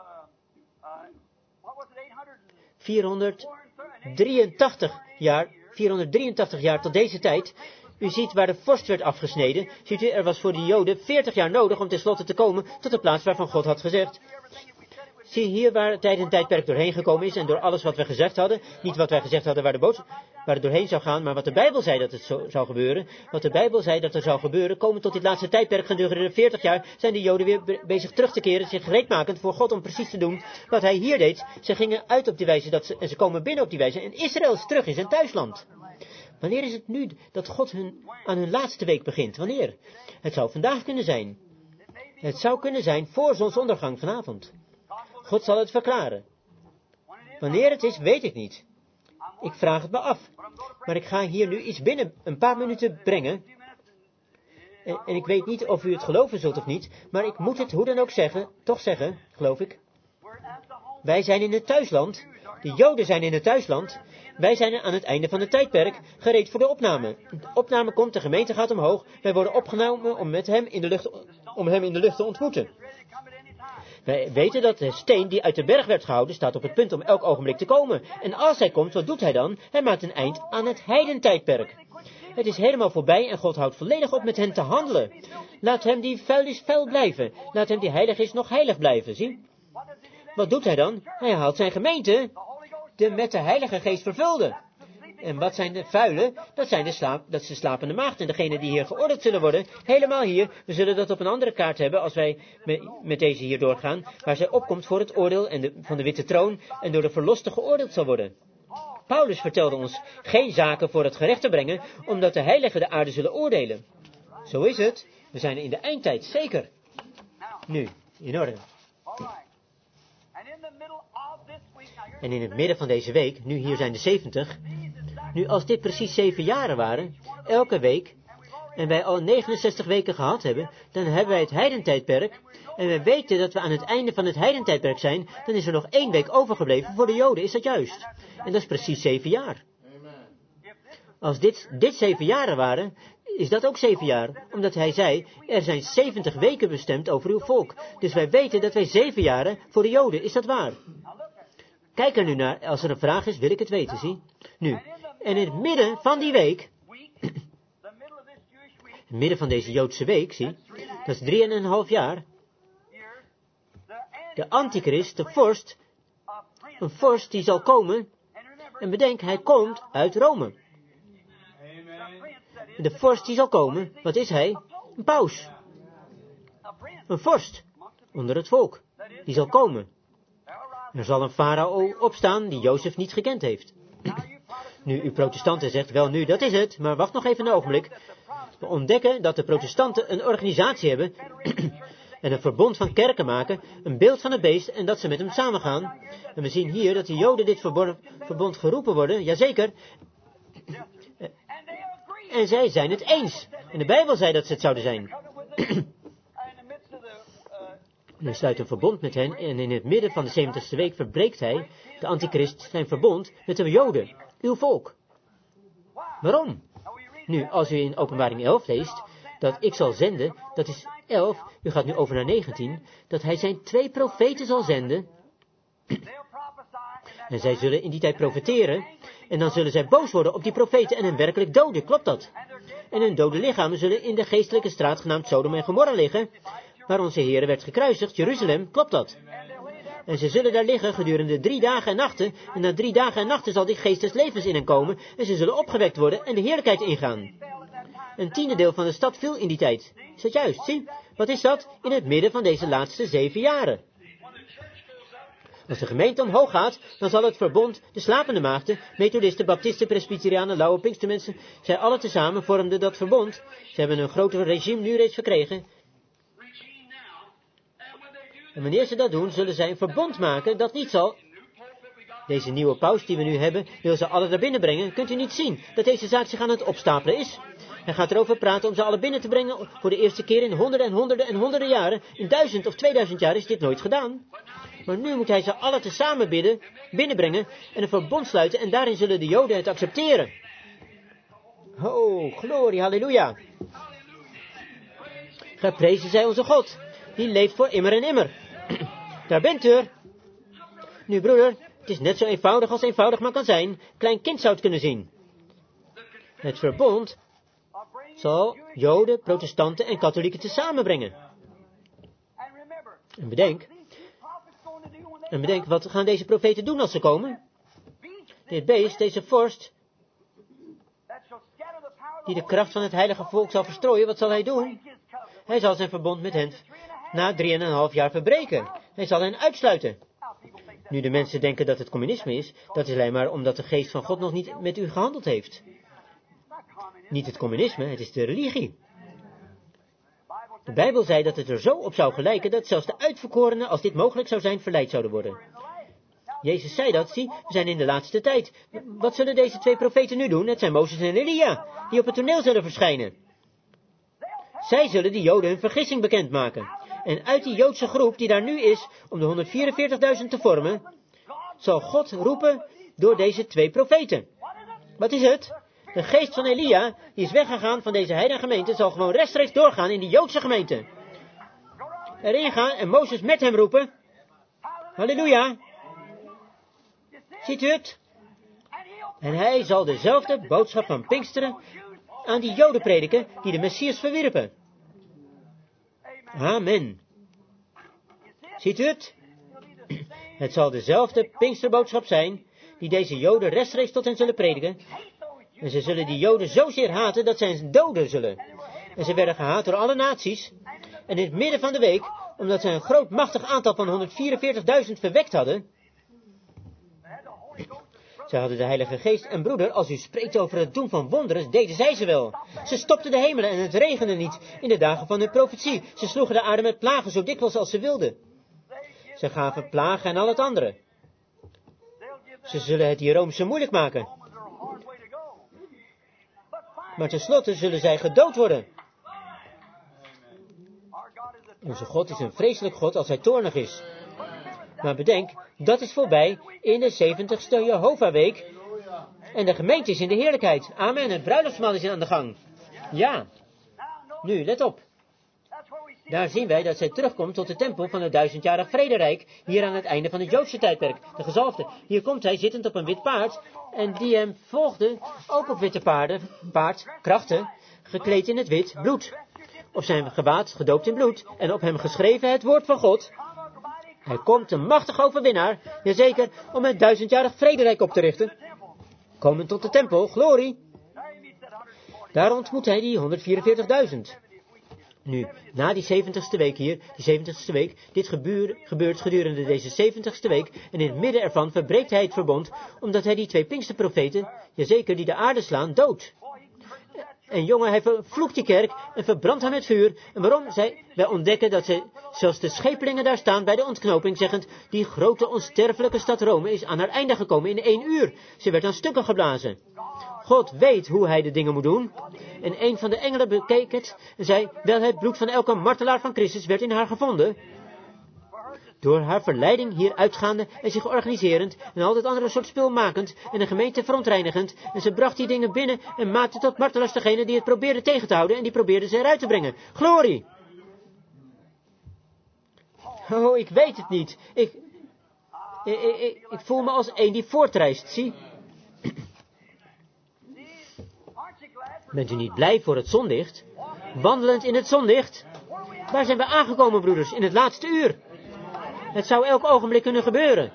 vierhonderddrieëntachtig jaar. vierhonderddrieëntachtig jaar tot deze tijd. U ziet waar de vorst werd afgesneden. Ziet u, er was voor de Joden veertig jaar nodig om tenslotte te komen tot de plaats waarvan God had gezegd. Zie hier waar het tijd en tijdperk doorheen gekomen is en door alles wat we gezegd hadden. Niet wat wij gezegd hadden waar de boodschap, waar het doorheen zou gaan, maar wat de Bijbel zei dat het zo zou gebeuren. Wat de Bijbel zei dat er zou gebeuren. Komen tot dit laatste tijdperk gedurende veertig jaar zijn de Joden weer be- bezig terug te keren, zich gereedmakend voor God om precies te doen wat hij hier deed. Ze gingen uit op die wijze dat ze, en ze komen binnen op die wijze en Israël is terug in zijn thuisland. Wanneer is het nu dat God hun, aan hun laatste week begint? Wanneer? Het zou vandaag kunnen zijn. Het zou kunnen zijn voor zonsondergang vanavond. God zal het verklaren. Wanneer het is, weet ik niet. Ik vraag het me af. Maar ik ga hier nu iets binnen een paar minuten brengen. En, en ik weet niet of u het geloven zult of niet, maar ik moet het hoe dan ook zeggen, toch zeggen, geloof ik. Wij zijn in het thuisland. De Joden zijn in het thuisland. Wij zijn aan het einde van het tijdperk gereed voor de opname. De opname komt, de gemeente gaat omhoog. Wij worden opgenomen om, met hem, in de lucht, om hem in de lucht te ontmoeten. Wij weten dat de steen die uit de berg werd gehouden staat op het punt om elk ogenblik te komen. En als hij komt, wat doet hij dan? Hij maakt een eind aan het heidentijdperk. Het is helemaal voorbij en God houdt volledig op met hen te handelen. Laat hem die vuil is vuil blijven. Laat hem die heilig is nog heilig blijven, zie? Wat doet hij dan? Hij haalt zijn gemeente de met de Heilige Geest vervulde. En wat zijn de vuile? Dat zijn de, slaap, dat is de slapende maagd en degene die hier geoordeeld zullen worden. Helemaal hier. We zullen dat op een andere kaart hebben als wij met, met deze hier doorgaan. Waar zij opkomt voor het oordeel en de, van de witte troon en door de verloste geoordeeld zal worden. Paulus vertelde ons geen zaken voor het gerecht te brengen, omdat de heiligen de aarde zullen oordelen. Zo is het. We zijn in de eindtijd, zeker. Nu, in orde. En in het midden van deze week, nu hier zijn de zeventig, nu als dit precies zeven jaren waren, elke week, en wij al negenenzestig weken gehad hebben, dan hebben wij het heidentijdperk, en wij weten dat we aan het einde van het heidentijdperk zijn, dan is er nog één week overgebleven voor de Joden, is dat juist? En dat is precies zeven jaar. Als dit, dit zeven jaren waren, is dat ook zeven jaar, omdat hij zei, er zijn zeventig weken bestemd over uw volk. Dus wij weten dat wij zeven jaren voor de Joden, is dat waar? Kijk er nu naar, als er een vraag is, wil ik het weten, zie. Nu, en in het midden van die week, in het midden van deze Joodse week, zie, dat is drie en een half jaar, de antichrist, de vorst, een vorst die zal komen, en bedenk, hij komt uit Rome. De vorst die zal komen, wat is hij? Een paus. Een vorst, onder het volk, die zal komen. Er zal een farao opstaan die Jozef niet gekend heeft. Nu, uw protestanten zegt, wel nu, dat is het, maar wacht nog even een ogenblik. We ontdekken dat de protestanten een organisatie hebben en een verbond van kerken maken, een beeld van het beest en dat ze met hem samengaan. En we zien hier dat de Joden dit verbond geroepen worden, jazeker. En zij zijn het eens. En de Bijbel zei dat ze het zouden zijn. En hij sluit een verbond met hen en in het midden van de zeventigste week verbreekt hij, de antichrist, zijn verbond met de Joden, uw volk. Waarom? Nu, als u in Openbaring elf leest, dat ik zal zenden, dat is elf, u gaat nu over naar negentien, dat hij zijn twee profeten zal zenden. En zij zullen in die tijd profeteren, en dan zullen zij boos worden op die profeten en hen werkelijk doden, klopt dat? En hun dode lichamen zullen in de geestelijke straat genaamd Sodom en Gomorra liggen, waar onze Heere werd gekruisigd, Jeruzalem, klopt dat? En ze zullen daar liggen gedurende drie dagen en nachten, en na drie dagen en nachten zal die geest des levens in hen komen, en ze zullen opgewekt worden en de heerlijkheid ingaan. Een tiende deel van de stad viel in die tijd. Is dat juist, zie? Wat is dat? In het midden van deze laatste zeven jaren. Als de gemeente omhoog gaat, dan zal het verbond, de slapende maagden, methodisten, baptisten, presbyterianen, lauwe pinkstermensen, zij alle tezamen vormden dat verbond. Ze hebben een groter regime nu reeds verkregen. En wanneer ze dat doen, zullen zij een verbond maken dat niet zal... Deze nieuwe paus die we nu hebben, wil ze alle naar binnen brengen. Kunt u niet zien dat deze zaak zich aan het opstapelen is? Hij gaat erover praten om ze alle binnen te brengen voor de eerste keer in honderden en honderden en honderden jaren. In duizend of tweeduizend jaar is dit nooit gedaan. Maar nu moet hij ze alle tezamen bidden, binnenbrengen en een verbond sluiten en daarin zullen de Joden het accepteren. Oh, glorie, halleluja. Geprezen zij onze God, die leeft voor immer en immer. Daar bent u er. Nu broeder, het is net zo eenvoudig als eenvoudig maar kan zijn. Klein kind zou het kunnen zien. Het verbond zal Joden, protestanten en katholieken tezamen brengen. En bedenk, en bedenk, wat gaan deze profeten doen als ze komen? Dit beest, deze vorst, die de kracht van het heilige volk zal verstrooien, wat zal hij doen? Hij zal zijn verbond met hen na drieënhalf jaar verbreken. Hij zal hen uitsluiten. Nu de mensen denken dat het communisme is, dat is alleen maar omdat de geest van God nog niet met u gehandeld heeft. Niet het communisme, het is de religie. De Bijbel zei dat het er zo op zou gelijken dat zelfs de uitverkorenen, als dit mogelijk zou zijn, verleid zouden worden. Jezus zei dat, zie, we zijn in de laatste tijd. Wat zullen deze twee profeten nu doen? Het zijn Mozes en Elia, die op het toneel zullen verschijnen. Zij zullen de Joden hun vergissing bekendmaken. En uit die Joodse groep die daar nu is, om de honderdvierenveertigduizend te vormen, zal God roepen door deze twee profeten. Wat is het? De geest van Elia, die is weggegaan van deze heilige gemeente, zal gewoon rechtstreeks doorgaan in die Joodse gemeente. Erin gaan en Mozes met hem roepen. Halleluja. Ziet u het? En hij zal dezelfde boodschap van Pinksteren aan die Joden prediken die de Messias verwierpen. Amen. Ziet u het? Het zal dezelfde Pinksterboodschap zijn die deze Joden rechtstreeks tot hen zullen prediken. En ze zullen die Joden zozeer haten dat zij hen doden zullen. En ze werden gehaat door alle naties. En in het midden van de week, omdat ze een groot machtig aantal van honderdvierenveertigduizend verwekt hadden. Ze hadden de Heilige Geest en broeder, als u spreekt over het doen van wonderen, deden zij ze wel. Ze stopten de hemelen en het regende niet in de dagen van hun profetie. Ze sloegen de aarde met plagen zo dikwijls als ze wilden. Ze gaven plagen en al het andere. Ze zullen het die Roomse moeilijk maken. Maar tenslotte zullen zij gedood worden. Onze God is een vreselijk God als hij toornig is. Maar bedenk, dat is voorbij in de zeventigste Jehovah-week. En de gemeente is in de heerlijkheid. Amen, het bruiloftsmaal is aan de gang. Ja. Nu, let op. Daar zien wij dat zij terugkomt tot de tempel van het duizendjarig vrederijk, hier aan het einde van het Joodse tijdperk, de gezalfde. Hier komt hij zittend op een wit paard, en die hem volgde, ook op witte paarden, paard, krachten, gekleed in het wit, bloed. Op zijn gewaad gedoopt in bloed, en op hem geschreven het woord van God. Hij komt een machtig overwinnaar, jazeker, om het duizendjarig vrederijk op te richten. Komen tot de tempel, glorie. Daar ontmoet hij die honderdvierenveertigduizend. Nu, na die zeventigste week hier, die zeventigste week, dit gebeurt, gebeurt gedurende deze zeventigste week, en in het midden ervan verbreekt hij het verbond, omdat hij die twee Pinksterprofeten, jazeker, die de aarde slaan, doodt. En jongen, hij vervloekt die kerk en verbrandt haar met vuur. En waarom? Zij, wij ontdekken dat zij, zelfs de schepelingen daar staan bij de ontknoping, zeggend, die grote onsterfelijke stad Rome is aan haar einde gekomen in één uur. Ze werd aan stukken geblazen. God weet hoe hij de dingen moet doen. En een van de engelen bekeek het en zei, wel het bloed van elke martelaar van Christus werd in haar gevonden. Door haar verleiding hier uitgaande en zich organiserend en al dat andere soort spul makend en de gemeente verontreinigend. En ze bracht die dingen binnen en maakte tot martelaars degene die het probeerde tegen te houden en die probeerde ze eruit te brengen. Glorie! Oh, ik weet het niet. Ik, ik, ik, ik voel me als een die voortreist, zie. Bent u niet blij voor het zonlicht? Wandelend in het zonlicht? Waar zijn we aangekomen, broeders, in het laatste uur? Het zou elk ogenblik kunnen gebeuren.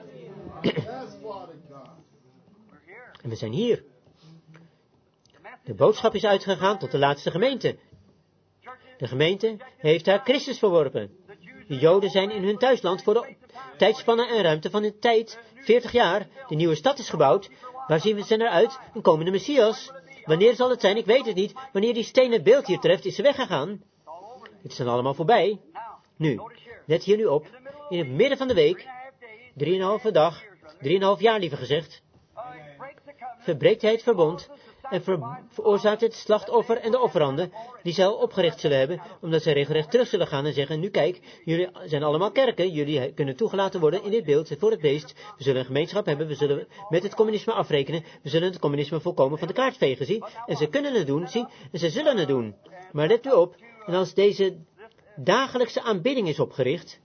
En we zijn hier. De boodschap is uitgegaan tot de laatste gemeente. De gemeente heeft haar Christus verworpen. De Joden zijn in hun thuisland voor de tijdspannen en ruimte van de tijd, veertig jaar. De nieuwe stad is gebouwd. Waar zien we ze naar uit? Een komende Messias. Wanneer zal het zijn? Ik weet het niet. Wanneer die stenen beeld hier treft, is ze weggegaan. Het is dan allemaal voorbij. Nu, let hier nu op. In het midden van de week, drieënhalve dag, drieënhalf jaar liever gezegd, verbreekt hij het verbond en ver, veroorzaakt het slachtoffer en de offeranden die zij al opgericht zullen hebben, omdat zij regelrecht terug zullen gaan en zeggen, nu kijk, jullie zijn allemaal kerken, jullie kunnen toegelaten worden in dit beeld voor het beest, we zullen een gemeenschap hebben, we zullen met het communisme afrekenen, we zullen het communisme volkomen van de kaart vegen, zie, en ze kunnen het doen, zie, en ze zullen het doen. Maar let u op, en als deze dagelijkse aanbidding is opgericht,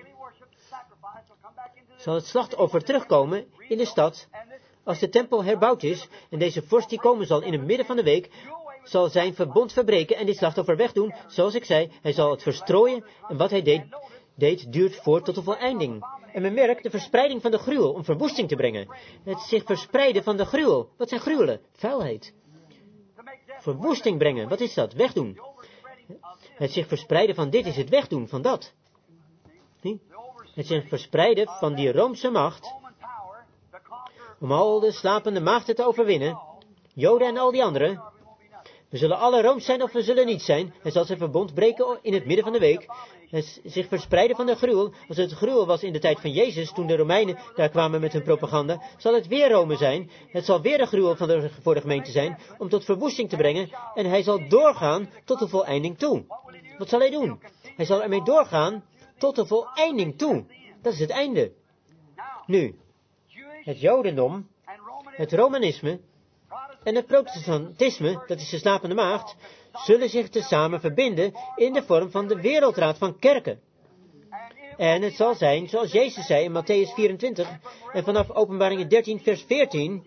zal het slachtoffer terugkomen in de stad. Als de tempel herbouwd is en deze vorst die komen zal in het midden van de week, zal zijn verbond verbreken en dit slachtoffer wegdoen. Zoals ik zei, hij zal het verstrooien en wat hij deed, deed duurt voort tot de voleinding. En men merkt de verspreiding van de gruwel om verwoesting te brengen. Het zich verspreiden van de gruwel. Wat zijn gruwelen? Vuilheid. Verwoesting brengen. Wat is dat? Wegdoen. Het zich verspreiden van dit is het wegdoen van dat. Zie? Het zich verspreiden van die Roomse macht, om al de slapende maagden te overwinnen, Joden en al die anderen. We zullen alle Rooms zijn of we zullen niet zijn. Hij zal zijn verbond breken in het midden van de week. Het zich verspreiden van de gruwel. Als het gruwel was in de tijd van Jezus, toen de Romeinen daar kwamen met hun propaganda, zal het weer Rome zijn. Het zal weer de gruwel van de, voor de gemeente zijn, om tot verwoesting te brengen. En hij zal doorgaan tot de voleinding toe. Wat zal hij doen? Hij zal ermee doorgaan tot de voleinding toe. Dat is het einde. Nu, het Jodendom, het Romanisme en het protestantisme, dat is de slapende maagd, zullen zich tezamen verbinden in de vorm van de wereldraad van kerken. En het zal zijn, zoals Jezus zei in Matthäus vierentwintig en vanaf Openbaring dertien vers veertien.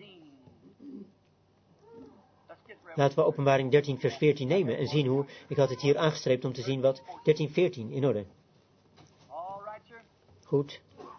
Laten we Openbaring dertien vers veertien nemen en zien hoe, ik had het hier aangestreept om te zien wat dertien veertien in orde. Goed.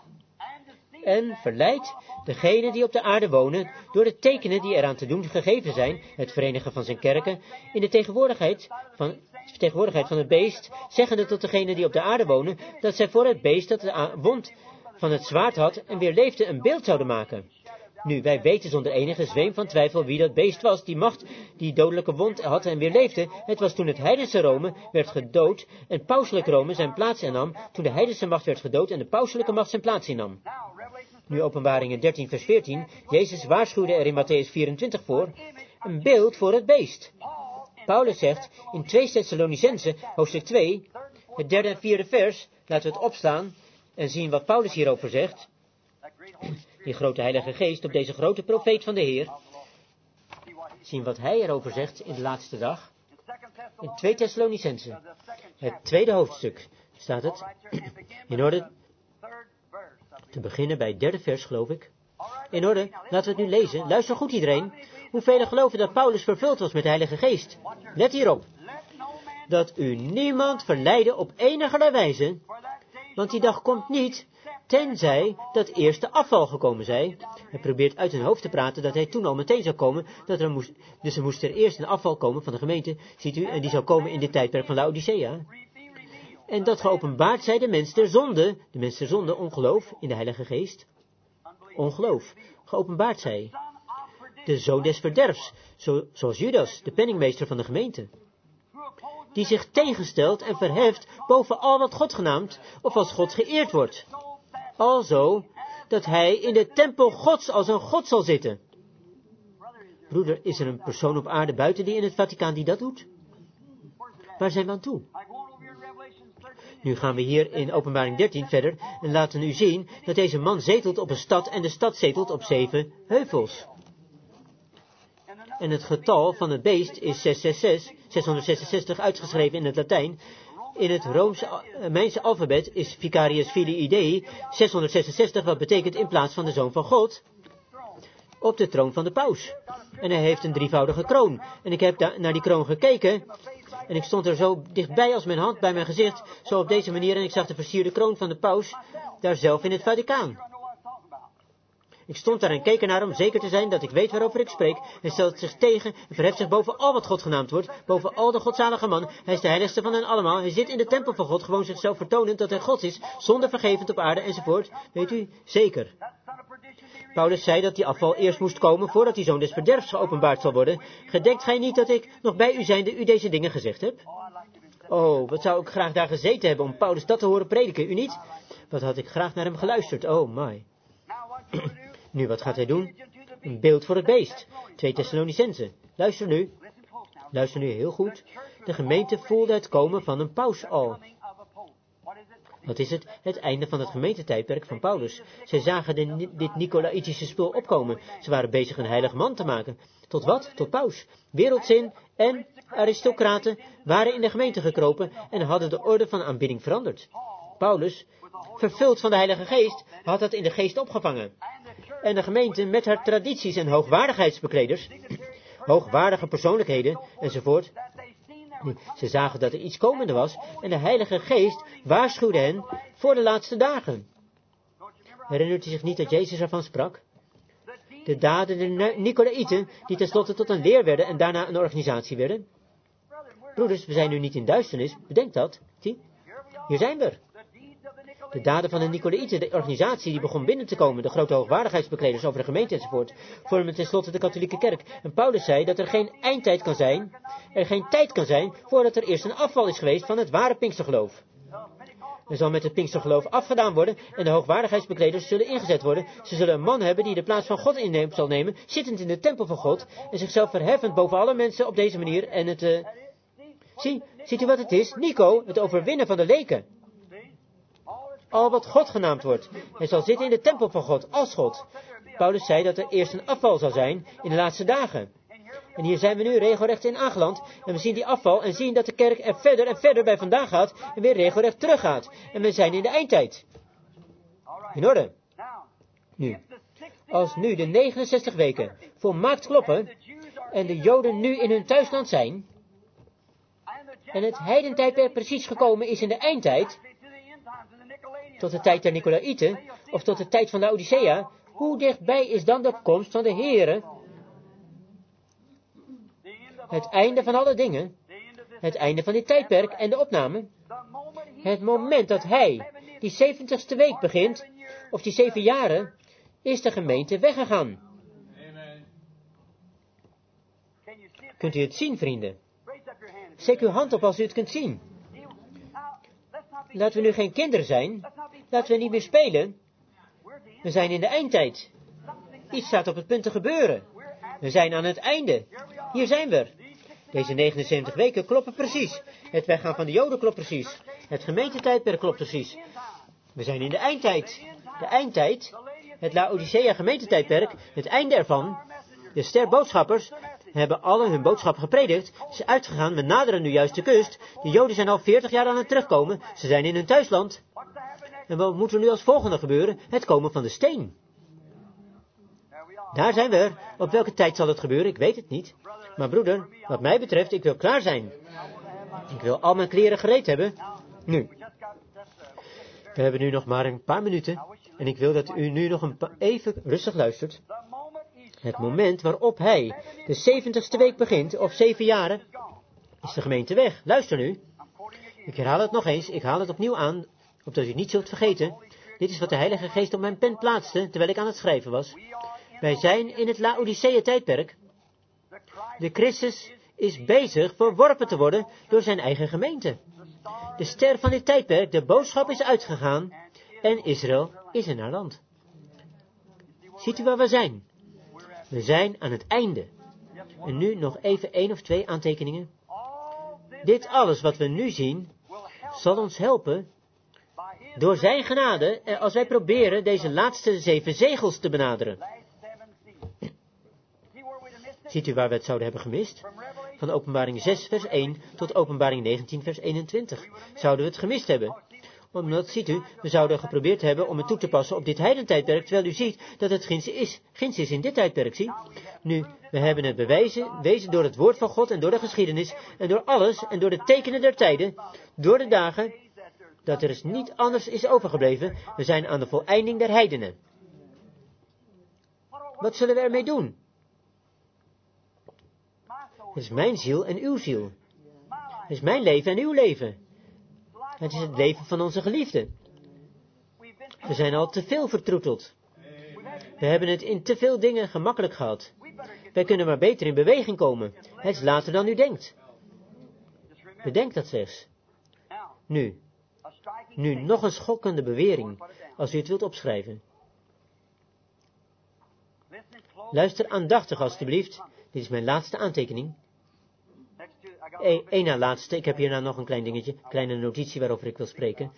En verleidt degenen die op de aarde wonen, door de tekenen die eraan te doen gegeven zijn, het verenigen van zijn kerken, in de tegenwoordigheid van, tegenwoordigheid van het beest, zeggende tot degenen die op de aarde wonen, dat zij voor het beest dat de wond van het zwaard had en weer leefde een beeld zouden maken. Nu, wij weten zonder enige zweem van twijfel wie dat beest was, die macht, die dodelijke wond had en weer leefde. Het was toen het heidense Rome werd gedood en pauselijk Rome zijn plaats innam, toen de heidense macht werd gedood en de pauselijke macht zijn plaats innam. Nu Openbaringen dertien vers veertien, Jezus waarschuwde er in Matthäus vierentwintig voor, een beeld voor het beest. Paulus zegt in twee Thessalonicenzen, hoofdstuk twee, het derde en vierde vers, laten we het opslaan en zien wat Paulus hierover zegt. Die grote heilige geest op deze grote profeet van de Heer. Zien wat hij erover zegt in de laatste dag. In twee Thessalonicenzen, het tweede hoofdstuk, staat het. In orde te beginnen bij het derde vers, geloof ik. In orde, laten we het nu lezen. Luister goed iedereen. Hoeveel geloven dat Paulus vervuld was met de Heilige Geest? Let hierop. Dat u niemand verleiden op enige wijze, want die dag komt niet, tenzij dat eerst de afval gekomen zij. Hij probeert uit zijn hoofd te praten dat hij toen al meteen zou komen, dat er moest, dus er moest er eerst een afval komen van de gemeente, ziet u, en die zou komen in dit tijdperk van Laodicea. En dat geopenbaard zij de mens der zonde, de mens der zonde, ongeloof in de Heilige Geest. Ongeloof, geopenbaard zij. De zoon des verderfs, zo, zoals Judas, de penningmeester van de gemeente. Die zich tegenstelt en verheft boven al wat God genaamd, of als God geëerd wordt. Alzo, dat hij in de tempel Gods als een God zal zitten. Broeder, is er een persoon op aarde buiten die in het Vaticaan die dat doet? Waar zijn we aan toe? Nu gaan we hier in Openbaring dertien verder en laten u zien dat deze man zetelt op een stad en de stad zetelt op zeven heuvels. En het getal van het beest is zeshonderdzesenzestig uitgeschreven in het Latijn. In het Rooms-Romeinse alfabet is Vicarius Filii Dei zeshonderdzesenzestig, wat betekent in plaats van de Zoon van God, op de troon van de paus. En hij heeft een drievoudige kroon. En ik heb daar naar die kroon gekeken en ik stond er zo dichtbij als mijn hand bij mijn gezicht, zo op deze manier, en ik zag de versierde kroon van de paus daar zelf in het Vaticaan. Ik stond daar en keek ernaar om zeker te zijn dat ik weet waarover ik spreek. Hij stelt zich tegen en verheft zich boven al wat God genaamd wordt, boven al de godzalige man. Hij is de heiligste van hen allemaal. Hij zit in de tempel van God, gewoon zichzelf vertonend dat hij God is, zonder vergevend op aarde enzovoort. Weet u, zeker. Paulus zei dat die afval eerst moest komen voordat die zoon des verderfs geopenbaard zal worden. Gedenkt gij niet dat ik, nog bij u zijnde, u deze dingen gezegd heb? Oh, wat zou ik graag daar gezeten hebben om Paulus dat te horen prediken, u niet? Wat had ik graag naar hem geluisterd, oh my. Nu, wat gaat hij doen? Een beeld voor het beest. twee Thessalonicenzen. Luister nu. Luister nu heel goed. De gemeente voelde het komen van een paus al. Wat is het? Het einde van het gemeentetijdperk van Paulus. Zij zagen de, dit Nicolaïtische spul opkomen. Ze waren bezig een heilige man te maken. Tot wat? Tot paus. Wereldzin en aristocraten waren in de gemeente gekropen en hadden de orde van aanbidding veranderd. Paulus, vervuld van de Heilige Geest, had dat in de geest opgevangen. En de gemeente met haar tradities en hoogwaardigheidsbekleders, hoogwaardige persoonlijkheden enzovoort. Ze zagen dat er iets komende was en de Heilige Geest waarschuwde hen voor de laatste dagen. Herinnert u zich niet dat Jezus ervan sprak? De daden der Nicolaïten, die tenslotte tot een leer werden en daarna een organisatie werden. Broeders, we zijn nu niet in duisternis, bedenk dat. Zie, hier zijn we. De daden van de Nicolaïten, de organisatie die begon binnen te komen, de grote hoogwaardigheidsbekleders over de gemeente enzovoort, vormen tenslotte de katholieke kerk. En Paulus zei dat er geen eindtijd kan zijn, er geen tijd kan zijn, voordat er eerst een afval is geweest van het ware Pinkstergeloof. Er zal met het Pinkstergeloof afgedaan worden en de hoogwaardigheidsbekleders zullen ingezet worden. Ze zullen een man hebben die de plaats van God inneemt zal nemen, zittend in de tempel van God en zichzelf verheffend boven alle mensen op deze manier en het... Uh... Zie, ziet u wat het is? Nico, het overwinnen van de leken. Al wat God genaamd wordt. Hij zal zitten in de tempel van God, als God. Paulus zei dat er eerst een afval zal zijn in de laatste dagen. En hier zijn we nu regelrecht in aangeland. En we zien die afval en zien dat de kerk er verder en verder bij vandaan gaat. En weer regelrecht teruggaat. En we zijn in de eindtijd. In orde. Nu. Als nu de negenenzestig weken volmaakt kloppen. En de Joden nu in hun thuisland zijn. En het heidentijdperk precies gekomen is in de eindtijd. Tot de tijd der Nicolaïten. Of tot de tijd van de Laodicea. Hoe dichtbij is dan de komst van de Heere? Het einde van alle dingen. Het einde van dit tijdperk en de opname. Het moment dat hij die zeventigste week begint. Of die zeven jaren. Is de gemeente weggegaan. Kunt u het zien, vrienden? Steek uw hand op als u het kunt zien. Laten we nu geen kinderen zijn. Laten we niet meer spelen. We zijn in de eindtijd. Iets staat op het punt te gebeuren. We zijn aan het einde. Hier zijn we. Deze negenenzeventig weken kloppen precies. Het weggaan van de Joden klopt precies. Het gemeentetijdperk klopt precies. We zijn in de eindtijd. De eindtijd. Het Laodicea gemeentetijdperk. Het einde ervan. De sterboodschappers hebben alle hun boodschappen gepredikt. Ze zijn uitgegaan, we naderen nu juist de kust. De Joden zijn al veertig jaar aan het terugkomen. Ze zijn in hun thuisland. En wat moet er nu als volgende gebeuren? Het komen van de steen. Daar zijn we er. Op welke tijd zal het gebeuren? Ik weet het niet. Maar broeder, wat mij betreft, ik wil klaar zijn. Ik wil al mijn kleren gereed hebben. Nu. We hebben nu nog maar een paar minuten. En ik wil dat u nu nog een even rustig luistert. Het moment waarop hij de zeventigste week begint, of zeven jaren, is de gemeente weg. Luister nu. Ik herhaal het nog eens, ik haal het opnieuw aan, opdat u het niet zult vergeten. Dit is wat de Heilige Geest op mijn pen plaatste, terwijl ik aan het schrijven was. Wij zijn in het Laodicea-tijdperk. De Christus is bezig verworpen te worden door zijn eigen gemeente. De ster van dit tijdperk, de boodschap is uitgegaan, en Israël is in haar land. Ziet u waar we zijn? We zijn aan het einde. En nu nog even één of twee aantekeningen. Dit alles wat we nu zien, zal ons helpen door zijn genade als wij proberen deze laatste zeven zegels te benaderen. Ziet u waar we het zouden hebben gemist? Van Openbaring zes vers één tot Openbaring negentien vers eenentwintig. Zouden we het gemist hebben? Omdat, ziet u, we zouden geprobeerd hebben om het toe te passen op dit heidentijdperk, terwijl u ziet dat het ginds is, ginds is in dit tijdperk, zie. Nu, we hebben het bewijzen, wezen door het woord van God en door de geschiedenis, en door alles, en door de tekenen der tijden, door de dagen, dat er is niet anders is overgebleven. We zijn aan de voleinding der heidenen. Wat zullen we ermee doen? Het is mijn ziel en uw ziel. Het is mijn leven en uw leven. Het is het leven van onze geliefden. We zijn al te veel vertroeteld. We hebben het in te veel dingen gemakkelijk gehad. Wij kunnen maar beter in beweging komen. Het is later dan u denkt. Bedenk dat slechts. Nu. Nu nog een schokkende bewering, als u het wilt opschrijven. Luister aandachtig alstublieft. Dit is mijn laatste aantekening. Eén na laatste. Ik heb hierna nog een klein dingetje. Kleine notitie waarover ik wil spreken.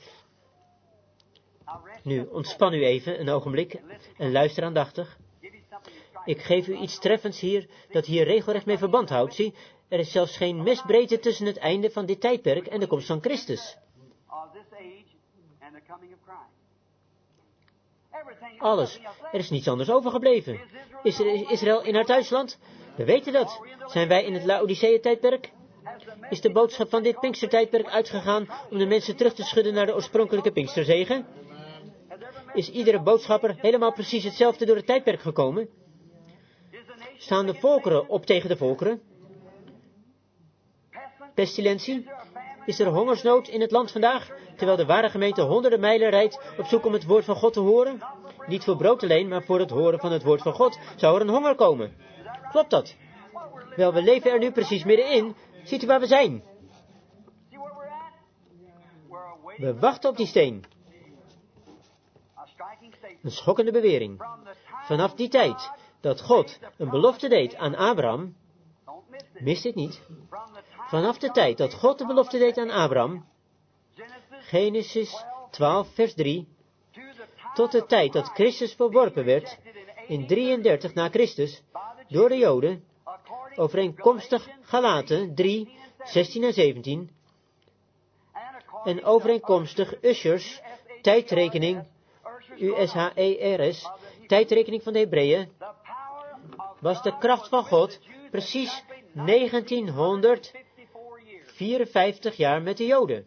Nu, ontspan u even een ogenblik en luister aandachtig. Ik geef u iets treffends hier, dat hier regelrecht mee verband houdt. Zie, er is zelfs geen mesbreedte tussen het einde van dit tijdperk en de komst van Christus. Alles. Er is niets anders overgebleven. Is er Israël in haar thuisland? We weten dat. Zijn wij in het Laodicea-tijdperk? Is de boodschap van dit Pinkstertijdperk uitgegaan om de mensen terug te schudden naar de oorspronkelijke Pinksterzegen? Is iedere boodschapper helemaal precies hetzelfde door het tijdperk gekomen? Staan de volkeren op tegen de volkeren? Pestilentie? Is er hongersnood in het land vandaag, terwijl de ware gemeente honderden mijlen rijdt op zoek om het woord van God te horen? Niet voor brood alleen, maar voor het horen van het woord van God zou er een honger komen. Klopt dat? Wel, we leven er nu precies middenin. Ziet u waar we zijn? We wachten op die steen. Een schokkende bewering. Vanaf die tijd dat God een belofte deed aan Abraham, mis dit niet. Vanaf de tijd dat God de belofte deed aan Abraham, Genesis twaalf vers drie, tot de tijd dat Christus verworpen werd, in drieëndertig na Christus, door de Joden, overeenkomstig Galaten drie, zestien en zeventien, en overeenkomstig Ushers, tijdrekening, U S H E R S, tijdrekening van de Hebreeën, was de kracht van God precies negentienhonderdvierenvijftig jaar met de Joden.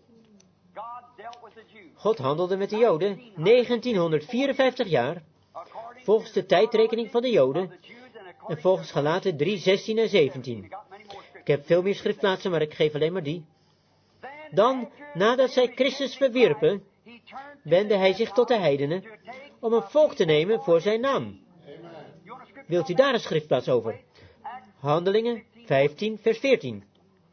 God handelde met de Joden negentienhonderdvierenvijftig jaar, volgens de tijdrekening van de Joden, en volgens Galaten drie, zestien en zeventien. Ik heb veel meer schriftplaatsen, maar ik geef alleen maar die. Dan, nadat zij Christus verwierpen, wendde hij zich tot de heidenen, om een volk te nemen voor zijn naam. Wilt u daar een schriftplaats over? Handelingen vijftien, vers veertien.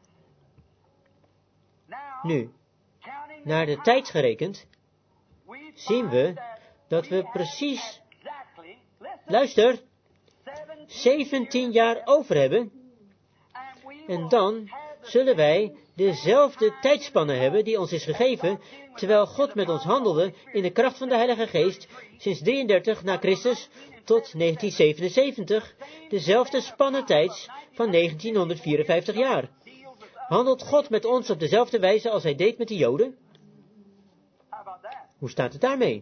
Nu, naar de tijd gerekend, zien we dat we precies, luister, zeventien jaar over hebben, en dan zullen wij dezelfde tijdspanne hebben die ons is gegeven, terwijl God met ons handelde in de kracht van de Heilige Geest, sinds drieëndertig na Christus tot negentien zevenenzeventig, dezelfde spanne tijds van negentienhonderdvierenvijftig jaar. Handelt God met ons op dezelfde wijze als hij deed met de Joden? Hoe staat het daarmee?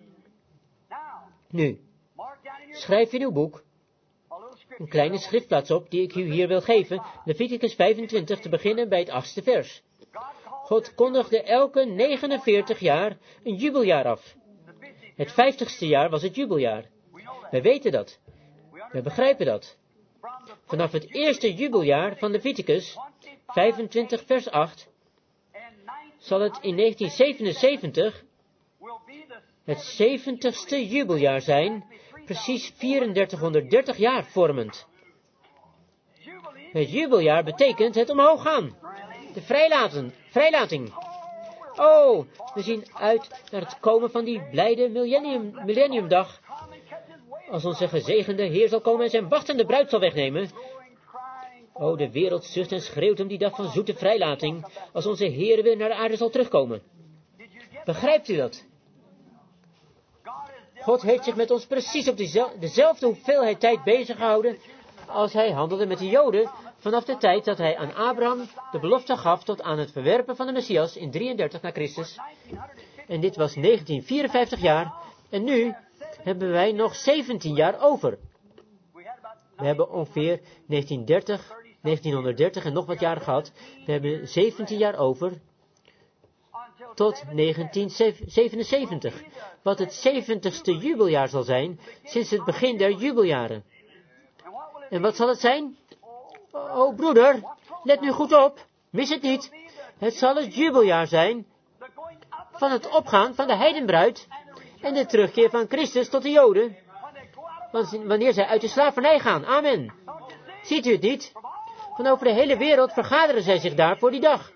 Nu, schrijf in uw boek een kleine schriftplaats op die ik u hier wil geven, Leviticus vijfentwintig, te beginnen bij het achtste vers. God kondigde elke negenenveertig jaar een jubeljaar af. Het vijftigste jaar was het jubeljaar. Wij weten dat. Wij begrijpen dat. Vanaf het eerste jubeljaar van Leviticus, vijfentwintig vers acht, zal het in negentien zevenenzeventig het zeventigste jubeljaar zijn, precies drieënveertighonderddertig jaar vormend. Het jubeljaar betekent het omhoog gaan. De vrijlaten, vrijlating. Oh, we zien uit naar het komen van die blijde millennium, millenniumdag. Als onze gezegende Heer zal komen en zijn wachtende bruid zal wegnemen. Oh, de wereld zucht en schreeuwt om die dag van zoete vrijlating, als onze Heer weer naar de aarde zal terugkomen. Begrijpt u dat? God heeft zich met ons precies op dezelfde hoeveelheid tijd bezig gehouden als hij handelde met de Joden vanaf de tijd dat hij aan Abraham de belofte gaf tot aan het verwerpen van de Messias in drieëndertig na Christus. En dit was negentienhonderdvierenvijftig jaar en nu hebben wij nog zeventien jaar over. We hebben ongeveer negentienhonderddertig, negentienhonderddertig en nog wat jaren gehad. We hebben zeventien jaar over tot negentien zevenenzeventig, wat het zeventigste jubeljaar zal zijn sinds het begin der jubeljaren. En wat zal het zijn? Oh, broeder, let nu goed op, mis het niet. Het zal het jubeljaar zijn van het opgaan van de heidenbruid en de terugkeer van Christus tot de Joden, wanneer zij uit de slavernij gaan. Amen. Ziet u het niet? Van over de hele wereld vergaderen zij zich daar voor die dag.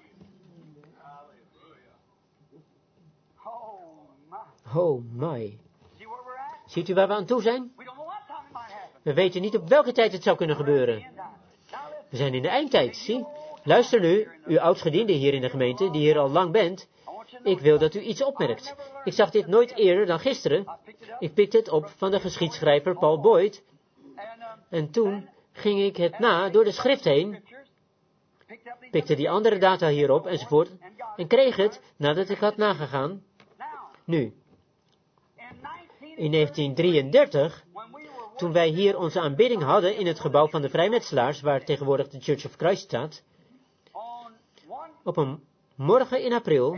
Oh my. Ziet u waar we aan toe zijn? We weten niet op welke tijd het zou kunnen gebeuren. We zijn in de eindtijd, zie. Luister nu, u oudgediende hier in de gemeente, die hier al lang bent. Ik wil dat u iets opmerkt. Ik zag dit nooit eerder dan gisteren. Ik pikte het op van de geschiedschrijver Paul Boyd. En toen ging ik het na door de schrift heen, pikte die andere data hierop enzovoort, en kreeg het nadat ik had nagegaan. Nu, in negentien drieëndertig, toen wij hier onze aanbidding hadden in het gebouw van de vrijmetselaars, waar tegenwoordig de Church of Christ staat, op een morgen in april,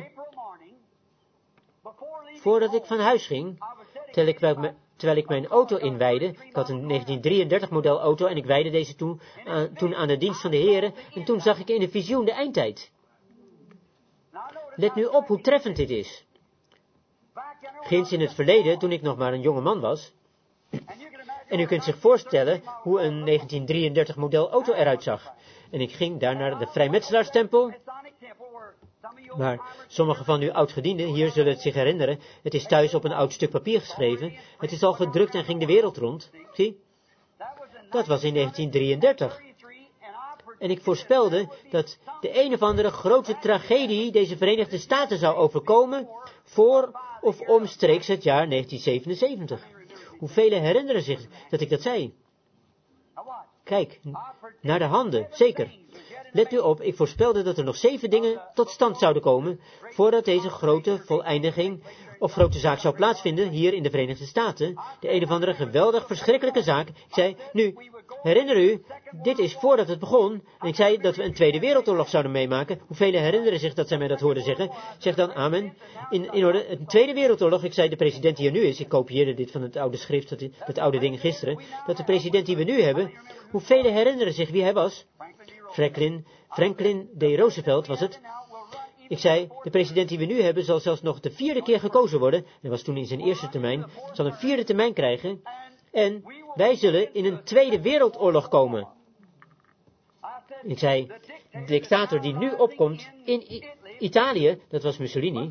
voordat ik van huis ging, terwijl ik, terwijl ik mijn auto inwijdde, ik had een negentien drieëndertig model auto en ik wijdde deze toen, uh, toen aan de dienst van de Heere, en toen zag ik in een visioen de eindtijd. Let nu op hoe treffend dit is. Ginds in het verleden, toen ik nog maar een jonge man was, en u kunt zich voorstellen hoe een negentien drieëndertig model auto eruit zag. En ik ging daar naar de vrijmetselaarstempel, maar sommigen van uw oudgedienden hier zullen het zich herinneren. Het is thuis op een oud stuk papier geschreven. Het is al gedrukt en ging de wereld rond. Zie? Dat was in negentien drieëndertig. En ik voorspelde dat de een of andere grote tragedie deze Verenigde Staten zou overkomen voor of omstreeks het jaar negentien zevenenzeventig. Hoeveel herinneren zich dat ik dat zei? Kijk, naar de handen, zeker. Let u op, ik voorspelde dat er nog zeven dingen tot stand zouden komen, voordat deze grote voleindiging of grote zaak zou plaatsvinden hier in de Verenigde Staten. De een of andere geweldig verschrikkelijke zaak. Ik zei, nu, herinner u, dit is voordat het begon. En ik zei dat we een Tweede Wereldoorlog zouden meemaken. Hoeveel herinneren zich dat zij mij dat hoorden zeggen? Zeg dan, amen. In, in orde, een Tweede Wereldoorlog, ik zei, de president die er nu is, ik kopieerde dit van het oude schrift, dat, dat oude ding gisteren, dat de president die we nu hebben, hoeveel herinneren zich wie hij was? Franklin, Franklin D. Roosevelt was het. Ik zei, de president die we nu hebben zal zelfs nog de vierde keer gekozen worden. Hij was toen in zijn eerste termijn. Zal een vierde termijn krijgen. En wij zullen in een Tweede Wereldoorlog komen. Ik zei, de dictator die nu opkomt in I- Italië, dat was Mussolini.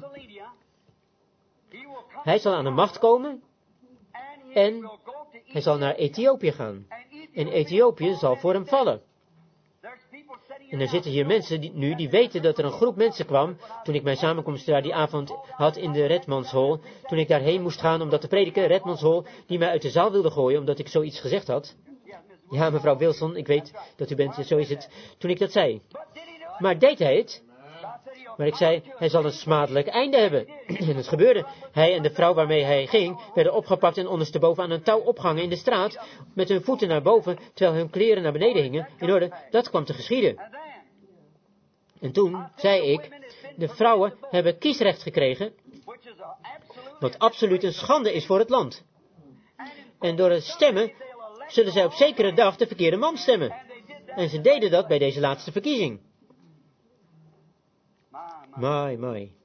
Hij zal aan de macht komen. En hij zal naar Ethiopië gaan. En Ethiopië zal voor hem vallen. En er zitten hier mensen die, nu die weten dat er een groep mensen kwam, toen ik mijn samenkomst daar die avond had in de Redmans Hall, toen ik daarheen moest gaan om dat te prediken, Redmans Hall, die mij uit de zaal wilde gooien omdat ik zoiets gezegd had. Ja, mevrouw Wilson, ik weet dat u bent, zo is het, toen ik dat zei. Maar deed hij het? Maar ik zei, hij zal een smadelijk einde hebben. En het gebeurde. Hij en de vrouw waarmee hij ging, werden opgepakt en ondersteboven aan een touw opgehangen in de straat, met hun voeten naar boven, terwijl hun kleren naar beneden hingen. In orde, dat kwam te geschieden. En toen zei ik, de vrouwen hebben kiesrecht gekregen, wat absoluut een schande is voor het land. En door het stemmen zullen zij op zekere dag de verkeerde man stemmen. En ze deden dat bij deze laatste verkiezing. Mai, mai.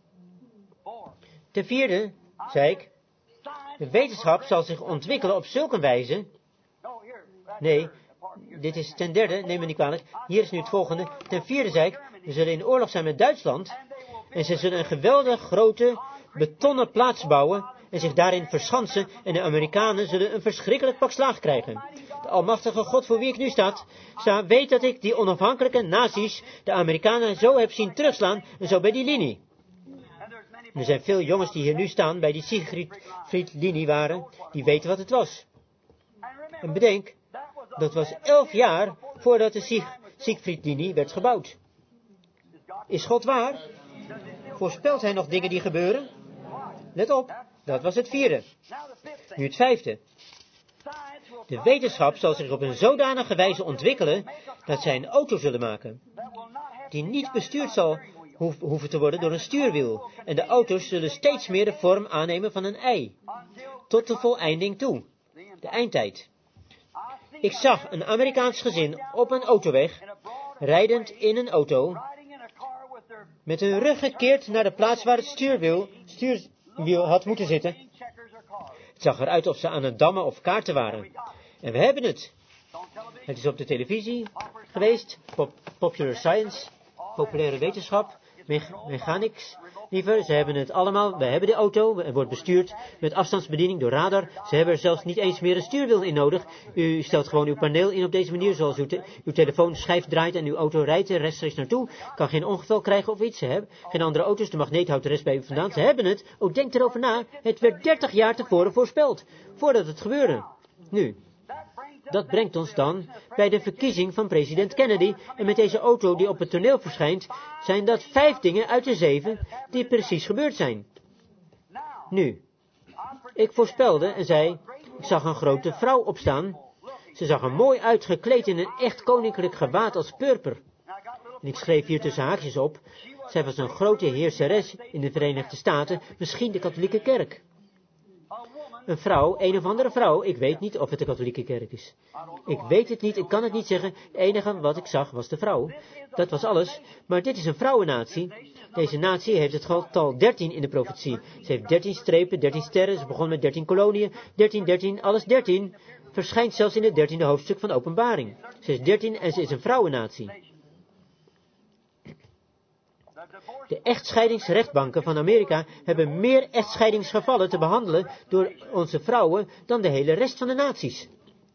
Ten vierde, zei ik, de wetenschap zal zich ontwikkelen op zulke wijze. Nee, dit is ten derde, neem me niet kwalijk. Hier is nu het volgende. Ten vierde zei ik, we zullen in oorlog zijn met Duitsland. En ze zullen een geweldig grote betonnen plaats bouwen en zich daarin verschansen. En de Amerikanen zullen een verschrikkelijk pak slaag krijgen. De almachtige God voor wie ik nu sta, sta weet dat ik die onafhankelijke nazi's, de Amerikanen, zo heb zien terugslaan en zo bij die linie. En er zijn veel jongens die hier nu staan, bij die Siegfried-linie waren, die weten wat het was. En bedenk, dat was elf jaar voordat de Sieg, Siegfried-linie werd gebouwd. Is God waar? Voorspelt hij nog dingen die gebeuren? Let op, dat was het vierde. Nu het vijfde. De wetenschap zal zich op een zodanige wijze ontwikkelen dat zij een auto zullen maken, die niet bestuurd zal hoeven te worden door een stuurwiel. En de auto's zullen steeds meer de vorm aannemen van een ei, tot de voleinding toe, de eindtijd. Ik zag een Amerikaans gezin op een autoweg, rijdend in een auto, met hun rug gekeerd naar de plaats waar het stuurwiel, stuurwiel had moeten zitten. Het zag eruit of ze aan het dammen of kaarten waren. En we hebben het. Het is op de televisie geweest, pop, Popular Science, populaire wetenschap. mechanics, liever. Ze hebben het allemaal. We hebben de auto. Het wordt bestuurd met afstandsbediening door radar. Ze hebben er zelfs niet eens meer een stuurwiel in nodig. U stelt gewoon uw paneel in op deze manier, zoals uw, te uw telefoon schijf draait en uw auto rijdt er rechtstreeks naartoe. Kan geen ongeval krijgen of iets. Ze hebben geen andere auto's. De magneet houdt de rest bij u vandaan. Ze hebben het. Oh, denk erover na. Het werd dertig jaar tevoren voorspeld. Voordat het gebeurde. Nu. Dat brengt ons dan bij de verkiezing van president Kennedy. En met deze auto die op het toneel verschijnt, zijn dat vijf dingen uit de zeven die precies gebeurd zijn. Nu, ik voorspelde en zei, ik zag een grote vrouw opstaan. Ze zag er mooi uit, gekleed in een echt koninklijk gewaad als purper. En ik schreef hier tussen haakjes op, zij was een grote heerseres in de Verenigde Staten, misschien de katholieke kerk. Een vrouw, een of andere vrouw, ik weet niet of het de katholieke kerk is. Ik weet het niet, ik kan het niet zeggen. Het enige wat ik zag was de vrouw. Dat was alles. Maar dit is een vrouwennatie. Deze natie heeft het getal dertien in de profetie. Ze heeft dertien strepen, dertien sterren, ze begon met dertien koloniën. dertien, dertien, alles dertien. Verschijnt zelfs in het dertiende hoofdstuk van Openbaring. Ze is dertien en ze is een vrouwennatie. De echtscheidingsrechtbanken van Amerika hebben meer echtscheidingsgevallen te behandelen door onze vrouwen dan de hele rest van de naties.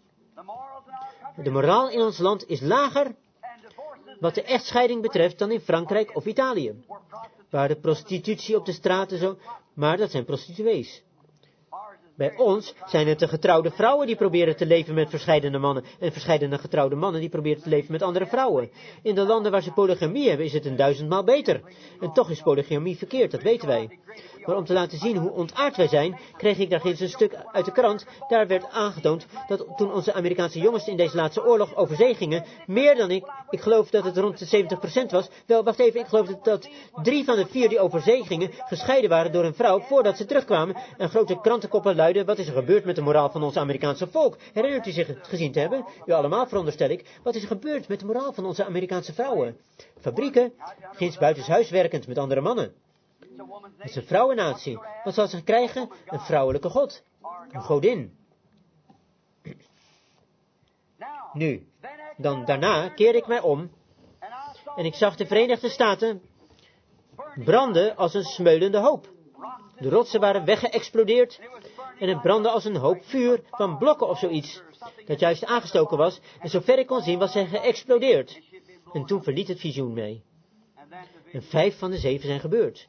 De moraal in ons land is lager wat de echtscheiding betreft dan in Frankrijk of Italië, waar de prostitutie op de straten zo, maar dat zijn prostituees. Bij ons zijn het de getrouwde vrouwen die proberen te leven met verscheidene mannen en verscheidene getrouwde mannen die proberen te leven met andere vrouwen. In de landen waar ze polygamie hebben is het een duizendmaal beter. En toch is polygamie verkeerd, dat weten wij. Maar om te laten zien hoe ontaard wij zijn, kreeg ik daar eens een stuk uit de krant. Daar werd aangetoond dat toen onze Amerikaanse jongens in deze laatste oorlog over zee gingen, meer dan ik, ik geloof dat het rond de zeventig procent was. Wel, wacht even, ik geloof dat, dat drie van de vier die over zee gingen, gescheiden waren door een vrouw voordat ze terugkwamen. En grote krantenkoppen luiden, wat is er gebeurd met de moraal van ons Amerikaanse volk? Herinnert u zich het gezien te hebben? U allemaal, veronderstel ik. Wat is er gebeurd met de moraal van onze Amerikaanse vrouwen? Fabrieken, ginds buitenshuis werkend met andere mannen. Het is een vrouwennatie. Wat zal ze krijgen? Een vrouwelijke god. Een godin. Nu, dan daarna keer ik mij om en ik zag de Verenigde Staten branden als een smeulende hoop. De rotsen waren weggeëxplodeerd en het brandde als een hoop vuur van blokken of zoiets, dat juist aangestoken was, en zover ik kon zien was hij geëxplodeerd. En toen verliet het visioen mij. En vijf van de zeven zijn gebeurd.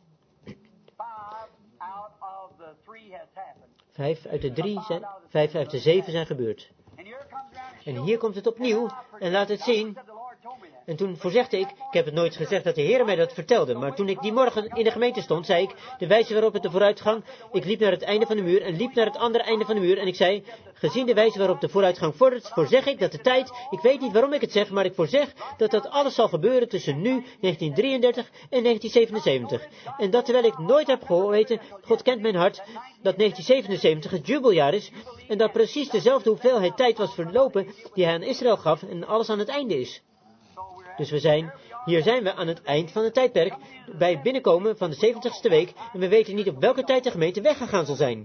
Vijf uit de drie zijn, vijf uit de zeven zijn gebeurd. En hier komt het opnieuw en laat het zien. En toen voorzegde ik, ik heb het nooit gezegd dat de Heer mij dat vertelde, maar toen ik die morgen in de gemeente stond, zei ik, de wijze waarop het de vooruitgang, ik liep naar het einde van de muur en liep naar het andere einde van de muur en ik zei, gezien de wijze waarop de vooruitgang vordert, voorzeg ik dat de tijd, ik weet niet waarom ik het zeg, maar ik voorzeg dat dat alles zal gebeuren tussen nu, negentien drieëndertig en negentien zevenenzeventig. En dat terwijl ik nooit heb geweten, God kent mijn hart, dat negentien zevenenzeventig het jubeljaar is en dat precies dezelfde hoeveelheid tijd was verlopen die hij aan Israël gaf en alles aan het einde is. Dus we zijn, hier zijn we aan het eind van het tijdperk, bij het binnenkomen van de zeventigste week, en we weten niet op welke tijd de gemeente weggegaan zal zijn.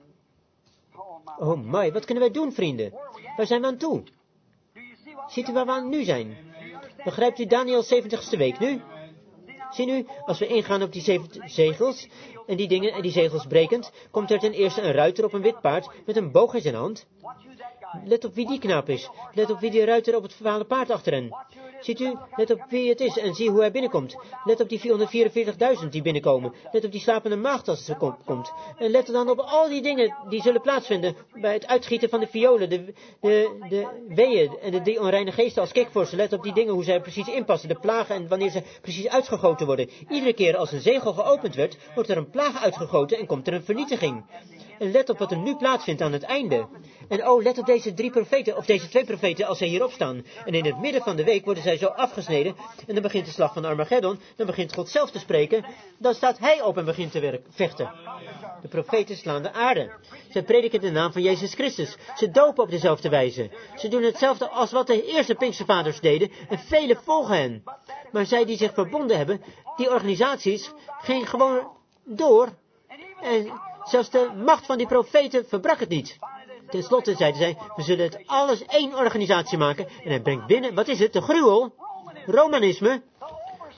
Oh my, wat kunnen wij doen, vrienden? Waar zijn we aan toe? Ziet u waar we aan nu zijn? Begrijpt u Daniëls zeventigste week nu? Zie nu, als we ingaan op die zeven zegels, en die dingen en die zegels brekend, komt er ten eerste een ruiter op een wit paard, met een boog in zijn hand. Let op wie die knaap is. Let op wie die ruiter op het vervalen paard achter hen. Ziet u, let op wie het is en zie hoe hij binnenkomt. Let op die vierhonderdvierenveertigduizend die binnenkomen. Let op die slapende maagd als ze kom, komt. En let dan op al die dingen die zullen plaatsvinden bij het uitschieten van de violen, de, de, de weeën en de drie onreine geesten als kikvorsen. Let op die dingen hoe zij precies inpassen, de plagen en wanneer ze precies uitgegoten worden. Iedere keer als een zegel geopend werd, wordt er een plaag uitgegoten en komt er een vernietiging. En let op wat er nu plaatsvindt aan het einde. En oh, let op deze drie profeten, of deze twee profeten als zij hierop staan. En in het midden van de week worden zij zo afgesneden. En dan begint de slag van Armageddon. Dan begint God zelf te spreken. Dan staat hij op en begint te werk, vechten. De profeten slaan de aarde. Zij prediken de naam van Jezus Christus. Ze dopen op dezelfde wijze. Ze doen hetzelfde als wat de eerste Pinkstervaders deden. En velen volgen hen. Maar zij die zich verbonden hebben, die organisaties, gingen gewoon door. En zelfs de macht van die profeten verbrak het niet. Ten slotte zeiden zij, we zullen het alles één organisatie maken. En hij brengt binnen, wat is het, de gruwel? Romanisme.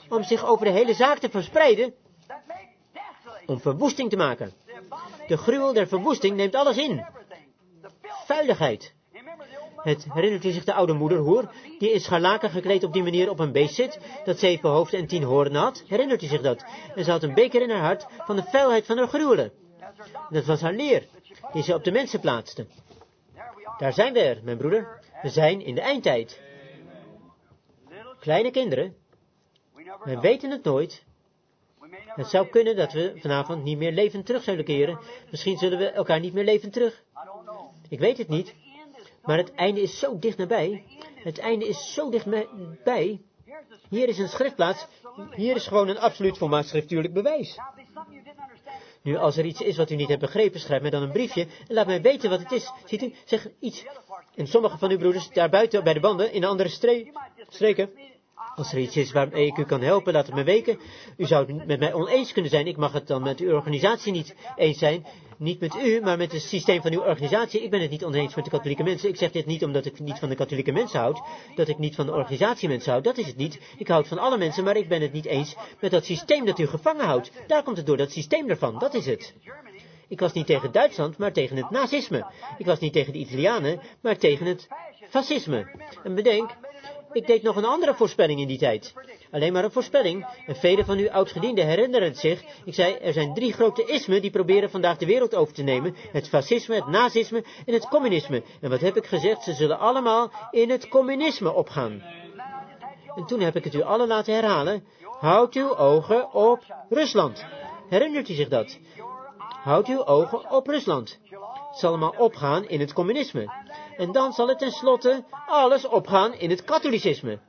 om zich over de hele zaak te verspreiden, om verwoesting te maken. De gruwel der verwoesting neemt alles in. Vuiligheid. Het herinnert u zich de oude moederhoer, die in scharlaken gekleed op die manier op een beest zit, dat zeven hoofden en tien hoornen had? Herinnert u zich dat? En ze had een beker in haar hart van de vuilheid van haar gruwelen. Dat was haar leer, die ze op de mensen plaatste. Daar zijn we er, mijn broeder. We zijn in de eindtijd. Kleine kinderen, we weten het nooit. Het zou kunnen dat we vanavond niet meer levend terug zullen keren. Misschien zullen we elkaar niet meer levend terug. Ik weet het niet. Maar het einde is zo dicht nabij. Het einde is zo dichtbij. Hier is een schriftplaats. Hier is gewoon een absoluut volmaakt schriftuurlijk bewijs. Nu, als er iets is wat u niet hebt begrepen, schrijf mij dan een briefje en laat mij weten wat het is. Ziet u, zeg iets. En sommige van uw broeders daarbuiten bij de banden, in de andere stre- streken. Als er iets is waarmee ik u kan helpen, laat het me weten. U zou het met mij oneens kunnen zijn. Ik mag het dan met uw organisatie niet eens zijn. Niet met u, maar met het systeem van uw organisatie. Ik ben het niet oneens met de katholieke mensen. Ik zeg dit niet omdat ik niet van de katholieke mensen houd. Dat ik niet van de organisatie mensen houd. Dat is het niet. Ik houd van alle mensen, maar ik ben het niet eens met dat systeem dat u gevangen houdt. Daar komt het door, dat systeem ervan. Dat is het. Ik was niet tegen Duitsland, maar tegen het nazisme. Ik was niet tegen de Italianen, maar tegen het fascisme. En bedenk, ik deed nog een andere voorspelling in die tijd. Alleen maar een voorspelling. En velen van uw oudgedienden herinneren het zich. Ik zei, er zijn drie grote ismen die proberen vandaag de wereld over te nemen. Het fascisme, het nazisme en het communisme. En wat heb ik gezegd? Ze zullen allemaal in het communisme opgaan. En toen heb ik het u allen laten herhalen. Houd uw ogen op Rusland. Herinnert u zich dat? Houd uw ogen op Rusland. Het zal allemaal opgaan in het communisme. En dan zal het tenslotte alles opgaan in het katholicisme.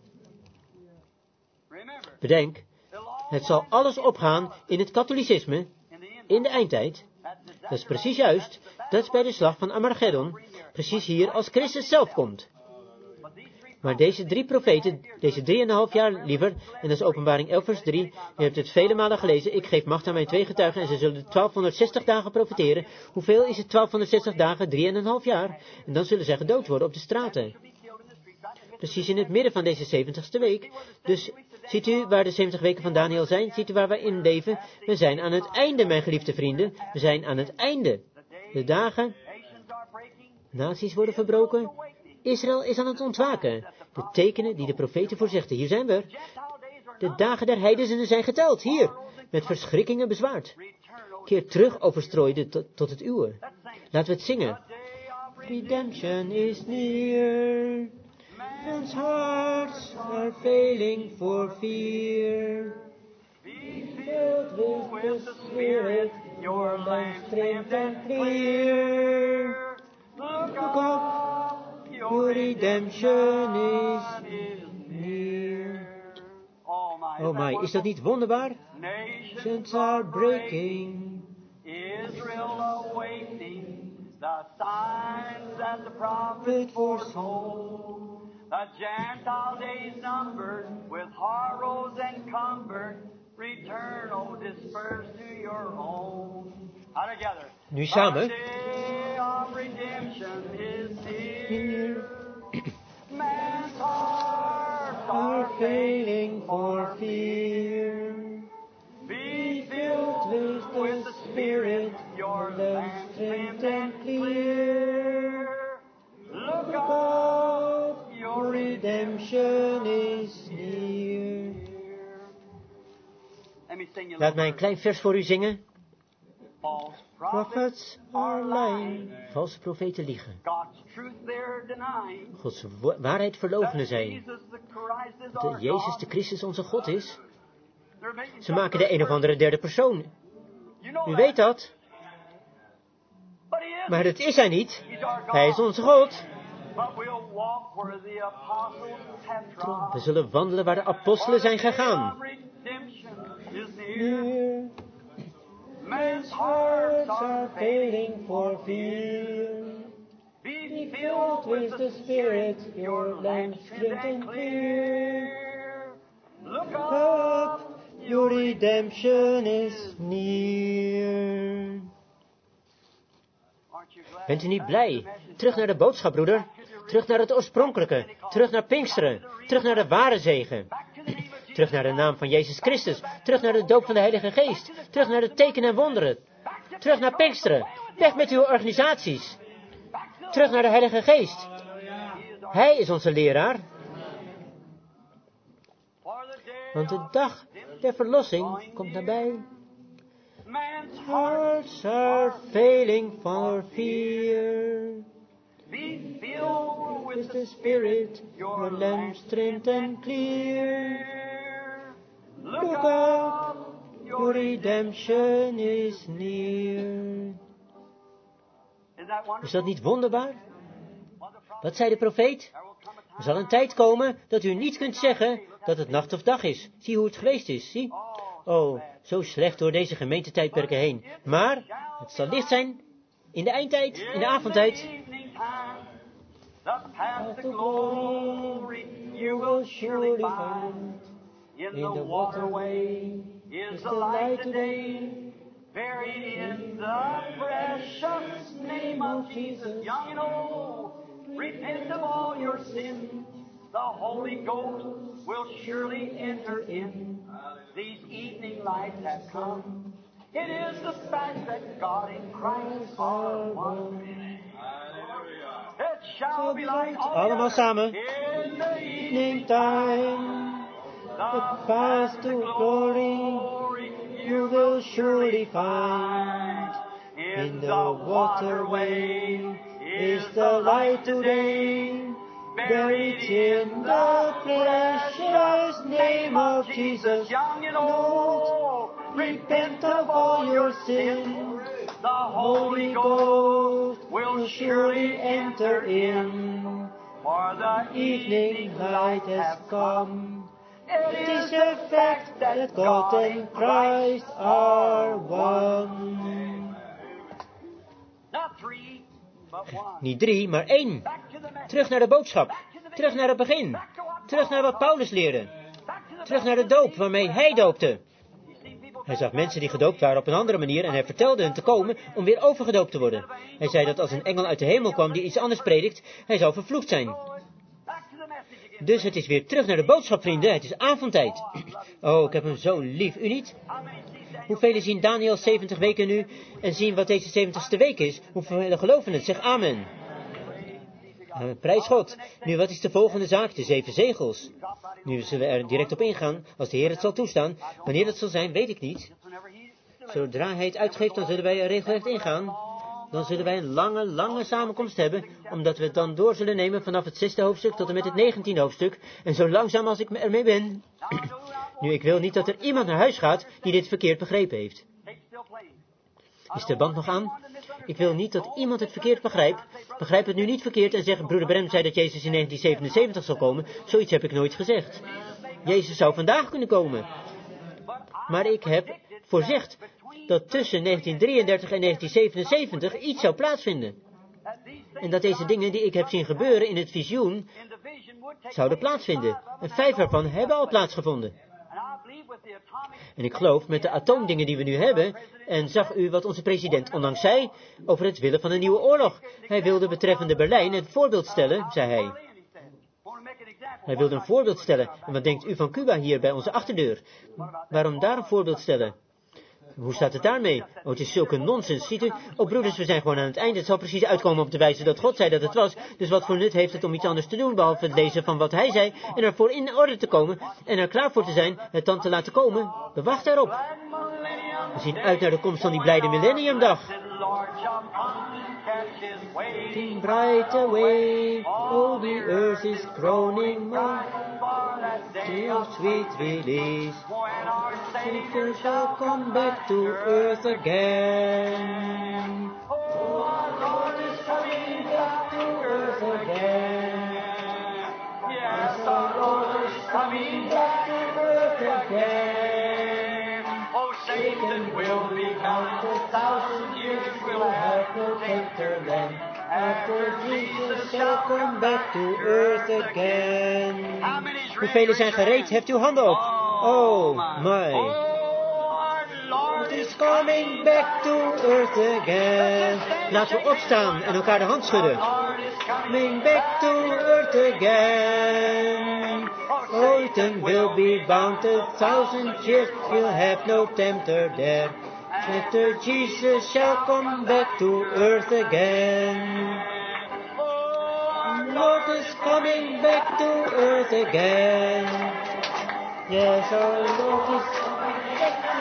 Bedenk, het zal alles opgaan in het katholicisme in de eindtijd. Dat is precies juist, dat is bij de slag van Armageddon, precies hier als Christus zelf komt. Maar deze drie profeten, deze drieënhalf jaar liever, en dat is Openbaring elf vers drie, u hebt het vele malen gelezen, ik geef macht aan mijn twee getuigen en ze zullen twaalfhonderdzestig dagen profiteren. Hoeveel is het twaalfhonderdzestig dagen? Drieënhalf jaar. En dan zullen zij gedood worden op de straten. Precies in het midden van deze zeventigste week. Dus ziet u waar de zeventig weken van Daniel zijn? Ziet u waar we in leven? We zijn aan het einde, mijn geliefde vrienden. We zijn aan het einde. De dagen, naties worden verbroken. Israël is aan het ontwaken. De tekenen die de profeten voorzegden. Hier zijn we. De dagen der heidenen zijn geteld. Hier. Met verschrikkingen bezwaard. Keer terug, overstrooide, tot, tot het uwe. Laten we het zingen. Redemption is near. Men's hearts are failing for fear. Be filled with the Spirit. Your lamp trimmed and clear. Look up. Your redemption is near. Oh my, is dat niet wonderbaar? Nations are breaking. Israel awaiting the signs that the prophet foretold. The Gentile days numbered with horrors encumbered. Return, O dispersed to your home. All together. Nu samen. The day of redemption is near. Man's hearts are failing for fear. Be filled with, with the Spirit, your lamps trimmed and clear. Look up, your redemption is near. Laat mij een klein vers voor u zingen. Prophets are lying. Valse profeten liegen. Gods waarheid verloochenen zij. Dat Jezus de Christus onze God is. Ze maken de een of andere derde persoon. U weet dat. Maar dat is hij niet. Hij is onze God. We zullen wandelen waar de apostelen zijn gegaan. Near. Men's hearts are failing for fear. Be filled with the Spirit, your lamps trimmed and clear. Look up, your redemption is near. Bent u niet blij? Terug naar de boodschap, broeder. Terug naar het oorspronkelijke. Terug naar Pinksteren. Terug naar de ware zegen. Terug naar de naam van Jezus Christus. Terug naar de doop van de Heilige Geest. Terug naar de tekenen en wonderen. Terug naar Pinksteren. Weg met uw organisaties. Terug naar de Heilige Geest. Hij is onze leraar. Want de dag der verlossing komt nabij. Hearts are failing for fear. Be filled with the Spirit, your lamps trimmed and clear. Look up, your redemption is near. Is dat niet wonderbaar? Wat zei de profeet? Er zal een tijd komen dat u niet kunt zeggen dat het nacht of dag is. Zie hoe het geweest is, zie? Oh, zo slecht door deze gemeentetijdperken heen. Maar het zal licht zijn in de eindtijd, in de avondtijd. The path to glory you will surely find. In the waterway is the light today. Buried in the precious name of Jesus, young and old. Repent of all your sins. The Holy Ghost will surely enter in. These evening lights have come. It is the fact that God and Christ are one. It shall be light allemaal samen. In the evening time, the path to glory you will surely find. In the waterway is the light today. Buried in the precious name of Jesus, young and old, repent of all your sins. The Holy Ghost will surely enter in, for the evening light has come. It is a fact that God and Christ are one. Not three, but one. Niet drie, maar één. Terug naar de boodschap. Terug naar het begin. Terug naar wat Paulus leerde. Terug naar de doop waarmee hij doopte. Hij zag mensen die gedoopt waren op een andere manier en hij vertelde hen te komen om weer overgedoopt te worden. Hij zei dat als een engel uit de hemel kwam die iets anders predikt, hij zou vervloekt zijn. Dus het is weer terug naar de boodschap, vrienden. Het is avondtijd. Oh, ik heb hem zo lief. U niet? Hoeveel zien Daniel zeventig weken nu en zien wat deze zeventigste week is? Hoeveel geloven het? Zeg amen. Uh, prijs God. Nu, wat is de volgende zaak? De zeven zegels. Nu zullen we er direct op ingaan, als de Heer het zal toestaan. Wanneer dat zal zijn, weet ik niet. Zodra Hij het uitgeeft, dan zullen wij er regelrecht ingaan. Dan zullen wij een lange, lange samenkomst hebben, omdat we het dan door zullen nemen vanaf het zesde hoofdstuk tot en met het negentiende hoofdstuk. En zo langzaam als ik ermee ben. Nu, ik wil niet dat er iemand naar huis gaat die dit verkeerd begrepen heeft. Is de band nog aan? Ik wil niet dat iemand het verkeerd begrijpt. Begrijp het nu niet verkeerd en zeg, broeder Branham zei dat Jezus in negentien zevenenzeventig zal komen. Zoiets heb ik nooit gezegd. Jezus zou vandaag kunnen komen. Maar ik heb voorzegd dat tussen negentien drieëndertig en negentien zevenenzeventig iets zou plaatsvinden. En dat deze dingen die ik heb zien gebeuren in het visioen zouden plaatsvinden. En vijf ervan hebben al plaatsgevonden. En ik geloof met de atoomdingen die we nu hebben, en zag u wat onze president onlangs zei over het willen van een nieuwe oorlog. Hij wilde betreffende Berlijn een voorbeeld stellen, zei hij. Hij wilde een voorbeeld stellen. En wat denkt u van Cuba hier bij onze achterdeur? Waarom daar een voorbeeld stellen? Hoe staat het daarmee? Oh, het is zulke nonsens, ziet u? Oh, broeders, we zijn gewoon aan het einde. Het zal precies uitkomen op de wijze dat God zei dat het was. Dus wat voor nut heeft het om iets anders te doen, behalve het lezen van wat hij zei, en ervoor in orde te komen, en er klaar voor te zijn, het dan te laten komen? We wachten erop. We zien uit naar de komst van die blijde millenniumdag. Bright away, oh, the earth is groaning more. Day of sweet release, Savior shall come back to earth again. Oh, our Lord is coming back to earth again. Yes, our Lord is coming back to earth again. Oh, Satan will be gone, a thousand years will have no protector then. After Jesus shall come back to earth again. Hoeveel zijn gereed? Heft uw handen op. Oh, my. Our Lord is coming back to earth again. Laten we opstaan en elkaar de hand schudden. Coming back to earth again. Satan will be bound a thousand years, he'll have no tempter there. After Jesus shall come back to earth again. Lord is coming back to earth again. Yes, our Lord is coming back to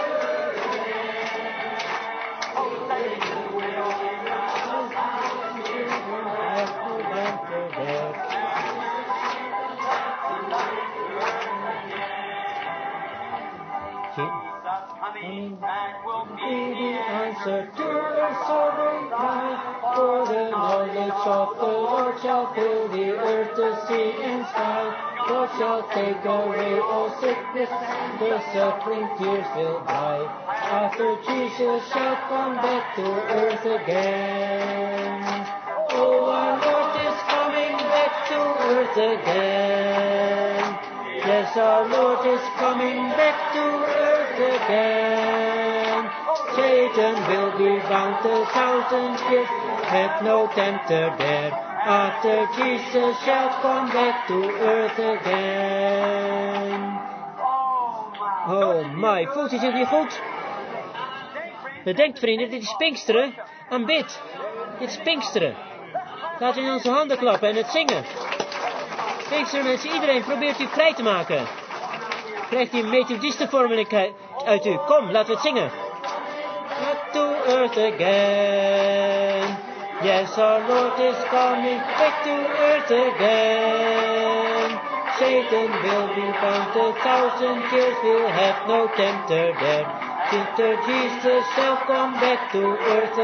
coming back will be the answer to our sovereign cry. For the knowledge of the Lord shall fill the earth, the sea and sky. God shall take away all sickness, and the suffering tears will dry. After Jesus shall come back to earth again. Oh, our Lord is coming back to earth again. Yes, our Lord is coming back to earth again. Satan will be bound a thousand years, have no tempter there. After Jesus shall come back to earth again. Oh my, voelt u zich niet goed? Bedenkt vrienden, dit is Pinksteren. Aanbid. Dit is Pinksteren. Laten we in onze handen klappen en het zingen. Pinksteren mensen, iedereen probeert u vrij te maken. Krijgt u een methodistenvormelijkheid uit u. Kom, laten we het zingen. Back to earth again. Yes, our Lord is coming back to earth again. Satan will be bound a thousand years, will have no tempter there. After Jesus shall come back to earth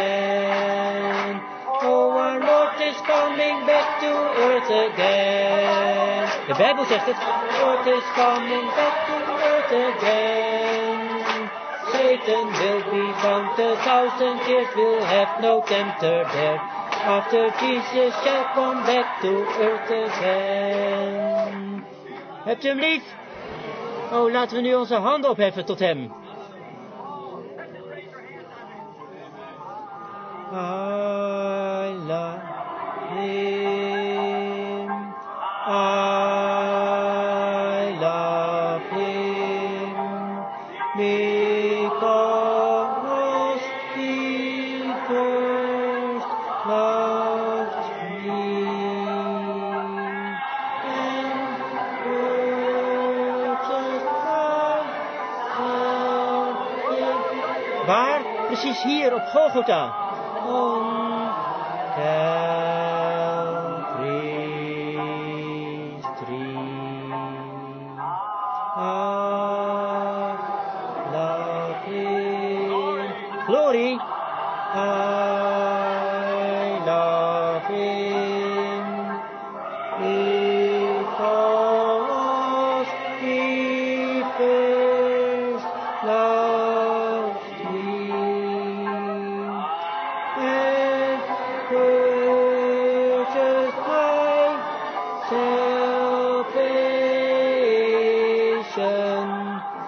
again. Oh, our Lord is coming back to earth again. De Bijbel zegt het. Lord is coming back to earth again. Satan will be bound a thousand years, will have no tempter there. After Jesus shall come back to earth again. Hebt u hem lief? Oh, laten we nu onze handen opheffen tot hem. I love him. I love him. Because he first loved me and purchased my salvation. Waar? Precies hier op Golgotha. On Calvary's tree. I love him. Glory. I love him because he first loved me. Purchased my salvation